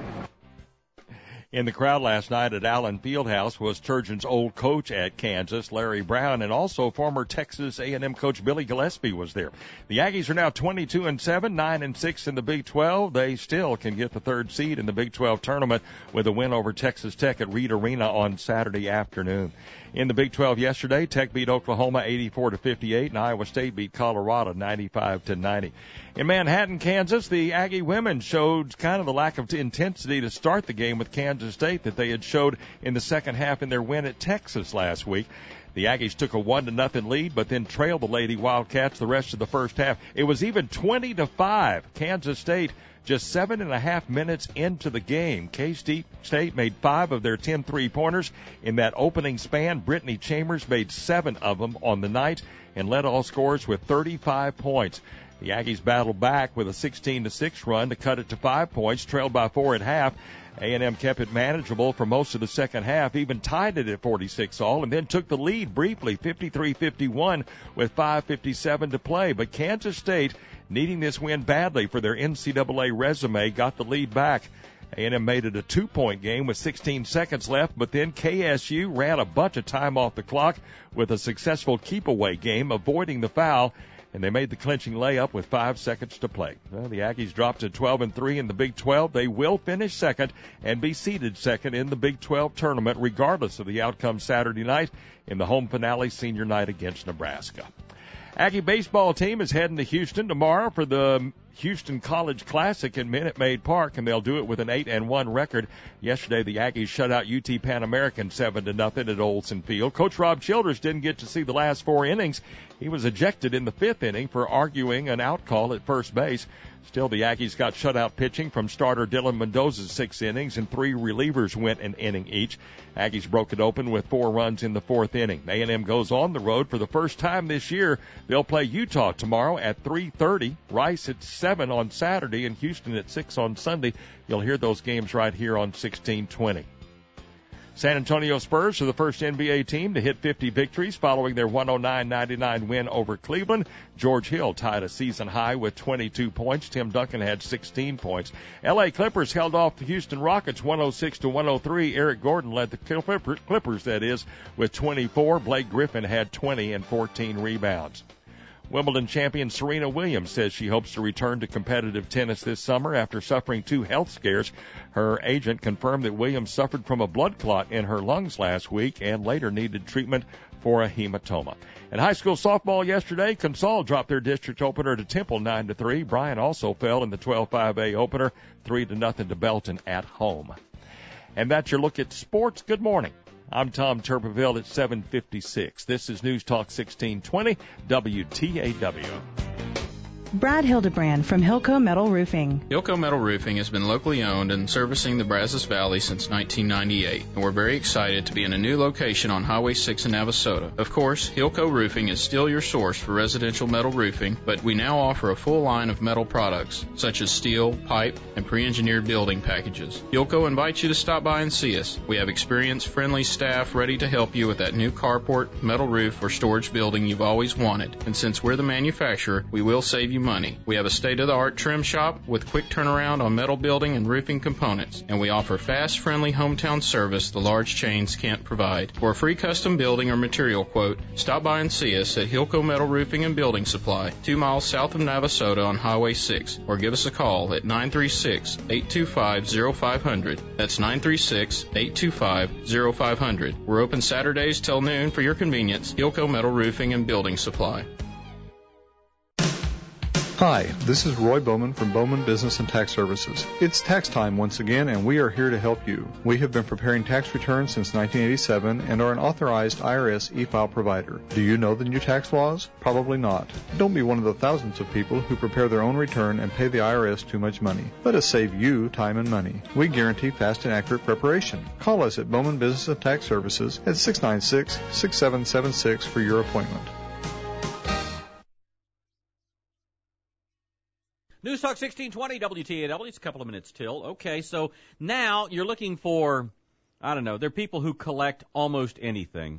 In the crowd last night at Allen Fieldhouse was Turgeon's old coach at Kansas, Larry Brown, and also former Texas A&M coach Billy Gillespie was there. The Aggies are now 22-7, 9-6 in the Big 12. They still can get the third seed in the Big 12 tournament with a win over Texas Tech at Reed Arena on Saturday afternoon. In the Big 12 yesterday, Tech beat Oklahoma 84-58, and Iowa State beat Colorado 95-90. In Manhattan, Kansas, the Aggie women showed kind of the lack of intensity to start the game with Kansas State that they had showed in the second half in their win at Texas last week. The Aggies took a 1-0 lead, but then trailed the Lady Wildcats the rest of the first half. It was even 20-5. Kansas State just 7.5 minutes into the game. K-State made 5 of their 10 3-pointers in that opening span. Brittany Chambers made 7 of them on the night and led all scorers with 35 points. The Aggies battled back with a 16-6 run to cut it to 5 points, trailed by 4 at half. A&M kept it manageable for most of the second half, even tied it at 46-all, and then took the lead briefly, 53-51, with 5:57 to play. But Kansas State, needing this win badly for their NCAA resume, got the lead back. A&M made it a 2-point game with 16 seconds left, but then KSU ran a bunch of time off the clock with a successful keep-away game, avoiding the foul, and they made the clinching layup with 5 seconds to play. Well, the Aggies dropped to 12-3 in the Big 12. They will finish second and be seeded second in the Big 12 tournament, regardless of the outcome Saturday night in the home finale senior night against Nebraska. Aggie baseball team is heading to Houston tomorrow for the Houston College Classic in Minute Maid Park, and they'll do it with an 8-1 record. Yesterday, the Aggies shut out UT Pan American 7-0 at Olson Field. Coach Rob Childress didn't get to see the last 4 innings. He was ejected in the 5th inning for arguing an out call at first base. Still, the Aggies got shutout pitching from starter Dylan Mendoza's 6 innings, and 3 relievers went an inning each. Aggies broke it open with 4 runs in the 4th inning. A&M goes on the road for the first time this year. They'll play Utah tomorrow at 3:30, Rice at 7 on Saturday, and Houston at 6 on Sunday. You'll hear those games right here on 1620. San Antonio Spurs are the first NBA team to hit 50 victories following their 109-99 win over Cleveland. George Hill tied a season high with 22 points. Tim Duncan had 16 points. L.A. Clippers held off the Houston Rockets 106-103. Eric Gordon led the Clippers, that is, with 24. Blake Griffin had 20 and 14 rebounds. Wimbledon champion Serena Williams says she hopes to return to competitive tennis this summer after suffering 2 health scares. Her agent confirmed that Williams suffered from a blood clot in her lungs last week and later needed treatment for a hematoma. In high school softball yesterday, Consol dropped their district opener to Temple 9-3. Bryan also fell in the 12-5A opener 3-0 to Belton at home. And that's your look at sports. Good morning. I'm Tom Turpeville at 7:56. This is News Talk 1620 WTAW. Brad Hildebrand from Hilco Metal Roofing. Hilco Metal Roofing has been locally owned and servicing the Brazos Valley since 1998, and we're very excited to be in a new location on Highway 6 in Navasota. Of course, Hilco Roofing is still your source for residential metal roofing, but we now offer a full line of metal products, such as steel, pipe, and pre-engineered building packages. Hilco invites you to stop by and see us. We have experienced, friendly staff ready to help you with that new carport, metal roof, or storage building you've always wanted, and since we're the manufacturer, we will save you money. We have a state-of-the-art trim shop with quick turnaround on metal building and roofing components, and we offer fast, friendly hometown service the large chains can't provide. For a free custom building or material quote, stop by and see us at Hilco Metal Roofing and Building Supply, 2 miles south of Navasota on Highway 6, or give us a call at 936-825-0500. That's 936-825-0500. We're open Saturdays till noon for your convenience. Hilco Metal Roofing and Building Supply. Hi, this is Roy Bowman from Bowman Business and Tax Services. It's tax time once again, and we are here to help you. We have been preparing tax returns since 1987 and are an authorized IRS e-file provider. Do you know the new tax laws? Probably not. Don't be one of the thousands of people who prepare their own return and pay the IRS too much money. Let us save you time and money. We guarantee fast and accurate preparation. Call us at Bowman Business and Tax Services at 696-6776 for your appointment. News Talk 1620 WTAW. It's a couple of minutes till. Okay, so now you're looking for, I don't know, there are people who collect almost anything.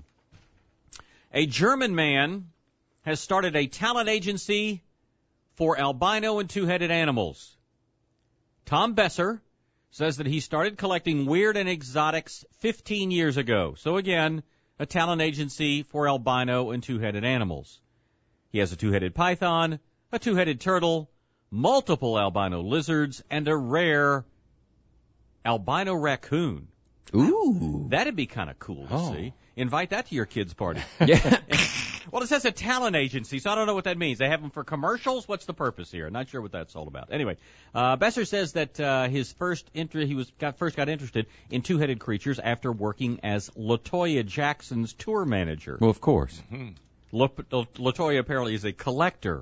A German man has started a talent agency for albino and two-headed animals. Tom Besser says that he started collecting weird and exotics 15 years ago. So again, a talent agency for albino and two-headed animals. He has a two-headed python, a two-headed turtle, multiple albino lizards, and a rare albino raccoon. Ooh. That'd be kind of cool to see. Invite that to your kids' party. Yeah. Well, it says a talent agency, so I don't know what that means. They have them for commercials? What's the purpose here? Not sure what that's all about. Anyway, Besser says that his first got interested in two-headed creatures after working as LaToya Jackson's tour manager. Well, of course. Mm-hmm. LaToya apparently is a collector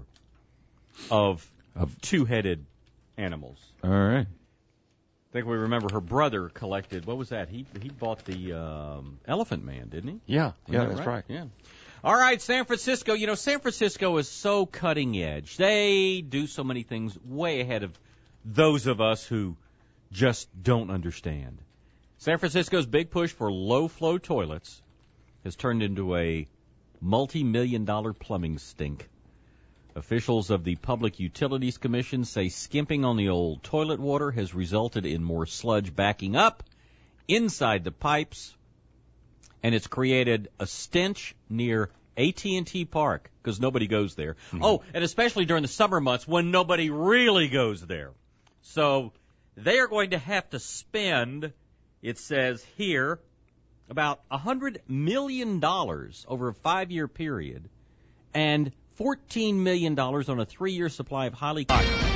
of two-headed animals. All right. I think we remember her brother collected, what was that? He bought the Elephant Man, didn't he? Yeah, that's right. Yeah. All right, San Francisco. You know, San Francisco is so cutting edge. They do so many things way ahead of those of us who just don't understand. San Francisco's big push for low-flow toilets has turned into a multi-million-dollar plumbing stink. Officials of the Public Utilities Commission say skimping on the old toilet water has resulted in more sludge backing up inside the pipes, and it's created a stench near AT&T Park because nobody goes there. Mm-hmm. Oh, and especially during the summer months when nobody really goes there. So they are going to have to spend, it says here, about $100 million over a 5-year period, and $14 million on a 3-year supply of highly...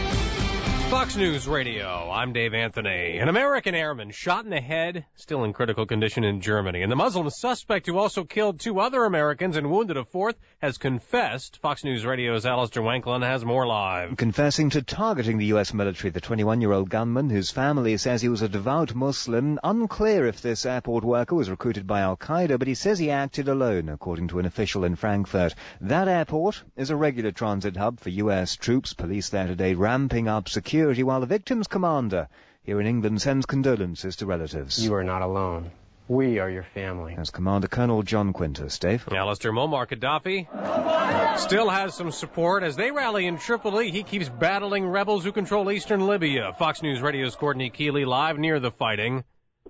Fox News Radio, I'm Dave Anthony. An American airman shot in the head, still in critical condition in Germany. And the Muslim suspect who also killed 2 other Americans and wounded a 4th has confessed. Fox News Radio's Alistair Wanklin has more live. Confessing to targeting the U.S. military, the 21-year-old gunman, whose family says he was a devout Muslim. Unclear if this airport worker was recruited by Al-Qaeda, but he says he acted alone, according to an official in Frankfurt. That airport is a regular transit hub for U.S. troops. Police there today ramping up security, while the victim's commander here in England sends condolences to relatives. You are not alone. We are your family. That's Commander Colonel John Quintus. Dave? Alistair, Muammar Gaddafi still has some support. As they rally in Tripoli, he keeps battling rebels who control eastern Libya. Fox News Radio's Courtney Keeley live near the fighting.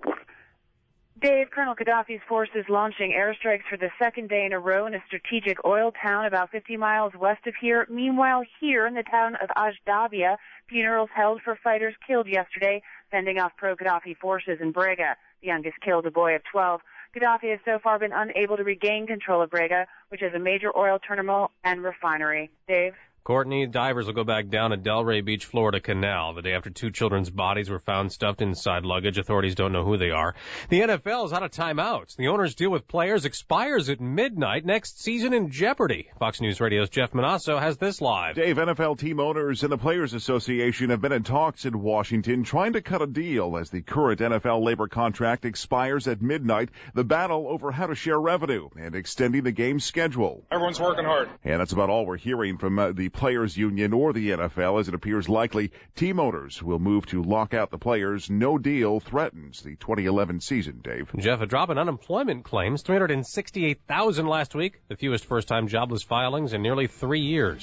Dave, Colonel Gaddafi's forces launching airstrikes for the second day in a row in a strategic oil town about 50 miles west of here. Meanwhile, here in the town of Ajdabia, funerals held for fighters killed yesterday, fending off pro-Gaddafi forces in Brega. The youngest killed a boy of 12. Gaddafi has so far been unable to regain control of Brega, which is a major oil terminal and refinery. Dave? Courtney, divers will go back down at Delray Beach, Florida Canal the day after 2 children's bodies were found stuffed inside luggage. Authorities don't know who they are. The NFL is out of timeouts. The owner's deal with players expires at midnight. Next season in jeopardy. Fox News Radio's Jeff Manasso has this live. Dave, NFL team owners and the Players Association have been in talks in Washington trying to cut a deal as the current NFL labor contract expires at midnight. The battle over how to share revenue and extending the game's schedule. Everyone's working hard. And that's about all we're hearing from the Players Union or the NFL, as it appears likely team owners will move to lock out the players. No deal threatens the 2011 season, Dave. Jeff, a drop in unemployment claims, 368,000 last week, the fewest first-time jobless filings in nearly 3 years.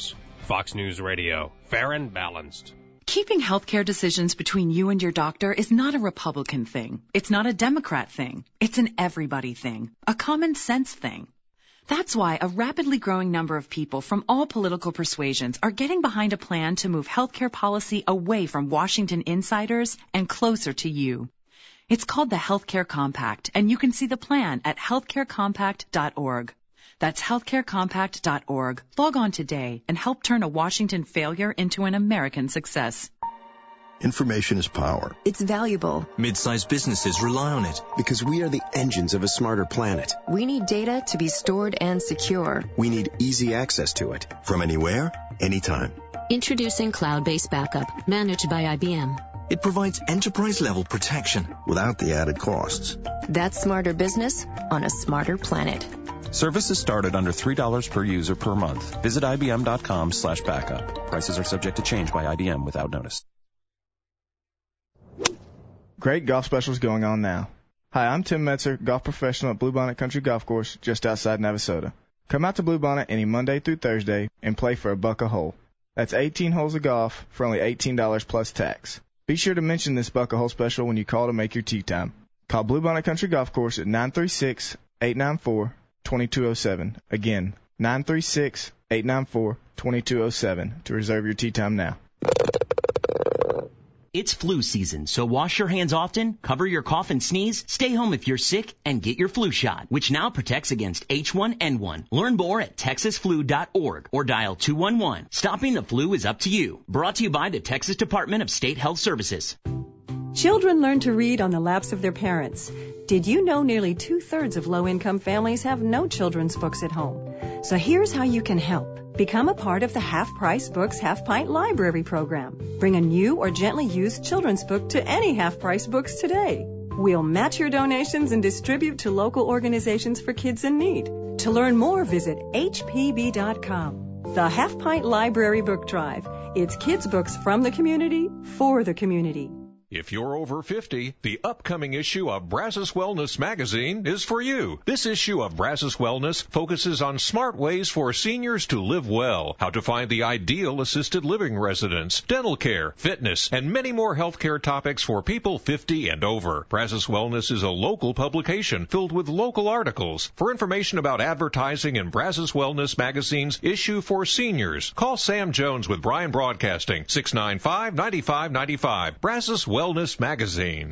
Fox News Radio. Fair and balanced. Keeping healthcare decisions between you and your doctor is not a Republican thing. It's not a Democrat thing. It's an everybody thing. A common sense thing. That's why a rapidly growing number of people from all political persuasions are getting behind a plan to move healthcare policy away from Washington insiders and closer to you. It's called the Healthcare Compact, and you can see the plan at healthcarecompact.org. That's healthcarecompact.org. Log on today and help turn a Washington failure into an American success. Information is power. It's valuable. Mid-sized businesses rely on it because we are the engines of a smarter planet. We need data to be stored and secure. We need easy access to it from anywhere, anytime. Introducing Cloud-Based Backup, managed by IBM. It provides enterprise-level protection without the added costs. That's smarter business on a smarter planet. Services start at under $3 per user per month. Visit IBM.com/backup. Prices are subject to change by IBM without notice. Great golf specials going on now. Hi, I'm Tim Metzer, golf professional at Bluebonnet Country Golf Course just outside Navasota. Come out to Bluebonnet any Monday through Thursday and play for $1 a hole. That's 18 holes of golf for only $18 plus tax. Be sure to mention this $1 a hole special when you call to make your tee time. Call Bluebonnet Country Golf Course at 936-894-2207. Again, 936-894-2207 to reserve your tee time now. It's flu season, so wash your hands often, cover your cough and sneeze, stay home if you're sick, and get your flu shot, which now protects against H1N1. Learn more at texasflu.org or dial 211. Stopping the flu is up to you. Brought to you by the Texas Department of State Health Services. Children learn to read on the laps of their parents. Did you know nearly 2/3 of low-income families have no children's books at home? So here's how you can help. Become a part of the Half Price Books Half Pint Library program. Bring a new or gently used children's book to any Half Price Books today. We'll match your donations and distribute to local organizations for kids in need. To learn more, visit hpb.com. The Half Pint Library Book Drive. It's kids' books from the community for the community. If you're over 50, the upcoming issue of Brazos Wellness magazine is for you. This issue of Brazos Wellness focuses on smart ways for seniors to live well, how to find the ideal assisted living residence, dental care, fitness, and many more healthcare topics for people 50 and over. Brazos Wellness is a local publication filled with local articles. For information about advertising in Brazos Wellness magazine's issue for seniors, call Sam Jones with Bryan Broadcasting, 695-9595. Brazos Wellness Magazine.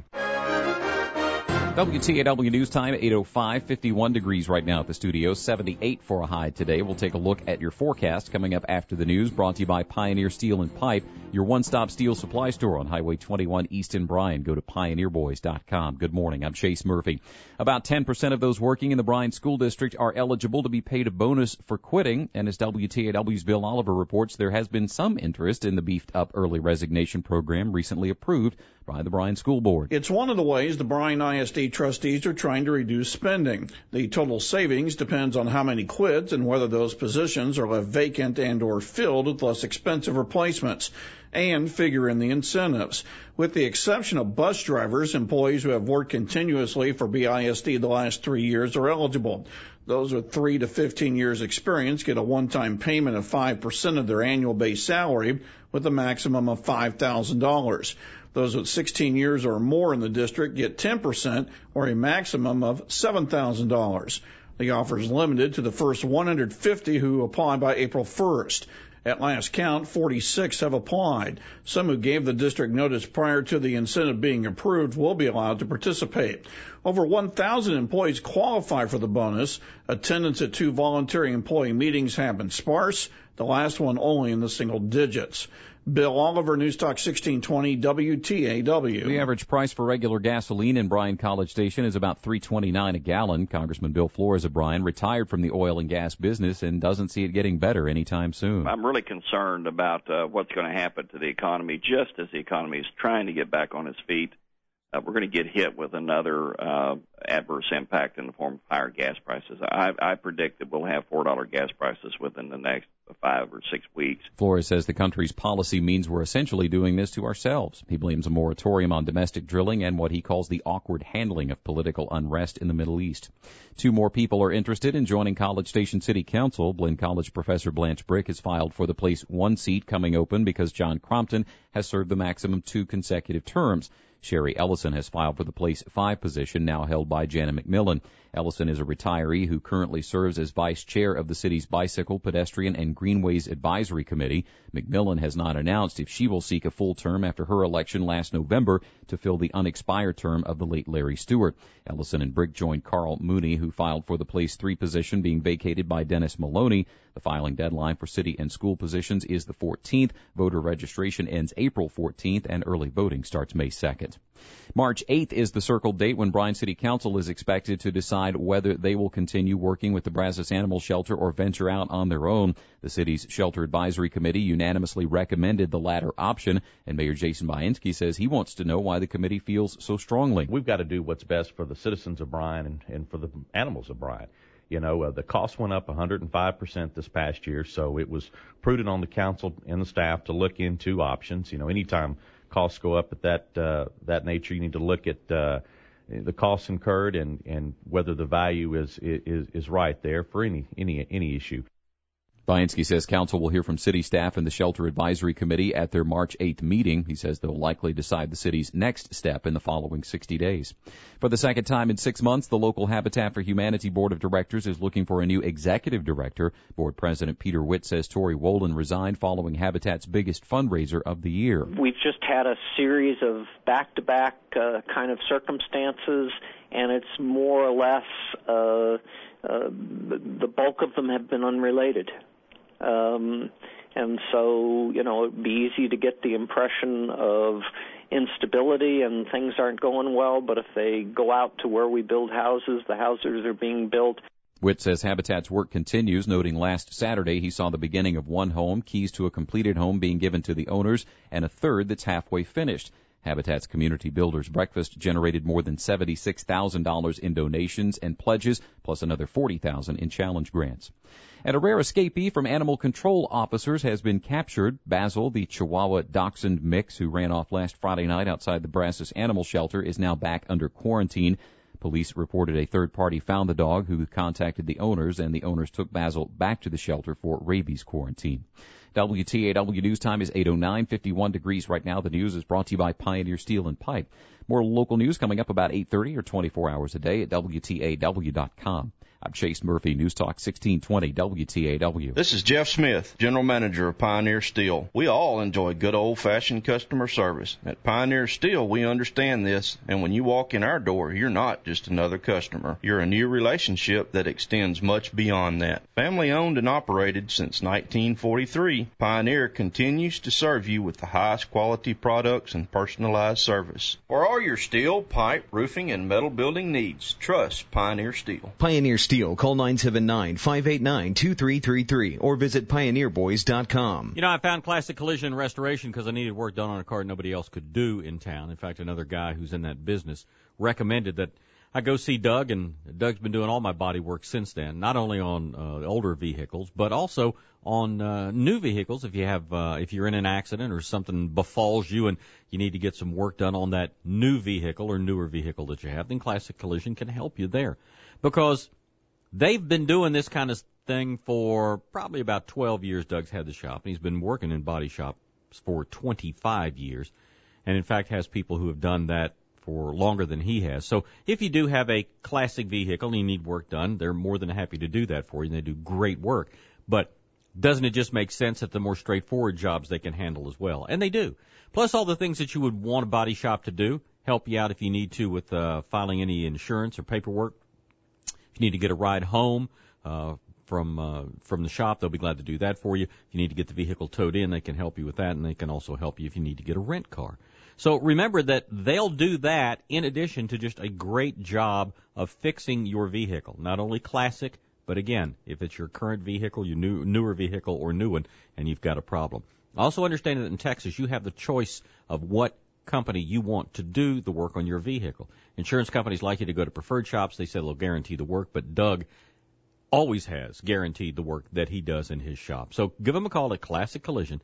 WTAW News Time, 8:05, 51 degrees right now at the studio, 78 for a high today. We'll take a look at your forecast coming up after the news, brought to you by Pioneer Steel and Pipe, your one-stop steel supply store on Highway 21 East in Bryan. Go to pioneerboys.com. Good morning. I'm Chase Murphy. About 10% of those working in the Bryan School District are eligible to be paid a bonus for quitting, and as WTAW's Bill Oliver reports, there has been some interest in the beefed-up early resignation program recently approved by the Bryan School Board. It's one of the ways the Bryan ISD trustees are trying to reduce spending. The total savings depends on how many quits and whether those positions are left vacant and or filled with less expensive replacements, and figure in the incentives. With the exception of bus drivers, employees who have worked continuously for BISD the last 3 years are eligible. Those with 3 to 15 years experience get a one-time payment of 5% of their annual base salary with a maximum of $5,000. Those with 16 years or more in the district get 10% or a maximum of $7,000. The offer is limited to the first 150 who apply by April 1st. At last count, 46 have applied. Some who gave the district notice prior to the incentive being approved will be allowed to participate. Over 1,000 employees qualify for the bonus. Attendance at 2 voluntary employee meetings have been sparse, the last one only in the single digits. Bill Oliver, News Talk 1620 WTAW. The average price for regular gasoline in Bryan College Station is about $3.29 a gallon. Congressman Bill Flores of Bryan retired from the oil and gas business and doesn't see it getting better anytime soon. I'm really concerned about what's going to happen to the economy just as the economy is trying to get back on its feet. We're going to get hit with another adverse impact in the form of higher gas prices. I predict that we'll have $4 gas prices within the next 5 or 6 weeks. Flores says the country's policy means we're essentially doing this to ourselves. He blames a moratorium on domestic drilling and what he calls the awkward handling of political unrest in the Middle East. 2 more people are interested in joining College Station City Council. Blinn College professor Blanche Brick has filed for the place 1 seat coming open because John Crompton has served the maximum 2 consecutive terms. Sherry Ellison has filed for the place 5 position, now held by Jana McMillan. Ellison is a retiree who currently serves as vice chair of the city's Bicycle, Pedestrian, and Greenways Advisory Committee. McMillan has not announced if she will seek a full term after her election last November to fill the unexpired term of the late Larry Stewart. Ellison and Brick joined Carl Mooney, who filed for the place 3 position being vacated by Dennis Maloney. The filing deadline for city and school positions is the 14th. Voter registration ends April 14th, and early voting starts May 2nd. March 8th is the circled date when Bryan City Council is expected to decide whether they will continue working with the Brazos Animal Shelter or venture out on their own. The city's Shelter Advisory Committee unanimously recommended the latter option, and Mayor Jason Bainski says he wants to know why the committee feels so strongly. We've got to do what's best for the citizens of Bryan and for the animals of Bryan. You know, the cost went up 105% this past year, so it was prudent on the council and the staff to look into options. You know, anytime costs go up at that nature, you need to look at the costs incurred and whether the value is right there for any issue. Bainski says council will hear from city staff and the Shelter Advisory Committee at their March 8th meeting. He says they'll likely decide the city's next step in the following 60 days. For the second time in 6 months, the local Habitat for Humanity Board of Directors is looking for a new executive director. Board President Peter Witt says Tori Wolden resigned following Habitat's biggest fundraiser of the year. We've just had a series of back-to-back kind of circumstances, and it's more or less the bulk of them have been unrelated. And so, you know, it'd be easy to get the impression of instability and things aren't going well, but if they go out to where we build houses, the houses are being built. Witt says Habitat's work continues, noting last Saturday he saw the beginning of 1 home, keys to a completed home being given to the owners, and a third that's halfway finished. Habitat's Community Builders Breakfast generated more than $76,000 in donations and pledges, plus another $40,000 in challenge grants. And a rare escapee from animal control officers has been captured. Basil, the Chihuahua Dachshund mix who ran off last Friday night outside the Brazos Animal Shelter, is now back under quarantine. Police reported a third party found the dog, who contacted the owners, and the owners took Basil back to the shelter for rabies quarantine. WTAW News Time is 8:09, 51 degrees right now. The news is brought to you by Pioneer Steel and Pipe. More local news coming up about 8:30 or 24 hours a day at WTAW.com. I'm Chase Murphy, News Talk 1620 WTAW. This is Jeff Smith, General Manager of Pioneer Steel. We all enjoy good old-fashioned customer service. At Pioneer Steel, we understand this, and when you walk in our door, you're not just another customer. You're a new relationship that extends much beyond that. Family owned and operated since 1943, Pioneer continues to serve you with the highest quality products and personalized service. For all your steel, pipe, roofing, and metal building needs, trust Pioneer Steel. Pioneer Steel. Call 979-589-2333 or visit pioneerboys.com. You know, I found Classic Collision Restoration because I needed work done on a car nobody else could do in town. In fact, another guy who's in that business recommended that I go see Doug, and Doug's been doing all my body work since then, not only on older vehicles, but also on new vehicles. If you're in an accident or something befalls you and you need to get some work done on that new vehicle or newer vehicle that you have, then Classic Collision can help you there. Because they've been doing this kind of thing for probably about 12 years. Doug's had the shop, and he's been working in body shops for 25 years, and in fact has people who have done that for longer than he has. So if you do have a classic vehicle and you need work done, they're more than happy to do that for you, and they do great work. But doesn't it just make sense that the more straightforward jobs they can handle as well? And they do. Plus all the things that you would want a body shop to do, help you out if you need to with filing any insurance or paperwork. If you need to get a ride home from the shop, they'll be glad to do that for you. If you need to get the vehicle towed in, they can help you with that, and they can also help you if you need to get a rent car. So remember that they'll do that in addition to just a great job of fixing your vehicle. Not only classic, but again, if it's your current vehicle, your newer vehicle or new one, and you've got a problem. Also understand that in Texas, you have the choice of what company you want to do the work on your vehicle. Insurance companies like you to go to preferred shops. They say they'll guarantee the work, but Doug always has guaranteed the work that he does in his shop. So give him a call at Classic Collision,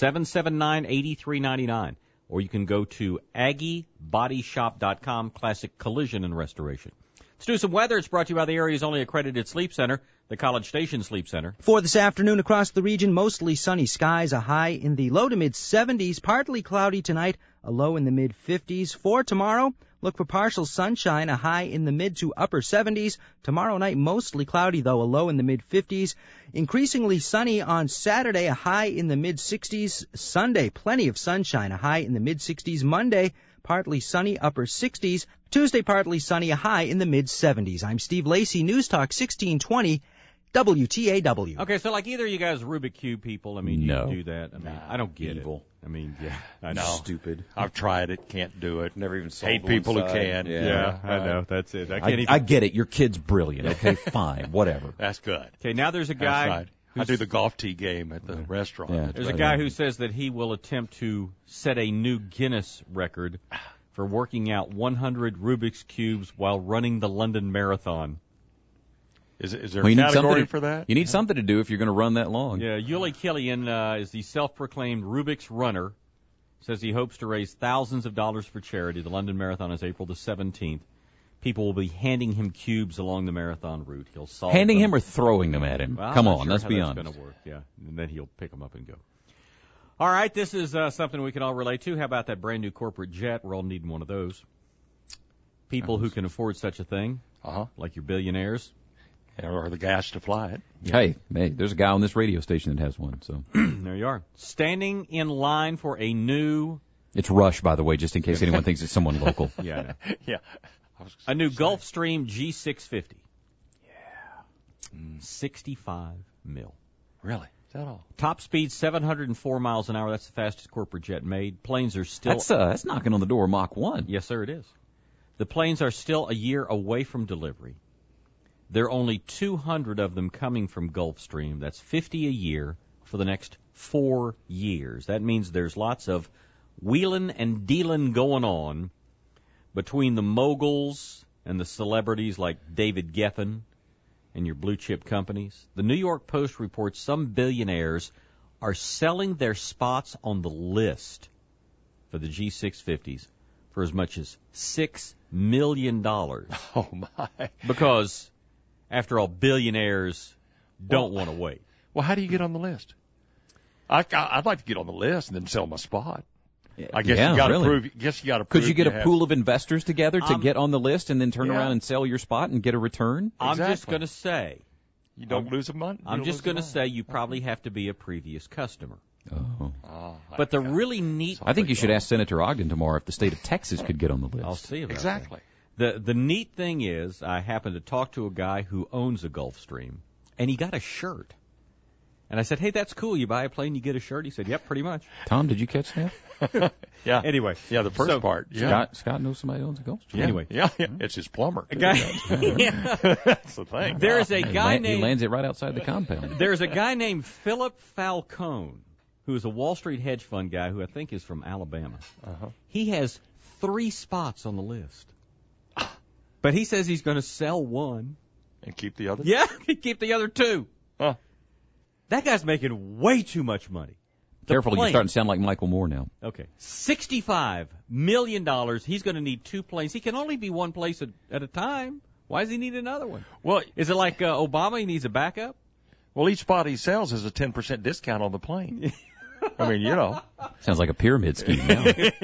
779-8399. Or you can go to AggieBodyShop.com, Classic Collision and Restoration. Let's do some weather. It's brought to you by the area's only accredited sleep center, the College Station Sleep Center. For this afternoon across the region, mostly sunny skies, a high in the low to mid-70s, partly cloudy tonight, a low in the mid-50s. For tomorrow, look for partial sunshine, a high in the mid to upper 70s. Tomorrow night, mostly cloudy, though, a low in the mid-50s. Increasingly sunny on Saturday, a high in the mid-60s. Sunday, plenty of sunshine, a high in the mid-60s. Monday, partly sunny, upper 60s. Tuesday, partly sunny, a high in the mid-70s. I'm Steve Lacey, News Talk 1620, WTAW. Okay, so like either of you guys Rubik Cube people, I mean, No. you do that. I mean, I don't get it. I mean, yeah, I know. Stupid. I've tried it, can't do it. Never even sold Hate one people who side. can. Yeah, I know. That's it. I can't even. I get it. Your kid's brilliant. Okay, fine, whatever. That's good. Okay, now there's a guy. Outside. I do the golf tee game at the restaurant. Yeah. There's a guy who says that he will attempt to set a new Guinness record for working out 100 Rubik's Cubes while running the London Marathon. Is there Well, a you need category something for that? You need something to do if you're going to run that long. Yeah, Yuli Killian is the self-proclaimed Rubik's runner. Says he hopes to raise thousands of dollars for charity. The London Marathon is April the 17th. People will be handing him cubes along the marathon route. He'll solve Handing them. him or throwing them at him? Well, Come I'm on, not sure let's how be that's honest. going to work, yeah. And then he'll pick them up and go. All right, this is something we can all relate to. How about that brand new corporate jet? We're all needing one of those. People who can afford such a thing, like your billionaires. Or the gas to fly it. Hey, there's a guy on this radio station that has one. So there you are. Standing in line for a new... It's Rush, by the way, just in case anyone thinks it's someone local. Yeah, I know. Yeah. A new Gulfstream G650. Yeah. 65 mil. Really? Is that all? Top speed 704 miles an hour. That's the fastest corporate jet made. Planes are still... That's knocking on the door of Mach 1. Yes, sir, it is. The planes are still a year away from delivery. There are only 200 of them coming from Gulfstream. That's 50 a year for the next 4 years. That means there's lots of wheeling and dealing going on between the moguls and the celebrities like David Geffen and your blue chip companies. The New York Post reports some billionaires are selling their spots on the list for the G650s for as much as $6 million. Oh, my. Because, after all, billionaires don't want to wait. Well, how do you get on the list? I'd like to get on the list and then sell my spot. I guess you got to prove. Guess you got to prove. Could you get a pool of investors together to get on the list and then turn around and sell your spot and get a return? I'm just going to say. You don't lose a month. I'm just going to say you probably have to be a previous customer. Oh. But the really neat... I think you should ask Senator Ogden tomorrow if the state of Texas could get on the list. I'll see about Exactly. that. The neat thing is, I happened to talk to a guy who owns a Gulfstream, and he got a shirt. And I said, hey, that's cool. You buy a plane, you get a shirt? He said, yep, pretty much. Tom, did you catch that? Yeah. Anyway. Yeah, the first part. Yeah. Scott knows somebody owns a Gulfstream. Yeah. Anyway. Yeah. It's his plumber. A guy. That's the thing. There is a guy named... He lands it right outside the compound. There's a guy named Philip Falcone, who is a Wall Street hedge fund guy who I think is from Alabama. He has 3 spots on the list. But he says he's going to sell one. And keep the other? Yeah, keep the other 2. Huh. That guy's making way too much money. Careful, you're starting to sound like Michael Moore now. Okay. $65 million. He's going to need 2 planes. He can only be one place at a time. Why does he need another one? Well, is it like Obama? He needs a backup? Well, each spot he sells is a 10% discount on the plane. I mean, you know. Sounds like a pyramid scheme now.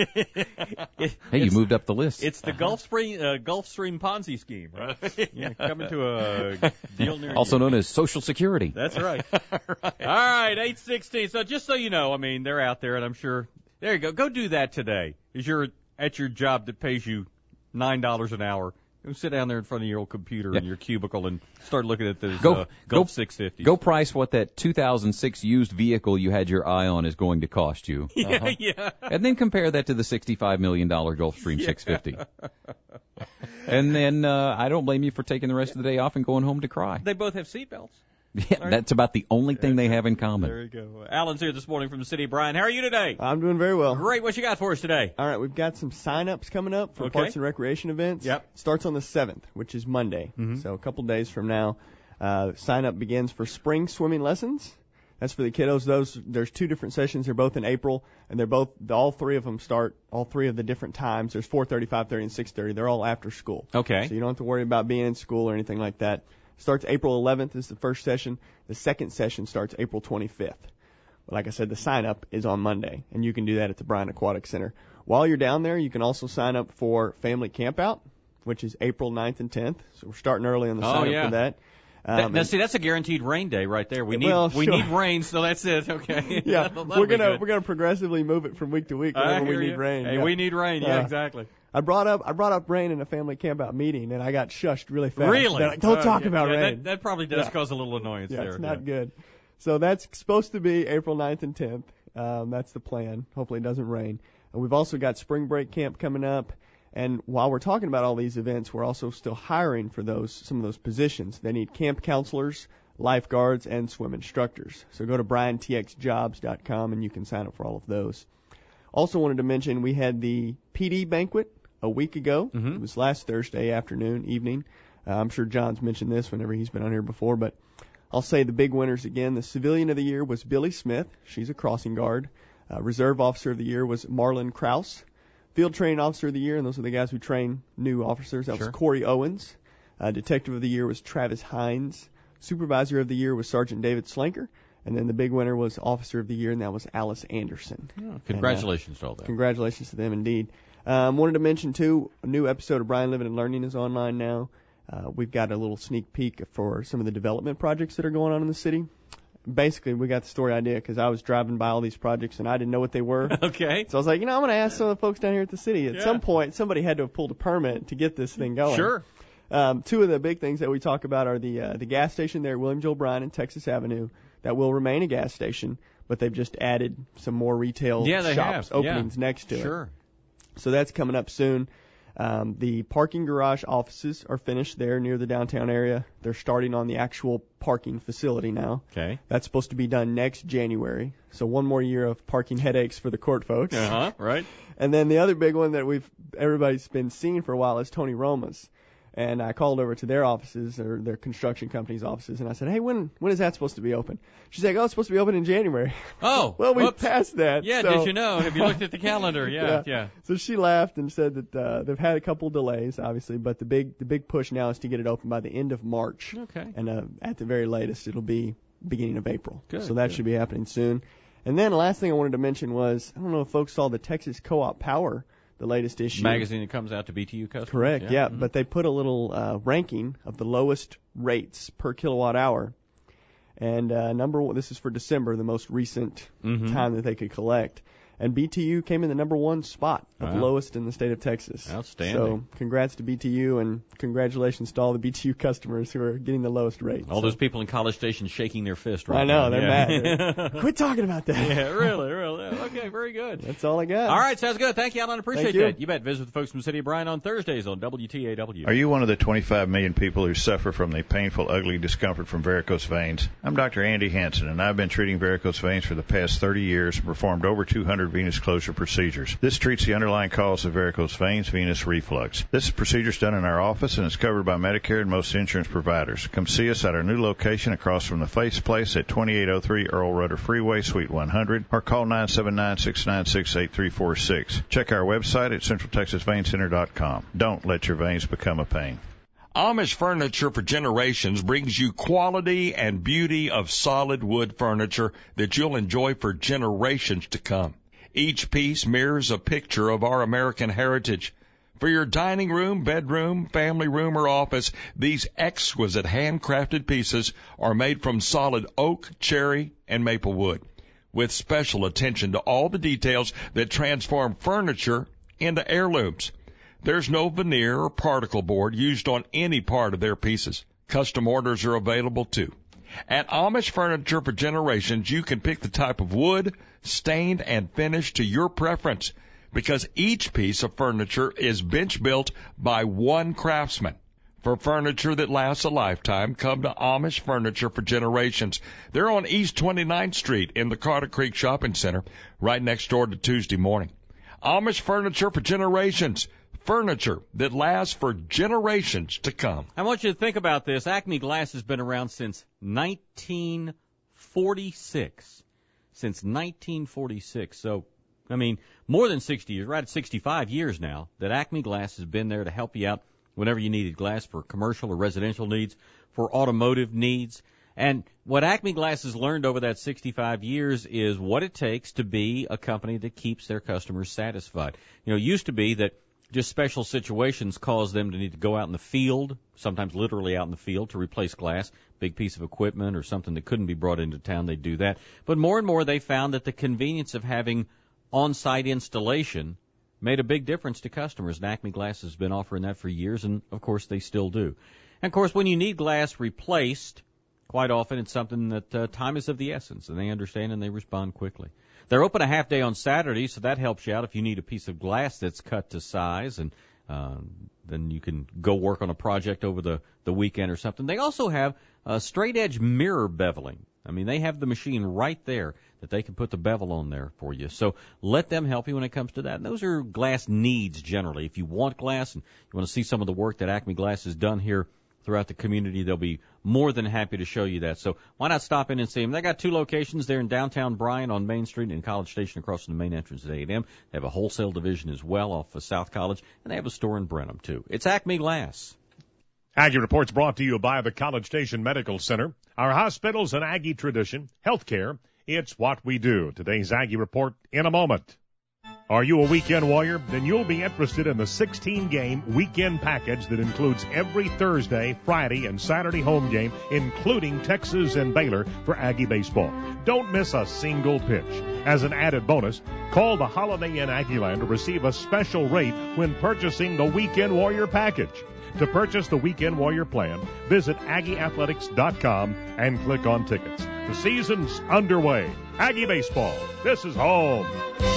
Hey, you moved up the list. It's the Gulfstream Ponzi scheme, right? Yeah, coming to a deal near also you. known as Social Security. That's right. Right. All right, 816. So just so you know, I mean, they're out there, and I'm sure. There you go. Go do that today. As you're at your job that pays you $9 an hour. Go sit down there in front of your old computer in your cubicle and start looking at this Gulf 650. Go price what that 2006 used vehicle you had your eye on is going to cost you. Yeah. And then compare that to the $65 million Gulfstream 650. And then I don't blame you for taking the rest of the day off and going home to cry. They both have seatbelts. Yeah, right. That's about the only thing they have in common. There you go. Alan's here this morning from the city of Bryan. How are you today? I'm doing very well. Great. What you got for us today? All right, we've got some sign-ups coming up for parks and recreation events. Yep. Starts on the 7th, which is Monday. So a couple days from now. Sign up begins for spring swimming lessons. That's for the kiddos. There's 2 different sessions. They're both in April, and all 3 of them start all 3 of the different times. There's 4:30, 5:30, and 6:30. They're all after school. Okay. So you don't have to worry about being in school or anything like that. Starts April 11th is the first session. The second session starts April 25th. But like I said, the sign up is on Monday, and you can do that at the Bryan Aquatic Center. While you're down there, you can also sign up for Family Campout, which is April 9th and 10th. So we're starting early on the sign up for that. Now, see, that's a guaranteed rain day right there. We need rain, so that's it. Okay. Yeah, we're gonna progressively move it from week to week whenever we need rain. Hey, we need rain. Yeah, exactly. I brought up rain in a family campout meeting, and I got shushed really fast. Really? Like, don't talk about rain. That probably does cause a little annoyance there. It's not good. So that's supposed to be April 9th and 10th. That's the plan. Hopefully it doesn't rain. And we've also got spring break camp coming up. And while we're talking about all these events, we're also still hiring for some of those positions. They need camp counselors, lifeguards, and swim instructors. So go to BryanTXJobs.com and you can sign up for all of those. Also wanted to mention we had the PD banquet a week ago. Mm-hmm. It was last Thursday evening. I'm sure John's mentioned this whenever he's been on here before, but I'll say the big winners again. The Civilian of the Year was Billy Smith. She's a crossing guard. Reserve Officer of the Year was Marlon Krause. Field Training Officer of the Year, and those are the guys who train new officers. That was Corey Owens. Detective of the Year was Travis Hines. Supervisor of the Year was Sergeant David Slanker. And then the big winner was Officer of the Year, and that was Alice Anderson. Oh, congratulations to all that. Congratulations to them, indeed. Wanted to mention, too, a new episode of Bryan Living and Learning is online now. We've got a little sneak peek for some of the development projects that are going on in the city. Basically, we got the story idea because I was driving by all these projects and I didn't know what they were. Okay. So I was like, I'm going to ask some of the folks down here at the city. At some point, somebody had to have pulled a permit to get this thing going. Sure. 2 of the big things that we talk about are the gas station there at William Joel Bryan and Texas Avenue. That will remain a gas station, but they've just added some more retail shops openings next to it. Sure. So that's coming up soon. The parking garage offices are finished there near the downtown area. They're starting on the actual parking facility now. Okay. That's supposed to be done next January. So one more year of parking headaches for the court folks. Right. And then the other big one that everybody's been seeing for a while is Tony Roma's. And I called over to their offices, or their construction company's offices, and I said, hey, when is that supposed to be open? She's like, it's supposed to be open in January. Oh. Well, we passed that. Yeah, so. Did you know? Have you looked at the calendar? Yeah. So she laughed and said that they've had a couple delays, obviously, but the big push now is to get it open by the end of March. Okay. And at the very latest, it'll be beginning of April. Good. So that should be happening soon. And then the last thing I wanted to mention was, I don't know if folks saw the Texas Co-op Power, the latest issue. Magazine that comes out to BTU customers. Correct, yeah. But they put a little ranking of the lowest rates per kilowatt hour. And number one, this is for December, the most recent time that they could collect. And BTU came in the number 1 spot of lowest in the state of Texas. Outstanding. So congrats to BTU, and congratulations to all the BTU customers who are getting the lowest rate. All those people in College Station shaking their fist right now. I know, they're mad. Quit talking about that. Yeah, really. Okay, very good. That's all I got. All right, sounds good. Thank you, Alan. Appreciate you. that. You bet. Visit the folks from the City of Bryan on Thursdays on WTAW. Are you one of the 25 million people who suffer from the painful, ugly discomfort from varicose veins? I'm Dr. Andy Hansen, and I've been treating varicose veins for the past 30 years and performed over 200 venous closure procedures. This treats the underlying cause of varicose veins, venous reflux. This procedure is done in our office and is covered by Medicare and most insurance providers. Come see us at our new location across from the Face Place at 2803 Earl Rudder Freeway, Suite 100, or call 979-696-8346. Check our website at centraltexasveincenter.com. Don't let your veins become a pain. Amish Furniture for Generations brings you quality and beauty of solid wood furniture that you'll enjoy for generations to come. Each piece mirrors a picture of our American heritage. For your dining room, bedroom, family room, or office, these exquisite handcrafted pieces are made from solid oak, cherry, and maple wood, with special attention to all the details that transform furniture into heirlooms. There's no veneer or particle board used on any part of their pieces. Custom orders are available, too. At Amish Furniture for Generations, you can pick the type of wood, stained and finished to your preference, because each piece of furniture is bench-built by one craftsman. For furniture that lasts a lifetime, come to Amish Furniture for Generations. They're on East 29th Street in the Carter Creek Shopping Center, right next door to Tuesday Morning. Amish Furniture for Generations. furniture that lasts for generations to come. I want you to think about this. Acme Glass has been around since 1946. Since 1946. So, I mean, more than 60 years, right at 65 years now, that Acme Glass has been there to help you out whenever you needed glass for commercial or residential needs, for automotive needs. And what Acme Glass has learned over that 65 years is what it takes to be a company that keeps their customers satisfied. You know, it used to be that just special situations caused them to need to go out in the field, sometimes literally out in the field, to replace glass, big piece of equipment or something that couldn't be brought into town, they'd do that. But more and more they found that the convenience of having on-site installation made a big difference to customers, and Acme Glass has been offering that for years, and of course they still do. And of course, when you need glass replaced, quite often it's something that time is of the essence, and they understand and they respond quickly. They're open a half day on Saturday, so that helps you out if you need a piece of glass that's cut to size, and then you can go work on a project over the weekend or something. They also have straight edge mirror beveling. I mean, they have the machine right there that they can put the bevel on there for you. So let them help you when it comes to that. And those are glass needs generally. If you want glass and you want to see some of the work that Acme Glass has done here throughout the community, they'll be more than happy to show you that. So why not stop in and see them? They got two locations there in downtown Bryan on Main Street and in College Station across from the main entrance at 8 a.m. They have a wholesale division as well off of South College, and they have a store in Brenham, too. It's Acme Glass. Aggie Reports brought to you by the College Station Medical Center. Our hospitals and Aggie tradition, healthcare, it's what we do. Today's Aggie Report in a moment. Are you a weekend warrior? Then you'll be interested in the 16-game weekend package that includes every Thursday, Friday, and Saturday home game, including Texas and Baylor for Aggie baseball. Don't miss a single pitch. As an added bonus, call the Holiday Inn Aggieland to receive a special rate when purchasing the Weekend Warrior package. To purchase the Weekend Warrior plan, visit AggieAthletics.com and click on tickets. The season's underway. Aggie baseball, this is home.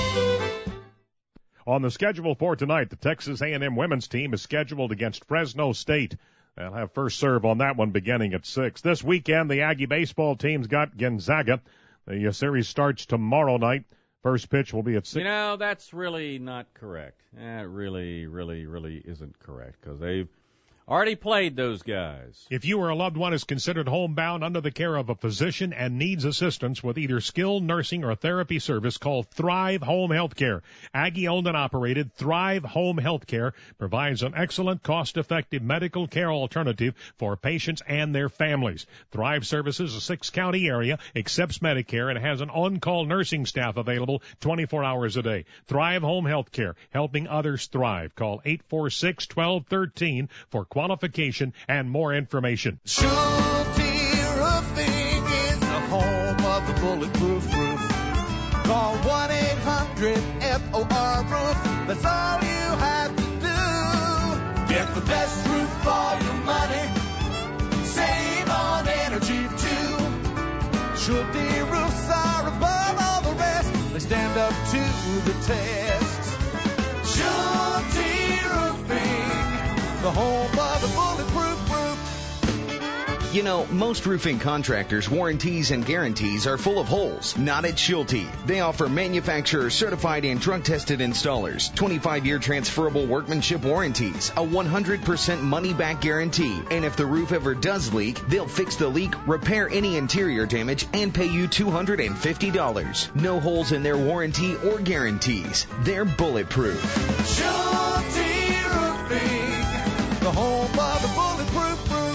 On the schedule for tonight, the Texas A&M women's team is scheduled against Fresno State. They'll have first serve on that one beginning at 6. This weekend, the Aggie baseball team's got Gonzaga. The series starts tomorrow night. First pitch will be at 6. You know, that's really not correct. That really isn't correct, because they've already played those guys. If you or a loved one is considered homebound under the care of a physician and needs assistance with either skilled nursing or therapy service, call Thrive Home Healthcare. Aggie-owned and operated, Thrive Home Healthcare provides an excellent, cost-effective medical care alternative for patients and their families. Thrive services a 6-county area, accepts Medicare, and has an on-call nursing staff available 24 hours a day. Thrive Home Healthcare, helping others thrive. Call 846-1213 for qualification and more information. Schulte Roofing is the home of the bulletproof roof. Call 1-800-FOR-ROOF. That's all you have to do. Get the best roof for your money. Save on energy too. Schulte roofs are above all the rest. They stand up to the test. Schulte Roofing, the home of the bulletproof roof. You know, most roofing contractors' warranties and guarantees are full of holes. Not at Schulte. They offer manufacturer-certified and drug-tested installers, 25-year transferable workmanship warranties, a 100% money-back guarantee, and if the roof ever does leak, they'll fix the leak, repair any interior damage, and pay you $250. No holes in their warranty or guarantees. They're bulletproof. Schulte Roofing, the home of the bulletproof roof.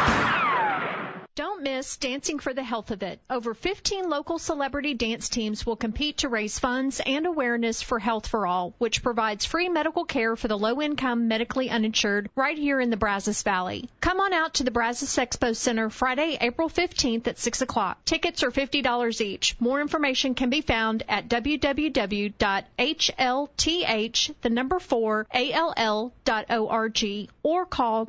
Don't miss Dancing for the Health of It. Over 15 local celebrity dance teams will compete to raise funds and awareness for Health for All, which provides free medical care for the low-income, medically uninsured right here in the Brazos Valley. Come on out to the Brazos Expo Center Friday, April 15th at 6 o'clock. Tickets are $50 each. More information can be found at www.HLTH4all.org or call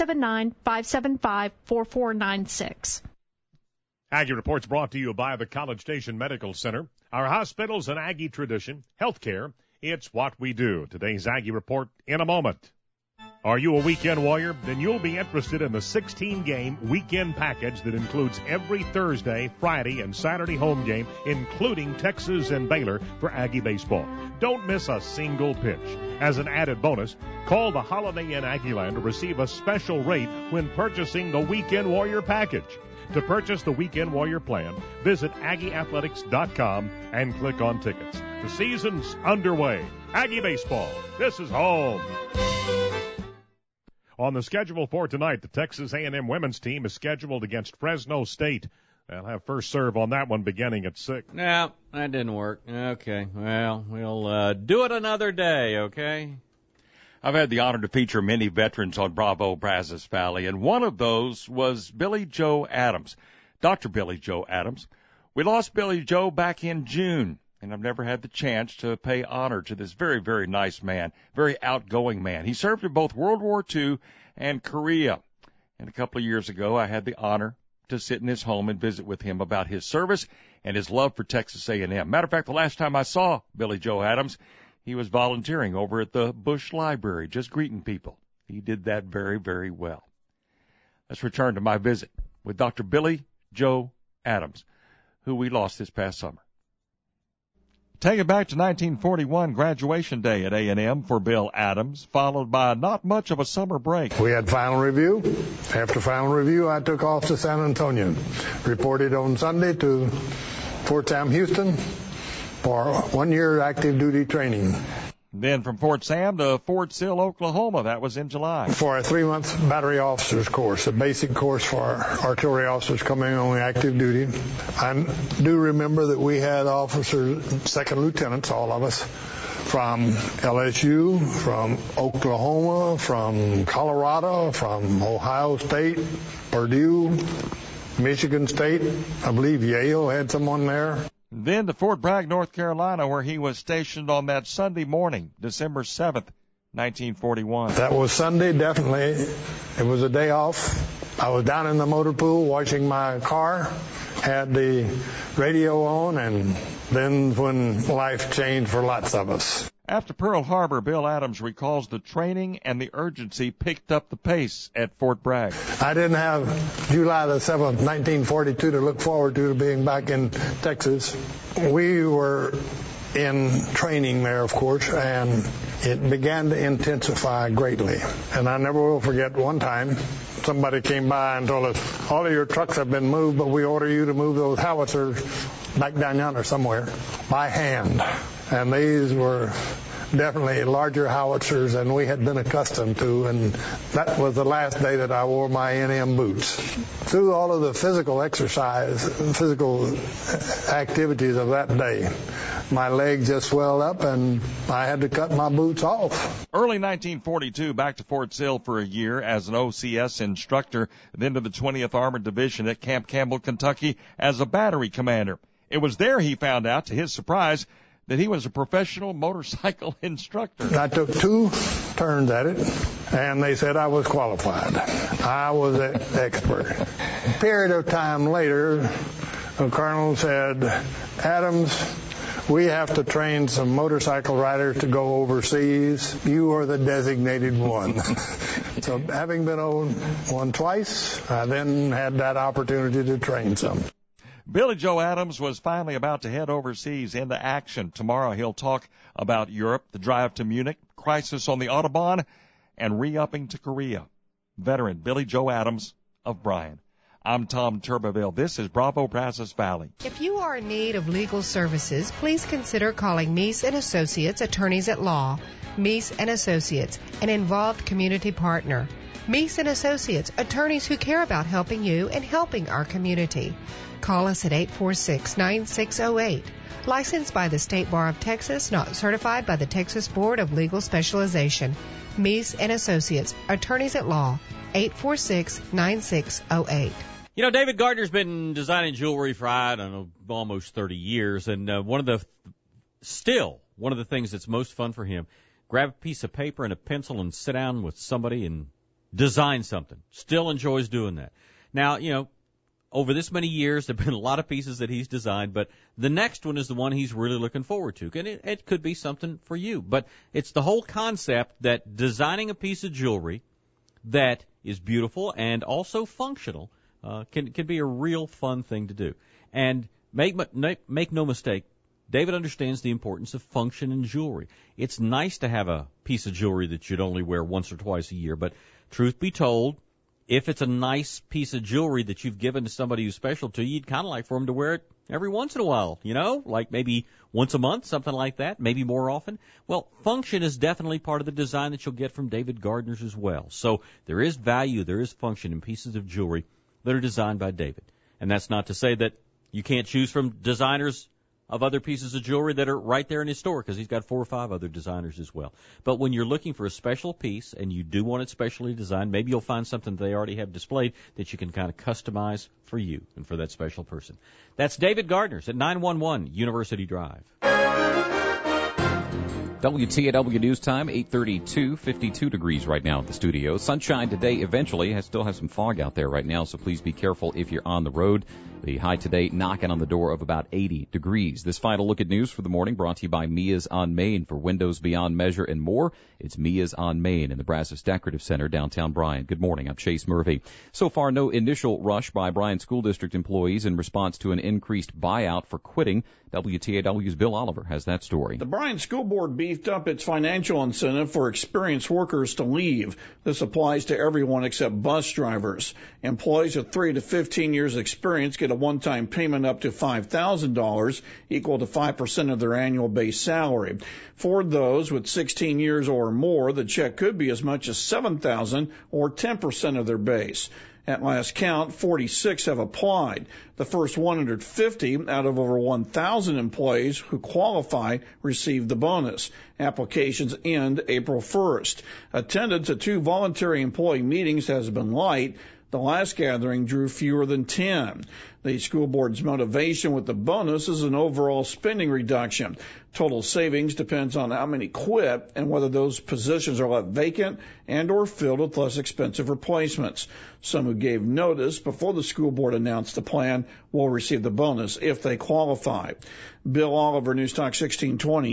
979-575-4496. Aggie Reports brought to you by the College Station Medical Center. Our hospitals and Aggie tradition, healthcare, it's what we do. Today's Aggie Report in a moment. Are you a weekend warrior? Then you'll be interested in the 16-game weekend package that includes every Thursday, Friday, and Saturday home game, including Texas and Baylor for Aggie baseball. Don't miss a single pitch. As an added bonus, call the Holiday Inn Aggieland to receive a special rate when purchasing the Weekend Warrior package. To purchase the Weekend Warrior plan, visit AggieAthletics.com and click on tickets. The season's underway. Aggie baseball, this is home. On the schedule for tonight, the Texas A&M women's team is scheduled against Fresno State. They'll have first serve on that one beginning at 6. No, that didn't work. Okay, well, we'll do it another day, okay? I've had the honor to feature many veterans on Bravo Brazos Valley, and one of those was Billy Joe Adams, Dr. Billy Joe Adams. We lost Billy Joe back in June, and I've never had the chance to pay honor to this very, very nice man, very outgoing man. He served in both World War II and Korea. And a couple of years ago, I had the honor to sit in his home and visit with him about his service and his love for Texas A&M. Matter of fact, the last time I saw Billy Joe Adams, he was volunteering over at the Bush Library, just greeting people. He did that very, very well. Let's return to my visit with Dr. Billy Joe Adams, who we lost this past summer. Take it back to 1941, graduation day at A&M for Bill Adams, followed by not much of a summer break. We had final review. After final review, I took off to San Antonio, reported on Sunday to Fort Sam Houston for 1 year active duty training. Then from Fort Sam to Fort Sill, Oklahoma. That was in July. For a 3-month battery officers course, a basic course for artillery officers coming on active duty. I do remember that we had officers, second lieutenants, all of us, from LSU, from Oklahoma, from Colorado, from Ohio State, Purdue, Michigan State. I believe Yale had someone there. Then to Fort Bragg, North Carolina, where he was stationed on that Sunday morning, December 7th, 1941. That was Sunday, definitely. It was a day off. I was down in the motor pool washing my car, had the radio on, and then when life changed for lots of us. After Pearl Harbor, Bill Adams recalls the training and the urgency picked up the pace at Fort Bragg. I didn't have July the 7th, 1942 to look forward to being back in Texas. We were in training there, of course, and it began to intensify greatly. And I never will forget one time somebody came by and told us, all of your trucks have been moved, but we order you to move those howitzers back down yonder somewhere by hand. And these were definitely larger howitzers than we had been accustomed to, and that was the last day that I wore my NM boots. Through all of the physical exercise, physical activities of that day, my leg just swelled up and I had to cut my boots off. Early 1942, back to Fort Sill for a year as an OCS instructor, then to the 20th Armored Division at Camp Campbell, Kentucky as a battery commander. It was there he found out, to his surprise, that he was a professional motorcycle instructor. I took 2 turns at it, and they said I was qualified. I was an expert. A period of time later, the colonel said, Adams, we have to train some motorcycle riders to go overseas. You are the designated one. So having been on one twice, I then had that opportunity to train some. Billy Joe Adams was finally about to head overseas into action. Tomorrow he'll talk about Europe, the drive to Munich, crisis on the Autobahn, and re-upping to Korea. Veteran Billy Joe Adams of Bryan. I'm Tom Turbeville. This is Bravo Brazos Valley. If you are in need of legal services, please consider calling Meese & Associates, Attorneys at Law. Meese & Associates, an involved community partner. Meese & Associates, attorneys who care about helping you and helping our community. Call us at 846-9608. Licensed by the State Bar of Texas, not certified by the Texas Board of Legal Specialization. Meese & Associates, Attorneys at Law, 846-9608. You know, David Gardner's been designing jewelry for, I don't know, almost 30 years, and one of the things that's most fun for him, grab a piece of paper and a pencil and sit down with somebody and design something. Still enjoys doing that. Now, you know, over this many years, there have been a lot of pieces that he's designed, but the next one is the one he's really looking forward to. And it could be something for you. But it's the whole concept that designing a piece of jewelry that is beautiful and also functional can be a real fun thing to do. And make no mistake, David understands the importance of function in jewelry. It's nice to have a piece of jewelry that you'd only wear once or twice a year, but truth be told, if it's a nice piece of jewelry that you've given to somebody who's special to you, you'd kind of like for them to wear it every once in a while, like maybe once a month, something like that, maybe more often. Well, function is definitely part of the design that you'll get from David Gardner's as well. So there is value, there is function in pieces of jewelry that are designed by David. And that's not to say that you can't choose from designers of other pieces of jewelry that are right there in his store, because he's got 4 or 5 other designers as well. But when you're looking for a special piece and you do want it specially designed, maybe you'll find something they already have displayed that you can kind of customize for you and for that special person. That's David Gardner's at 911 University Drive. WTAW News Time, 8:32, 52 degrees right now at the studio. Sunshine today eventually. I still have some fog out there right now, so please be careful if you're on the road. The high today knocking on the door of about 80 degrees. This final look at news for the morning brought to you by Mia's on Main. For windows beyond measure and more, it's Mia's on Main in the Brazos Decorative Center, downtown Bryan. Good morning. I'm Chase Murphy. So far, no initial rush by Bryan School District employees in response to an increased buyout for quitting. WTAW's Bill Oliver has that story. The Bryan School Board beefed up its financial incentive for experienced workers to leave. This applies to everyone except bus drivers. Employees with 3 to 15 years experience get a one-time payment up to $5,000, equal to 5% of their annual base salary. For those with 16 years or more, the check could be as much as $7,000 or 10% of their base. At last count, 46 have applied. The first 150 out of over 1,000 employees who qualify received the bonus. Applications end April 1st. Attendance at 2 voluntary employee meetings has been light. The last gathering drew fewer than 10. The school board's motivation with the bonus is an overall spending reduction. Total savings depends on how many quit and whether those positions are left vacant and or filled with less expensive replacements. Some who gave notice before the school board announced the plan will receive the bonus if they qualify. Bill Oliver, News Talk 1620,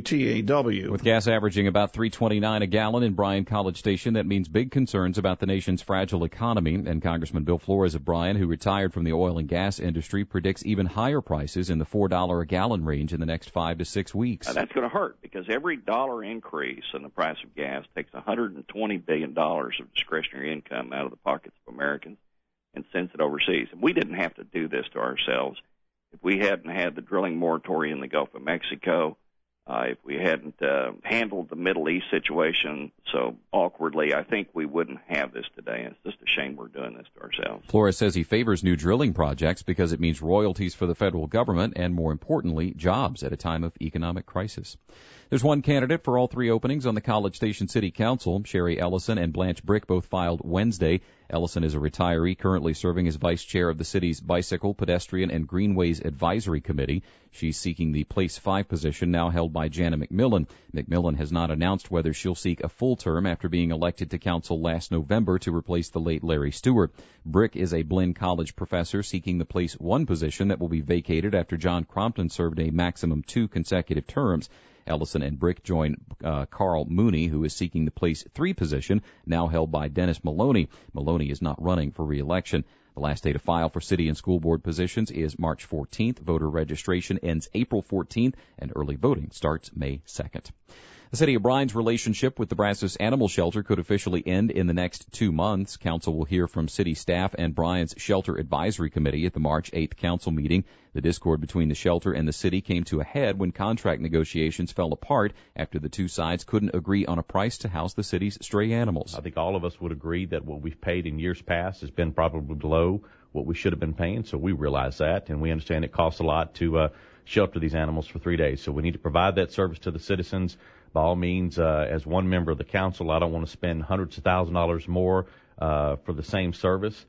WTAW. With gas averaging about $3.29 a gallon in Bryan College Station, that means big concerns about the nation's fragile economy. And Congressman Bill Flores of Bryan, who retired from the oil and gas industry, predicts even higher prices in the $4 a gallon range in the next 5 to 6 weeks. That's going to hurt, because every dollar increase in the price of gas takes $120 billion of discretionary income out of the pockets of Americans and sends it overseas. And we didn't have to do this to ourselves. If we hadn't had the drilling moratorium in the Gulf of Mexico, if we hadn't handled the Middle East situation so awkwardly, I think we wouldn't have this today. And it's just a shame we're doing this to ourselves. Flores says he favors new drilling projects because it means royalties for the federal government and, more importantly, jobs at a time of economic crisis. There's one candidate for all 3 openings on the College Station City Council. Sherry Ellison and Blanche Brick both filed Wednesday. Ellison is a retiree currently serving as vice chair of the city's Bicycle, Pedestrian, and Greenways Advisory Committee. She's seeking the Place 5 position now held by Jana McMillan. McMillan has not announced whether she'll seek a full term after being elected to council last November to replace the late Larry Stewart. Brick is a Blinn College professor seeking the Place 1 position that will be vacated after John Crompton served a maximum 2 consecutive terms. Ellison and Brick join Carl Mooney, who is seeking the Place 3 position, now held by Dennis Maloney. Maloney is not running for re-election. The last day to file for city and school board positions is March 14th. Voter registration ends April 14th, and early voting starts May 2nd. The City of Bryan's relationship with the Brazos Animal Shelter could officially end in the next 2 months. Council will hear from city staff and Bryan's Shelter Advisory Committee at the March 8th council meeting. The discord between the shelter and the city came to a head when contract negotiations fell apart after the 2 sides couldn't agree on a price to house the city's stray animals. I think all of us would agree that what we've paid in years past has been probably below what we should have been paying, so we realize that, and we understand it costs a lot to shelter these animals for 3 days. So we need to provide that service to the citizens. By all means, as one member of the council, I don't want to spend hundreds of thousands of dollars more for the same service.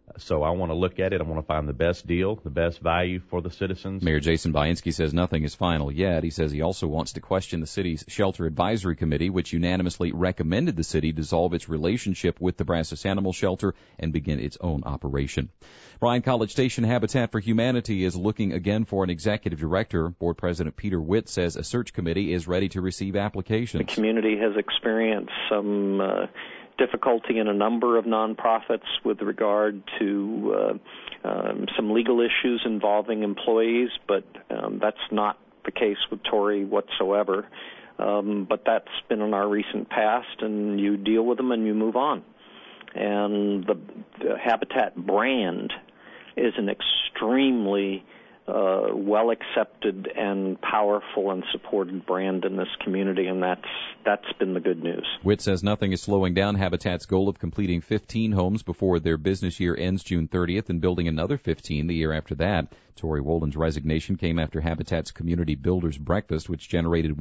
So I want to look at it. I want to find the best deal, the best value for the citizens. Mayor Jason Bainski says nothing is final yet. He says he also wants to question the city's Shelter Advisory Committee, which unanimously recommended the city dissolve its relationship with the Brazos Animal Shelter and begin its own operation. Bryan College Station Habitat for Humanity is looking again for an executive director. Board President Peter Witt says a search committee is ready to receive applications. The community has experienced some difficulty in a number of nonprofits with regard to some legal issues involving employees, but that's not the case with Tory whatsoever. But that's been in our recent past, and you deal with them and you move on. And the Habitat brand is an extremely well accepted and powerful and supported brand in this community, and that's been the good news. Witt says nothing is slowing down Habitat's goal of completing 15 homes before their business year ends June 30th and building another 15 the year after that. Tory Wolden's resignation came after Habitat's Community Builders Breakfast, which generated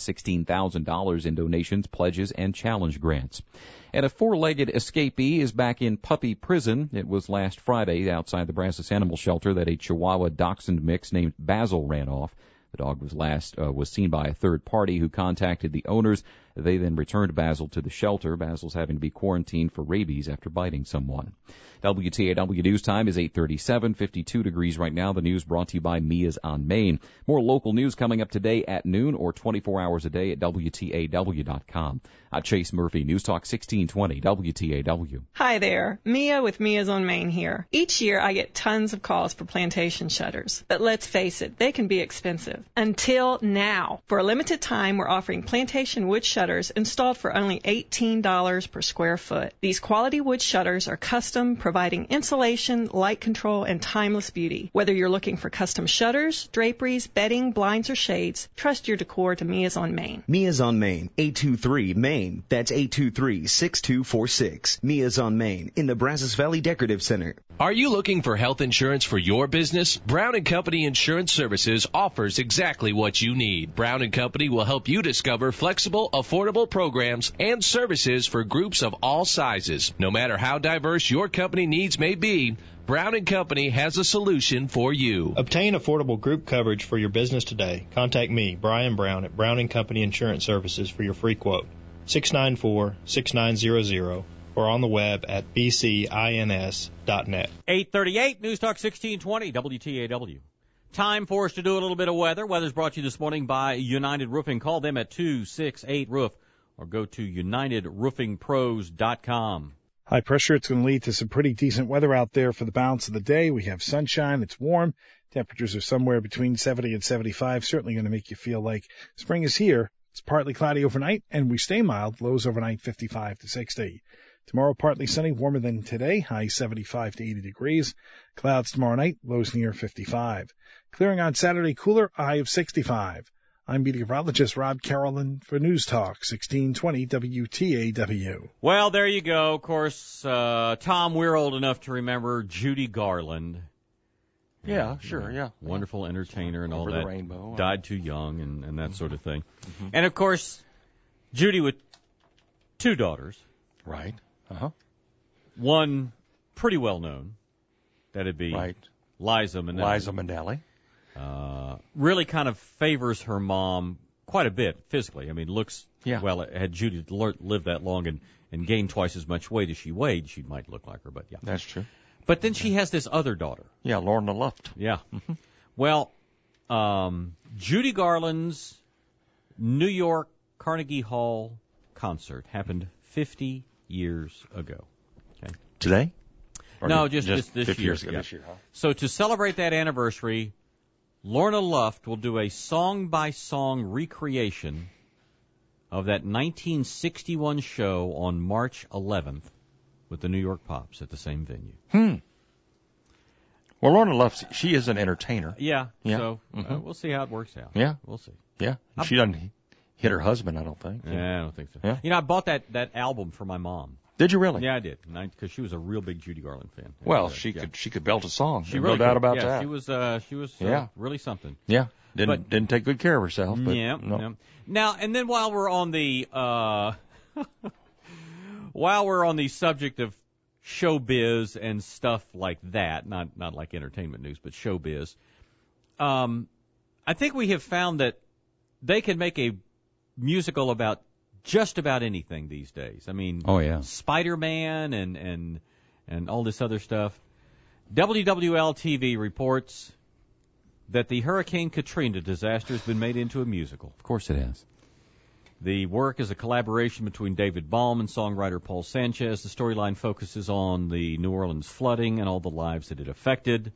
$116,000 in donations, pledges, and challenge grants. And a four-legged escapee is back in puppy prison. It was last Friday outside the Brazos Animal Shelter that a Chihuahua Dachshund mix named Basil ran off. The dog was seen by a third party who contacted the owners. They then returned Basil to the shelter. Basil's having to be quarantined for rabies after biting someone. WTAW News Time is 8:37, 52 degrees right now. The news brought to you by Mia's on Main. More local news coming up today at noon or 24 hours a day at WTAW.com. I'm Chase Murphy, News Talk 1620, WTAW. Hi there, Mia with Mia's on Main here. Each year I get tons of calls for plantation shutters, but let's face it, they can be expensive. Until now. For a limited time, we're offering plantation wood shutters installed for only $18 per square foot. These quality wood shutters are custom, providing insulation, light control, and timeless beauty. Whether you're looking for custom shutters, draperies, bedding, blinds, or shades, trust your decor to Mia's on Main. Mia's on Main, 823 Main. That's 823-6246. Mia's on Main in the Brazos Valley Decorative Center. Are you looking for health insurance for your business? Brown & Company Insurance Services offers exactly what you need. Brown & Company will help you discover flexible, affordable programs and services for groups of all sizes. No matter how diverse your company needs may be, Brown & Company has a solution for you. Obtain affordable group coverage for your business today. Contact me, Brian Brown, at Brown & Company Insurance Services for your free quote. 694-6900 or on the web at bcins.net. 8:38, News Talk 1620, WTAW. Time for us to do a little bit of weather. Weather's brought to you this morning by United Roofing. Call them at 268-ROOF or go to UnitedRoofingPros.com. High pressure, it's going to lead to some pretty decent weather out there for the balance of the day. We have sunshine, it's warm. Temperatures are somewhere between 70 and 75, certainly going to make you feel like spring is here. It's partly cloudy overnight, and we stay mild. Lows overnight 55 to 60. Tomorrow, partly sunny, warmer than today, high 75 to 80 degrees. Clouds tomorrow night, lows near 55. Clearing on Saturday, cooler, high of 65. I'm meteorologist Rob Carolyn for News Talk 1620 WTAW. Well, there you go. Of course, Tom, we're old enough to remember Judy Garland. Yeah, sure, yeah. Wonderful entertainer and all Over that. the rainbow. Died too young and that sort of thing. Mm-hmm. And, of course, Judy with two daughters. Right. Uh-huh. One pretty well known. That'd be Liza Minnelli. Liza Minnelli. Really kind of favors her mom quite a bit physically. I mean, looks, well, had Judy lived that long and gained twice as much weight as she weighed, she might look like her, but yeah. That's true. But then she has this other daughter. Yeah, Lorna Luft. Yeah. Mm-hmm. Well, Judy Garland's New York Carnegie Hall concert happened 50 years ago. Okay. Today? No, just this 50 year. years ago. Yeah. This year, huh? So to celebrate that anniversary, Lorna Luft will do a song-by-song recreation of that 1961 show on March 11th with the New York Pops at the same venue. Well, Lorna Luft, she is an entertainer. Yeah. Yeah. So we'll see how it works out. Yeah. We'll see. Yeah. She doesn't hit her husband, I don't think. Yeah, I don't think so. Yeah. You know, I bought that album for my mom. Did you really? Yeah, I did, because she was a real big Judy Garland fan. Well, she could belt a song. She really no doubt could. about yeah, that. She was really something. Yeah. Didn't take good care of herself. But yeah. No. Yeah. Now and then, while we're on the subject of showbiz and stuff like that, not like entertainment news, but showbiz, I think we have found that they can make a musical about just about anything these days. I mean, Spider-Man and all this other stuff. WWL-TV reports that the Hurricane Katrina disaster has been made into a musical. Of course it has. The work is a collaboration between David Baum and songwriter Paul Sanchez. The storyline focuses on the New Orleans flooding and all the lives that it affected.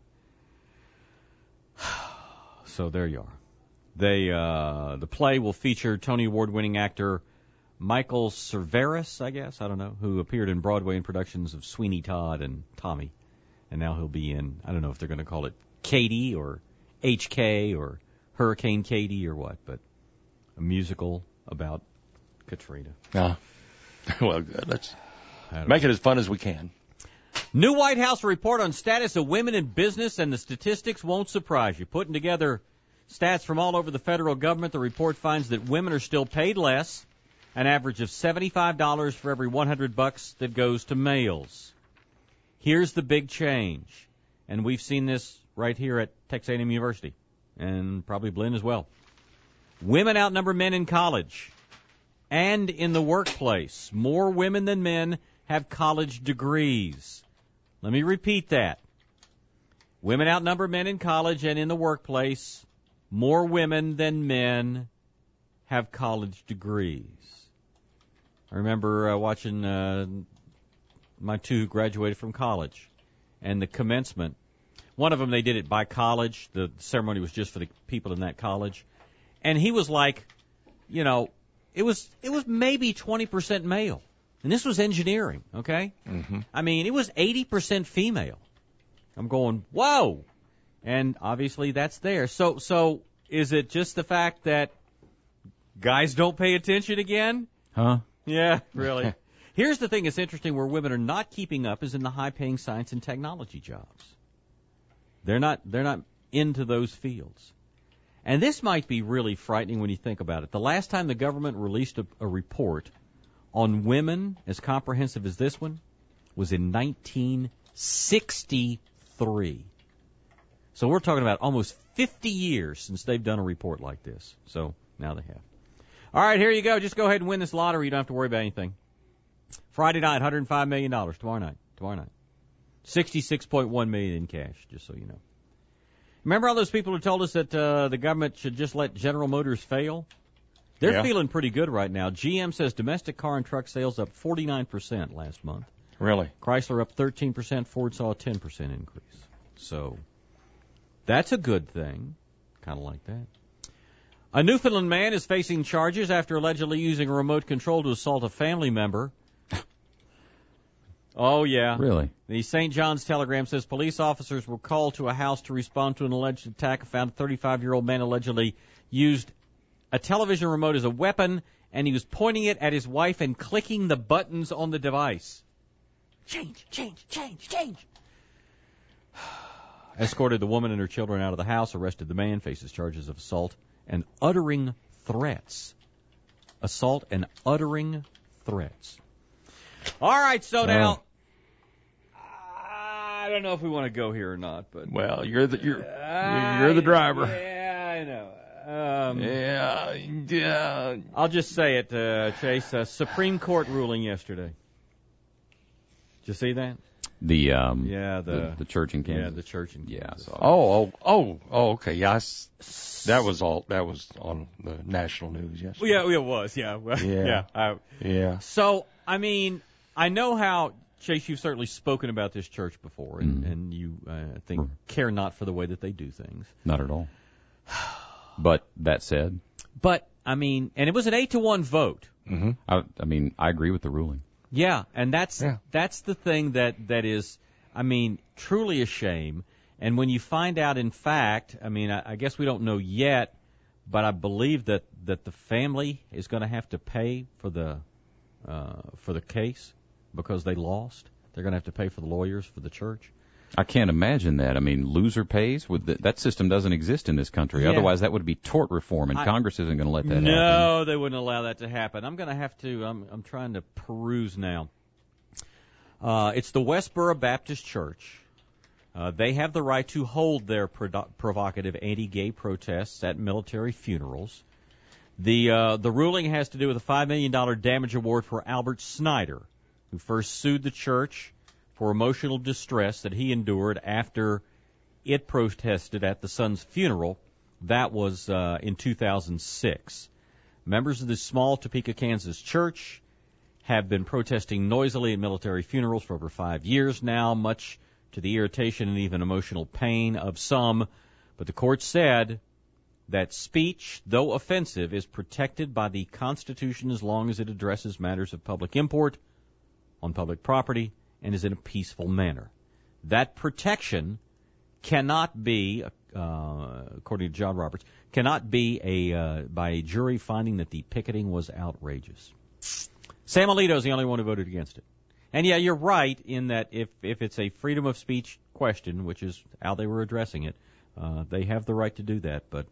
So there you are. The play will feature Tony Award-winning actor Michael Cerveris, I guess, I don't know, who appeared in Broadway in productions of Sweeney Todd and Tommy. And now he'll be in, I don't know if they're going to call it Katie or HK or Hurricane Katie or what, but a musical about Katrina. Well, good. Let's make it as fun as we can. New White House report on status of women in business, and the statistics won't surprise you. Putting together stats from all over the federal government, the report finds that women are still paid less, an average of $75 for every $100 that goes to males. Here's the big change, and we've seen this right here at Texas A&M University, and probably Blinn as well. Women outnumber men in college and in the workplace. More women than men have college degrees. Let me repeat that. Women outnumber men in college and in the workplace. More women than men have college degrees. I remember watching my two who graduated from college and the commencement. One of them, they did it by college. The ceremony was just for the people in that college. And he was like, you know, it was maybe 20% male. And this was engineering, okay? Mm-hmm. I mean, it was 80% female. I'm going, whoa! And obviously that's there. So is it just the fact that guys don't pay attention again? Huh? Yeah, really. Here's the thing that's interesting where women are not keeping up is in the high-paying science and technology jobs. They're not into those fields. And this might be really frightening when you think about it. The last time the government released a report on women as comprehensive as this one was in 1963. So we're talking about almost 50 years since they've done a report like this. So now they have. All right, here you go. Just go ahead and win this lottery. You don't have to worry about anything. Friday night, $105 million. Tomorrow night. $66.1 million in cash, just so you know. Remember all those people who told us that the government should just let General Motors fail? They're feeling pretty good right now. GM says domestic car and truck sales up 49% last month. Really? Chrysler up 13%. Ford saw a 10% increase. So that's a good thing. Kind of like that. A Newfoundland man is facing charges after allegedly using a remote control to assault a family member. Oh, yeah. Really? The St. John's Telegram says police officers were called to a house to respond to an alleged attack and found a 35-year-old man allegedly used a television remote as a weapon, and he was pointing it at his wife and clicking the buttons on the device. Change. Escorted the woman and her children out of the house, arrested the man, faces charges of assault and uttering threats. Assault and uttering threats. All right, so now, I don't know if we want to go here or not, but well, you're the driver. Yeah, I know. Yeah. I'll just say it, Chase. Supreme Court ruling yesterday. Did you see that? The church in Kansas. Yeah, the church in Kansas. Yeah. Okay. Yes, that was on the national news yesterday. Well, yeah, it was. Yeah. Yeah. So, I mean, I know how, Chase, you've certainly spoken about this church before, and you, I think, care not for the way that they do things. Not at all. But that said. But, I mean, and it was an 8-1 vote. Mm-hmm. I mean, I agree with the ruling. Yeah, and that's the thing that is, I mean, truly a shame. And when you find out, in fact, I mean, I guess we don't know yet, but I believe that the family is going to have to pay for the case because they lost. They're going to have to pay for the lawyers for the church. I can't imagine that. I mean, loser pays. That system doesn't exist in this country. Yeah. Otherwise, that would be tort reform, and Congress isn't going to let that happen. No, they wouldn't allow that to happen. I'm going to have to. I'm trying to peruse now. It's the Westboro Baptist Church. They have the right to hold their provocative anti-gay protests at military funerals. The ruling has to do with a $5 million damage award for Albert Snyder, who first sued the church for emotional distress that he endured after it protested at the son's funeral. That was in 2006. Members of this small Topeka, Kansas church have been protesting noisily at military funerals for over 5 years now, much to the irritation and even emotional pain of some. But the court said that speech, though offensive, is protected by the Constitution as long as it addresses matters of public import on public property and is in a peaceful manner. That protection cannot be, according to John Roberts, cannot be by a jury finding that the picketing was outrageous. Sam Alito is the only one who voted against it. And yeah, you're right in that if it's a freedom of speech question, which is how they were addressing it, they have the right to do that. But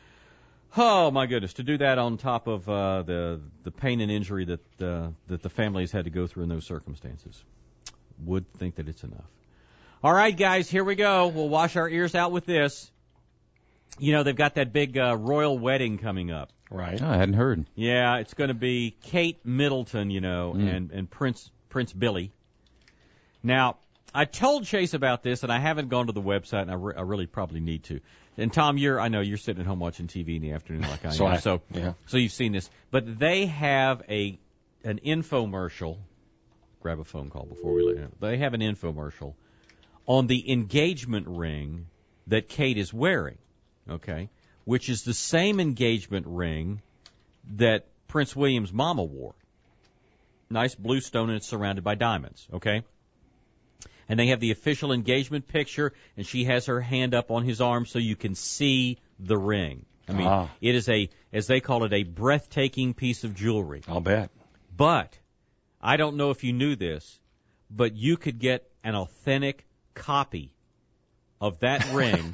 oh my goodness, to do that on top of the pain and injury that the families had to go through in those circumstances, would think that it's enough. All right, guys, here we go. We'll wash our ears out with this. You know, they've got that big royal wedding coming up. Right. Oh, I hadn't heard. Yeah, it's going to be Kate Middleton, and Prince Billy. Now, I told Chase about this, and I haven't gone to the website, and I really probably need to. And Tom, I know you're sitting at home watching TV in the afternoon like I am, so you've seen this. But they have an infomercial. Grab a phone call before we leave. They have an infomercial on the engagement ring that Kate is wearing, okay, which is the same engagement ring that Prince William's mama wore. Nice blue stone, and it's surrounded by diamonds, okay? And they have the official engagement picture, and she has her hand up on his arm so you can see the ring. I mean, It is as they call it, a breathtaking piece of jewelry. I'll bet. But I don't know if you knew this, but you could get an authentic copy of that ring.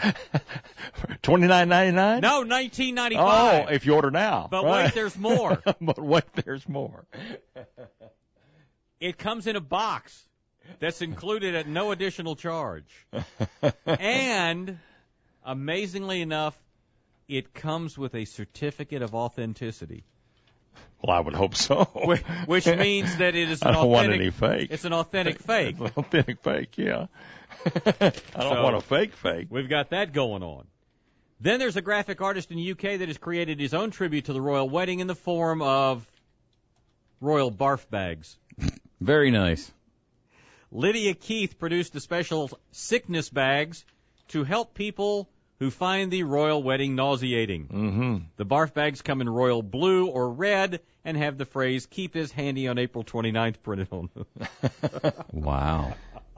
$29.99? No, $19.95. Oh, if you order now. But right. wait, there's more. But wait, there's more. It comes in a box that's included at no additional charge. And, amazingly enough, it comes with a certificate of authenticity. Well, I would hope so. Which means that it is an I don't authentic. Want any fake. It's an authentic fake. It's an authentic fake, yeah. I don't want a fake. We've got that going on. Then there's a graphic artist in the UK that has created his own tribute to the royal wedding in the form of royal barf bags. Very nice. Lydia Keith produced the special sickness bags to help people who find the royal wedding nauseating. Mm-hmm. The barf bags come in royal blue or red and have the phrase, "Keep this handy on April 29th" printed on them. Wow.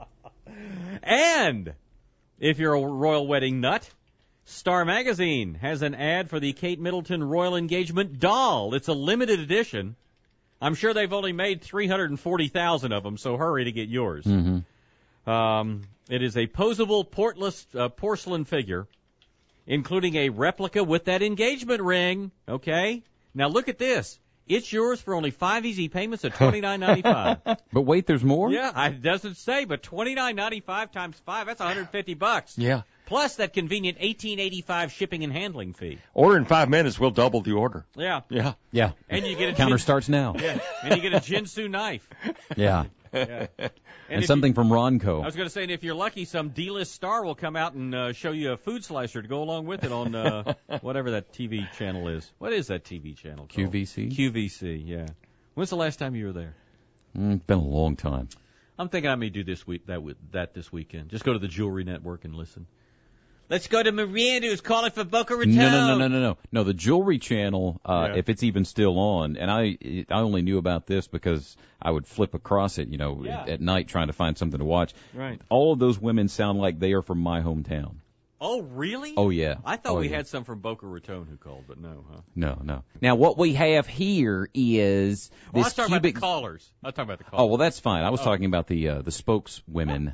And if you're a royal wedding nut, Star Magazine has an ad for the Kate Middleton Royal Engagement doll. It's a limited edition. I'm sure they've only made 340,000 of them, so hurry to get yours. Mm-hmm. It is a posable porcelain figure, including a replica with that engagement ring. Okay? Now look at this. It's yours for only 5 easy payments of $29.95. But wait, there's more? Yeah, it doesn't say, but $29.95 times 5, that's $150. Yeah. Plus that convenient $18.85 shipping and handling fee. Order in 5 minutes, we'll double the order. Yeah. Yeah. Yeah. And you get a counter starts now. Yeah. And you get a Jinsu knife. Yeah. Yeah. And something from Ronco. I was going to say, and if you're lucky, some D-list star will come out and show you a food slicer to go along with it on whatever that TV channel is. What is that TV channel called? QVC? QVC, yeah. When's the last time you were there? It's been a long time. I'm thinking I may do this this weekend. Just go to the Jewelry Network and listen. Let's go to Miranda, who's calling for Boca Raton. No, the Jewelry Channel, if it's even still on, and I only knew about this because I would flip across it, at night trying to find something to watch. Right. All of those women sound like they are from my hometown. Oh, really? Oh, yeah. I thought we had some from Boca Raton who called, but no, huh? No. Now, what we have here is I was this talking about the callers. I was talking about the callers. Oh, well, that's fine. I was talking about the spokeswomen.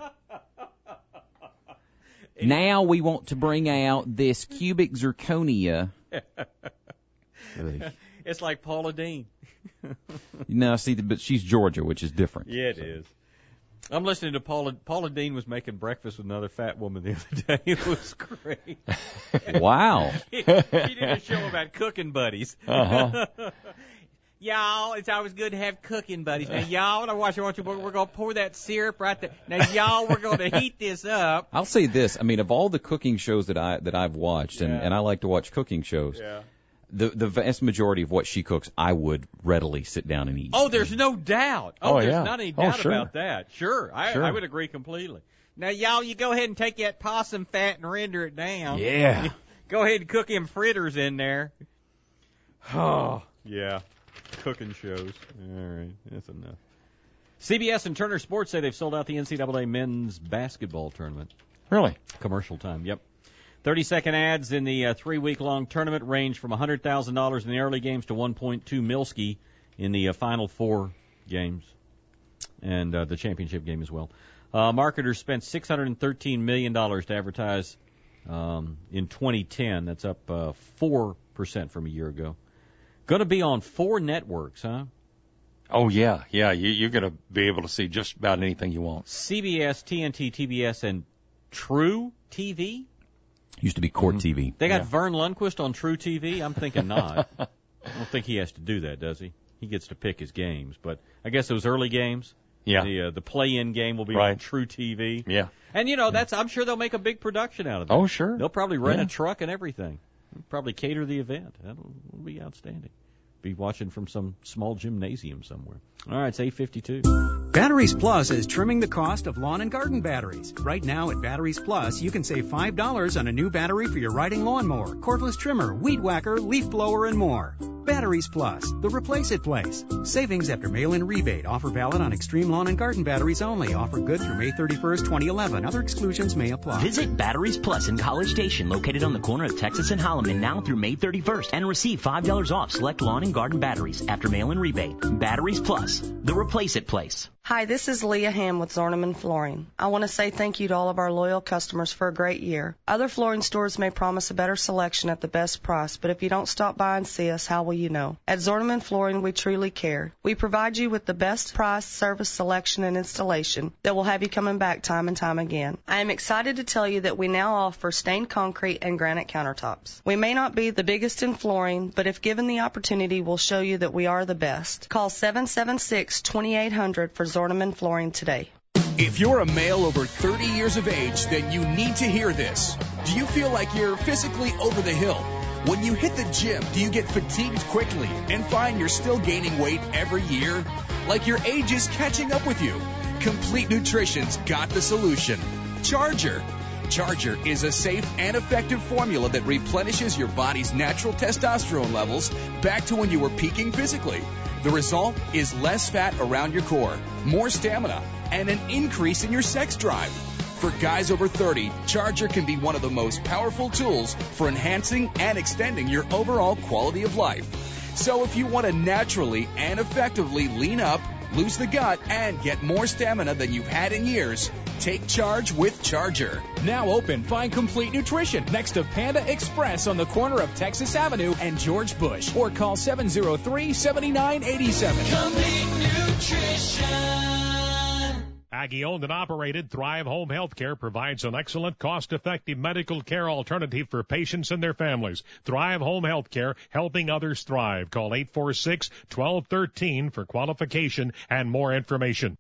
Now we want to bring out this cubic zirconia. It's like Paula Deen. No, see, but she's Georgia, which is different. Yeah, it is. I'm listening to Paula Dean was making breakfast with another fat woman the other day. It was great. Wow. She did a show about cooking buddies. Uh-huh. Y'all, it's always good to have cooking buddies. Now, y'all, we're going to pour that syrup right there. Now, y'all, we're going to heat this up. I'll say this. I mean, of all the cooking shows that I've watched, and I like to watch cooking shows, the vast majority of what she cooks, I would readily sit down and eat. Oh, there's no doubt. There's yeah. not any doubt sure. about that. Sure. I would agree completely. Now, y'all, you go ahead and take that possum fat and render it down. Yeah. Go ahead and cook them fritters in there. Oh, yeah. Cooking shows. All right, that's enough. CBS and Turner Sports say they've sold out the NCAA men's basketball tournament. Really? Commercial time, yep. 30-second ads in the 3-week-long tournament range from $100,000 in the early games to $1.2 milski in the final 4 games, and the championship game as well. Marketers spent $613 million to advertise in 2010. That's up 4% from a year ago. Going to be on 4 networks, huh? Oh, yeah. Yeah, you're going to be able to see just about anything you want. CBS, TNT, TBS, and True TV? Used to be Court TV. They got Vern Lundquist on True TV? I'm thinking not. I don't think he has to do that, does he? He gets to pick his games. But I guess those early games, the play-in game will be on True TV. Yeah. And, I'm sure they'll make a big production out of it. Oh, sure. They'll probably rent a truck and everything. Probably cater the event. That'll be outstanding. Be watching from some small gymnasium somewhere. All right, it's 8:52. Batteries Plus is trimming the cost of lawn and garden batteries. Right now at Batteries Plus, you can save $5 on a new battery for your riding lawnmower, cordless trimmer, weed whacker, leaf blower, and more. Batteries Plus, the replace it place. Savings after mail-in rebate. Offer valid on extreme lawn and garden batteries only. Offer good through May 31st, 2011. Other exclusions may apply. Visit Batteries Plus in College Station, located on the corner of Texas and Holloman, now through May 31st, and receive $5 off select lawn and garden batteries after mail-in rebate. Batteries Plus, the replace it place. Hi, this is Leah Ham with Zorneman Flooring. I want to say thank you to all of our loyal customers for a great year. Other flooring stores may promise a better selection at the best price, but if you don't stop by and see us, how will you know? At Zorneman Flooring, we truly care. We provide you with the best price, service, selection, and installation that will have you coming back time and time again. I am excited to tell you that we now offer stained concrete and granite countertops. We may not be the biggest in flooring, but if given the opportunity, we'll show you that we are the best. Call 776-2800 for Zorneman Flooring today. If you're a male over 30 years of age, then you need to hear this. Do you feel like you're physically over the hill? When you hit the gym, do you get fatigued quickly and find you're still gaining weight every year? Like your age is catching up with you? Complete Nutrition's got the solution. Charger. Charger is a safe and effective formula that replenishes your body's natural testosterone levels back to when you were peaking physically. The result is less fat around your core, more stamina, and an increase in your sex drive. For guys over 30, Charger can be one of the most powerful tools for enhancing and extending your overall quality of life. So if you want to naturally and effectively lean up, lose the gut, and get more stamina than you've had in years, take charge with Charger. Now open, find Complete Nutrition next to Panda Express on the corner of Texas Avenue and George Bush. Or call 703-7987. Complete Nutrition. Aggie-owned and operated, Thrive Home Healthcare provides an excellent, cost-effective medical care alternative for patients and their families. Thrive Home Healthcare, helping others thrive. Call 846-1213 for qualification and more information.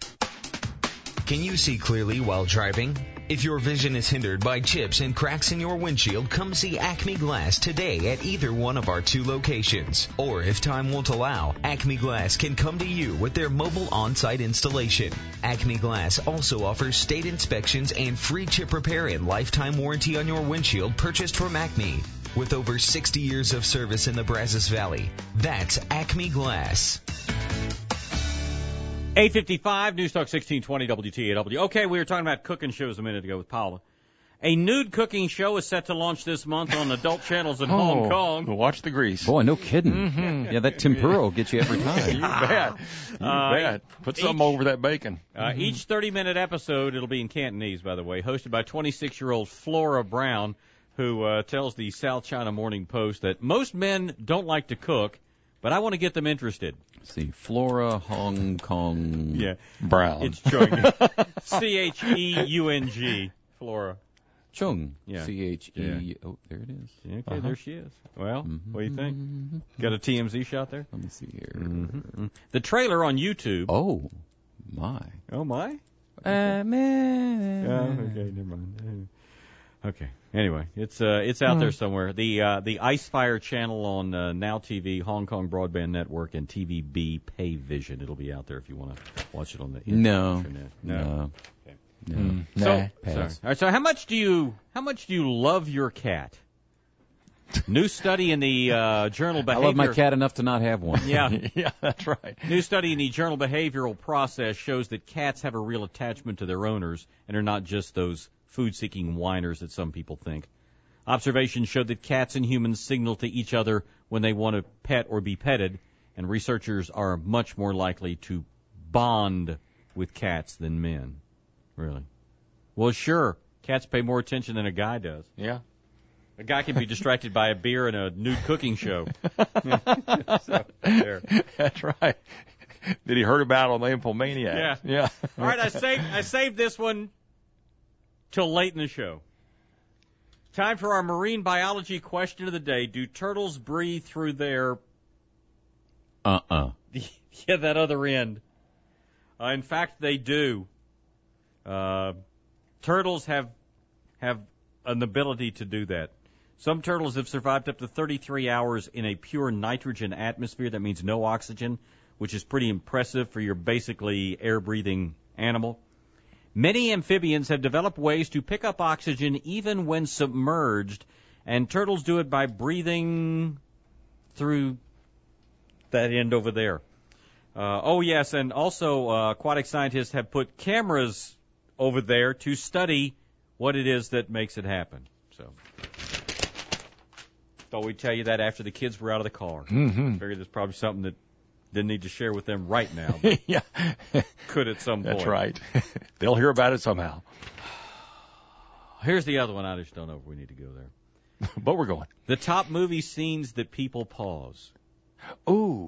Can you see clearly while driving? If your vision is hindered by chips and cracks in your windshield, come see Acme Glass today at either one of our 2 locations. Or if time won't allow, Acme Glass can come to you with their mobile on-site installation. Acme Glass also offers state inspections and free chip repair and lifetime warranty on your windshield purchased from Acme. With over 60 years of service in the Brazos Valley, that's Acme Glass. 8:55, News Talk 1620 WTAW. Okay, we were talking about cooking shows a minute ago with Paula. A nude cooking show is set to launch this month on adult channels in Hong Kong. Watch the grease. Boy, no kidding. Mm-hmm. Yeah, that tempura will get you every time. You bet. You bet. Put something over that bacon. Each 30-minute episode, it'll be in Cantonese, by the way, hosted by 26-year-old Flora Brown, who tells the South China Morning Post that most men don't like to cook, but I want to get them interested. Let's see, Flora Hong Kong Brown. It's Chung. Cheung. Flora. Chung. Yeah. C-H-E. Yeah. Oh, there it is. Okay, there she is. Well, what do you think? Got a TMZ shot there? Let me see here. The trailer on YouTube. Oh, my. Oh, my? Man. Okay, never mind. Okay. Anyway, it's out there somewhere. The Icefire channel on Now TV, Hong Kong Broadband Network, and TVB Pay Vision. It'll be out there if you want to watch it on the internet. No. Okay. No. Sorry. All right. So how much do you love your cat? New study in the Journal Behavior. I love my cat enough to not have one. Yeah. Yeah, that's right. New study in the Journal Behavioral Process shows that cats have a real attachment to their owners and are not just those food-seeking whiners that some people think. Observations showed that cats and humans signal to each other when they want to pet or be petted, and researchers are much more likely to bond with cats than men. Really? Well, sure. Cats pay more attention than a guy does. Yeah. A guy can be distracted by a beer and a nude cooking show. So, there. That's right. Did he heard about it on the Infomaniac? Yeah. All right, I saved this one till late in the show. Time for our marine biology question of the day. Do turtles breathe through their... Yeah, that other end. In fact, they do. Turtles have an ability to do that. Some turtles have survived up to 33 hours in a pure nitrogen atmosphere. That means no oxygen, which is pretty impressive for your basically air-breathing animal. Many amphibians have developed ways to pick up oxygen even when submerged, and turtles do it by breathing through that end over there. Yes, and also aquatic scientists have put cameras over there to study what it is that makes it happen. So, thought we'd tell you that after the kids were out of the car. Mm-hmm. Figured there's probably something that didn't need to share with them right now. But yeah. Could at some point. That's right. They'll hear about it somehow. Here's the other one. I just don't know if we need to go there. But we're going. The top movie scenes that people pause. Ooh.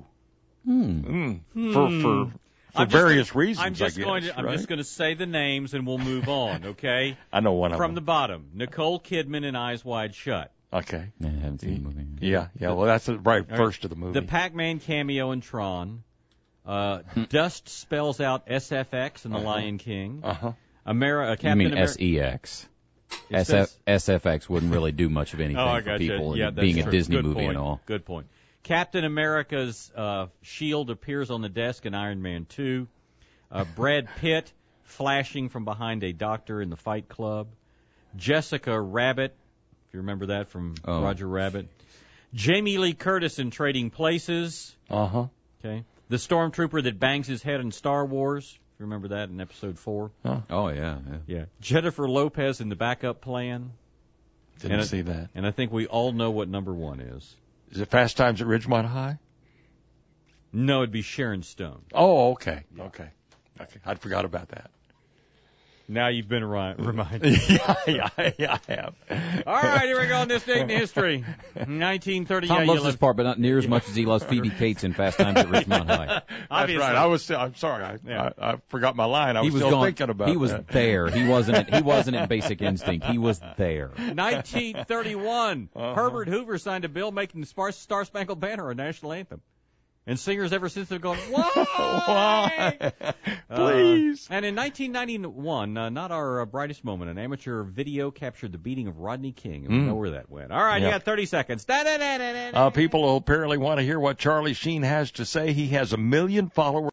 For various reasons, I'm just right? going to say the names and we'll move on, okay? I know one of them. From the bottom, Nicole Kidman in Eyes Wide Shut. Okay. I haven't seen the movie. Yeah. Well, that's first of the movie. The Pac-Man cameo in Tron. Dust spells out SFX in The Lion King. You mean SEX? SFX wouldn't really do much of anything for people, being a Disney movie and all. Good point. Captain America's shield appears on the desk in Iron Man 2. Brad Pitt flashing from behind a doctor in the Fight Club. Jessica Rabbit, if you remember that from Roger Rabbit. Jamie Lee Curtis in Trading Places. Okay. The stormtrooper that bangs his head in Star Wars. If you remember that in Episode 4. Oh, yeah. Jennifer Lopez in The Backup Plan. Didn't see that. And I think we all know what number 1 is. Is it Fast Times at Ridgemont High? No, it'd be Sharon Stone. Oh, okay. Okay. I forgot about that. Now you've been reminded. Yeah, I have. All right, here we go on this date in history. 1930. Tom loves this part, but not near as much as he loves Phoebe Cates in Fast Times at Ridgemont High. That's right. I'm sorry. I forgot my line. I was still thinking about it. He was there. He wasn't at Basic Instinct. He was there. 1931. Herbert Hoover signed a bill making the Star Spangled Banner a national anthem. And singers ever since have gone, why? Please. And in 1991, not our brightest moment, an amateur video captured the beating of Rodney King. And we know where that went. All right, You got 30 seconds. People apparently want to hear what Charlie Sheen has to say. He has 1 million followers.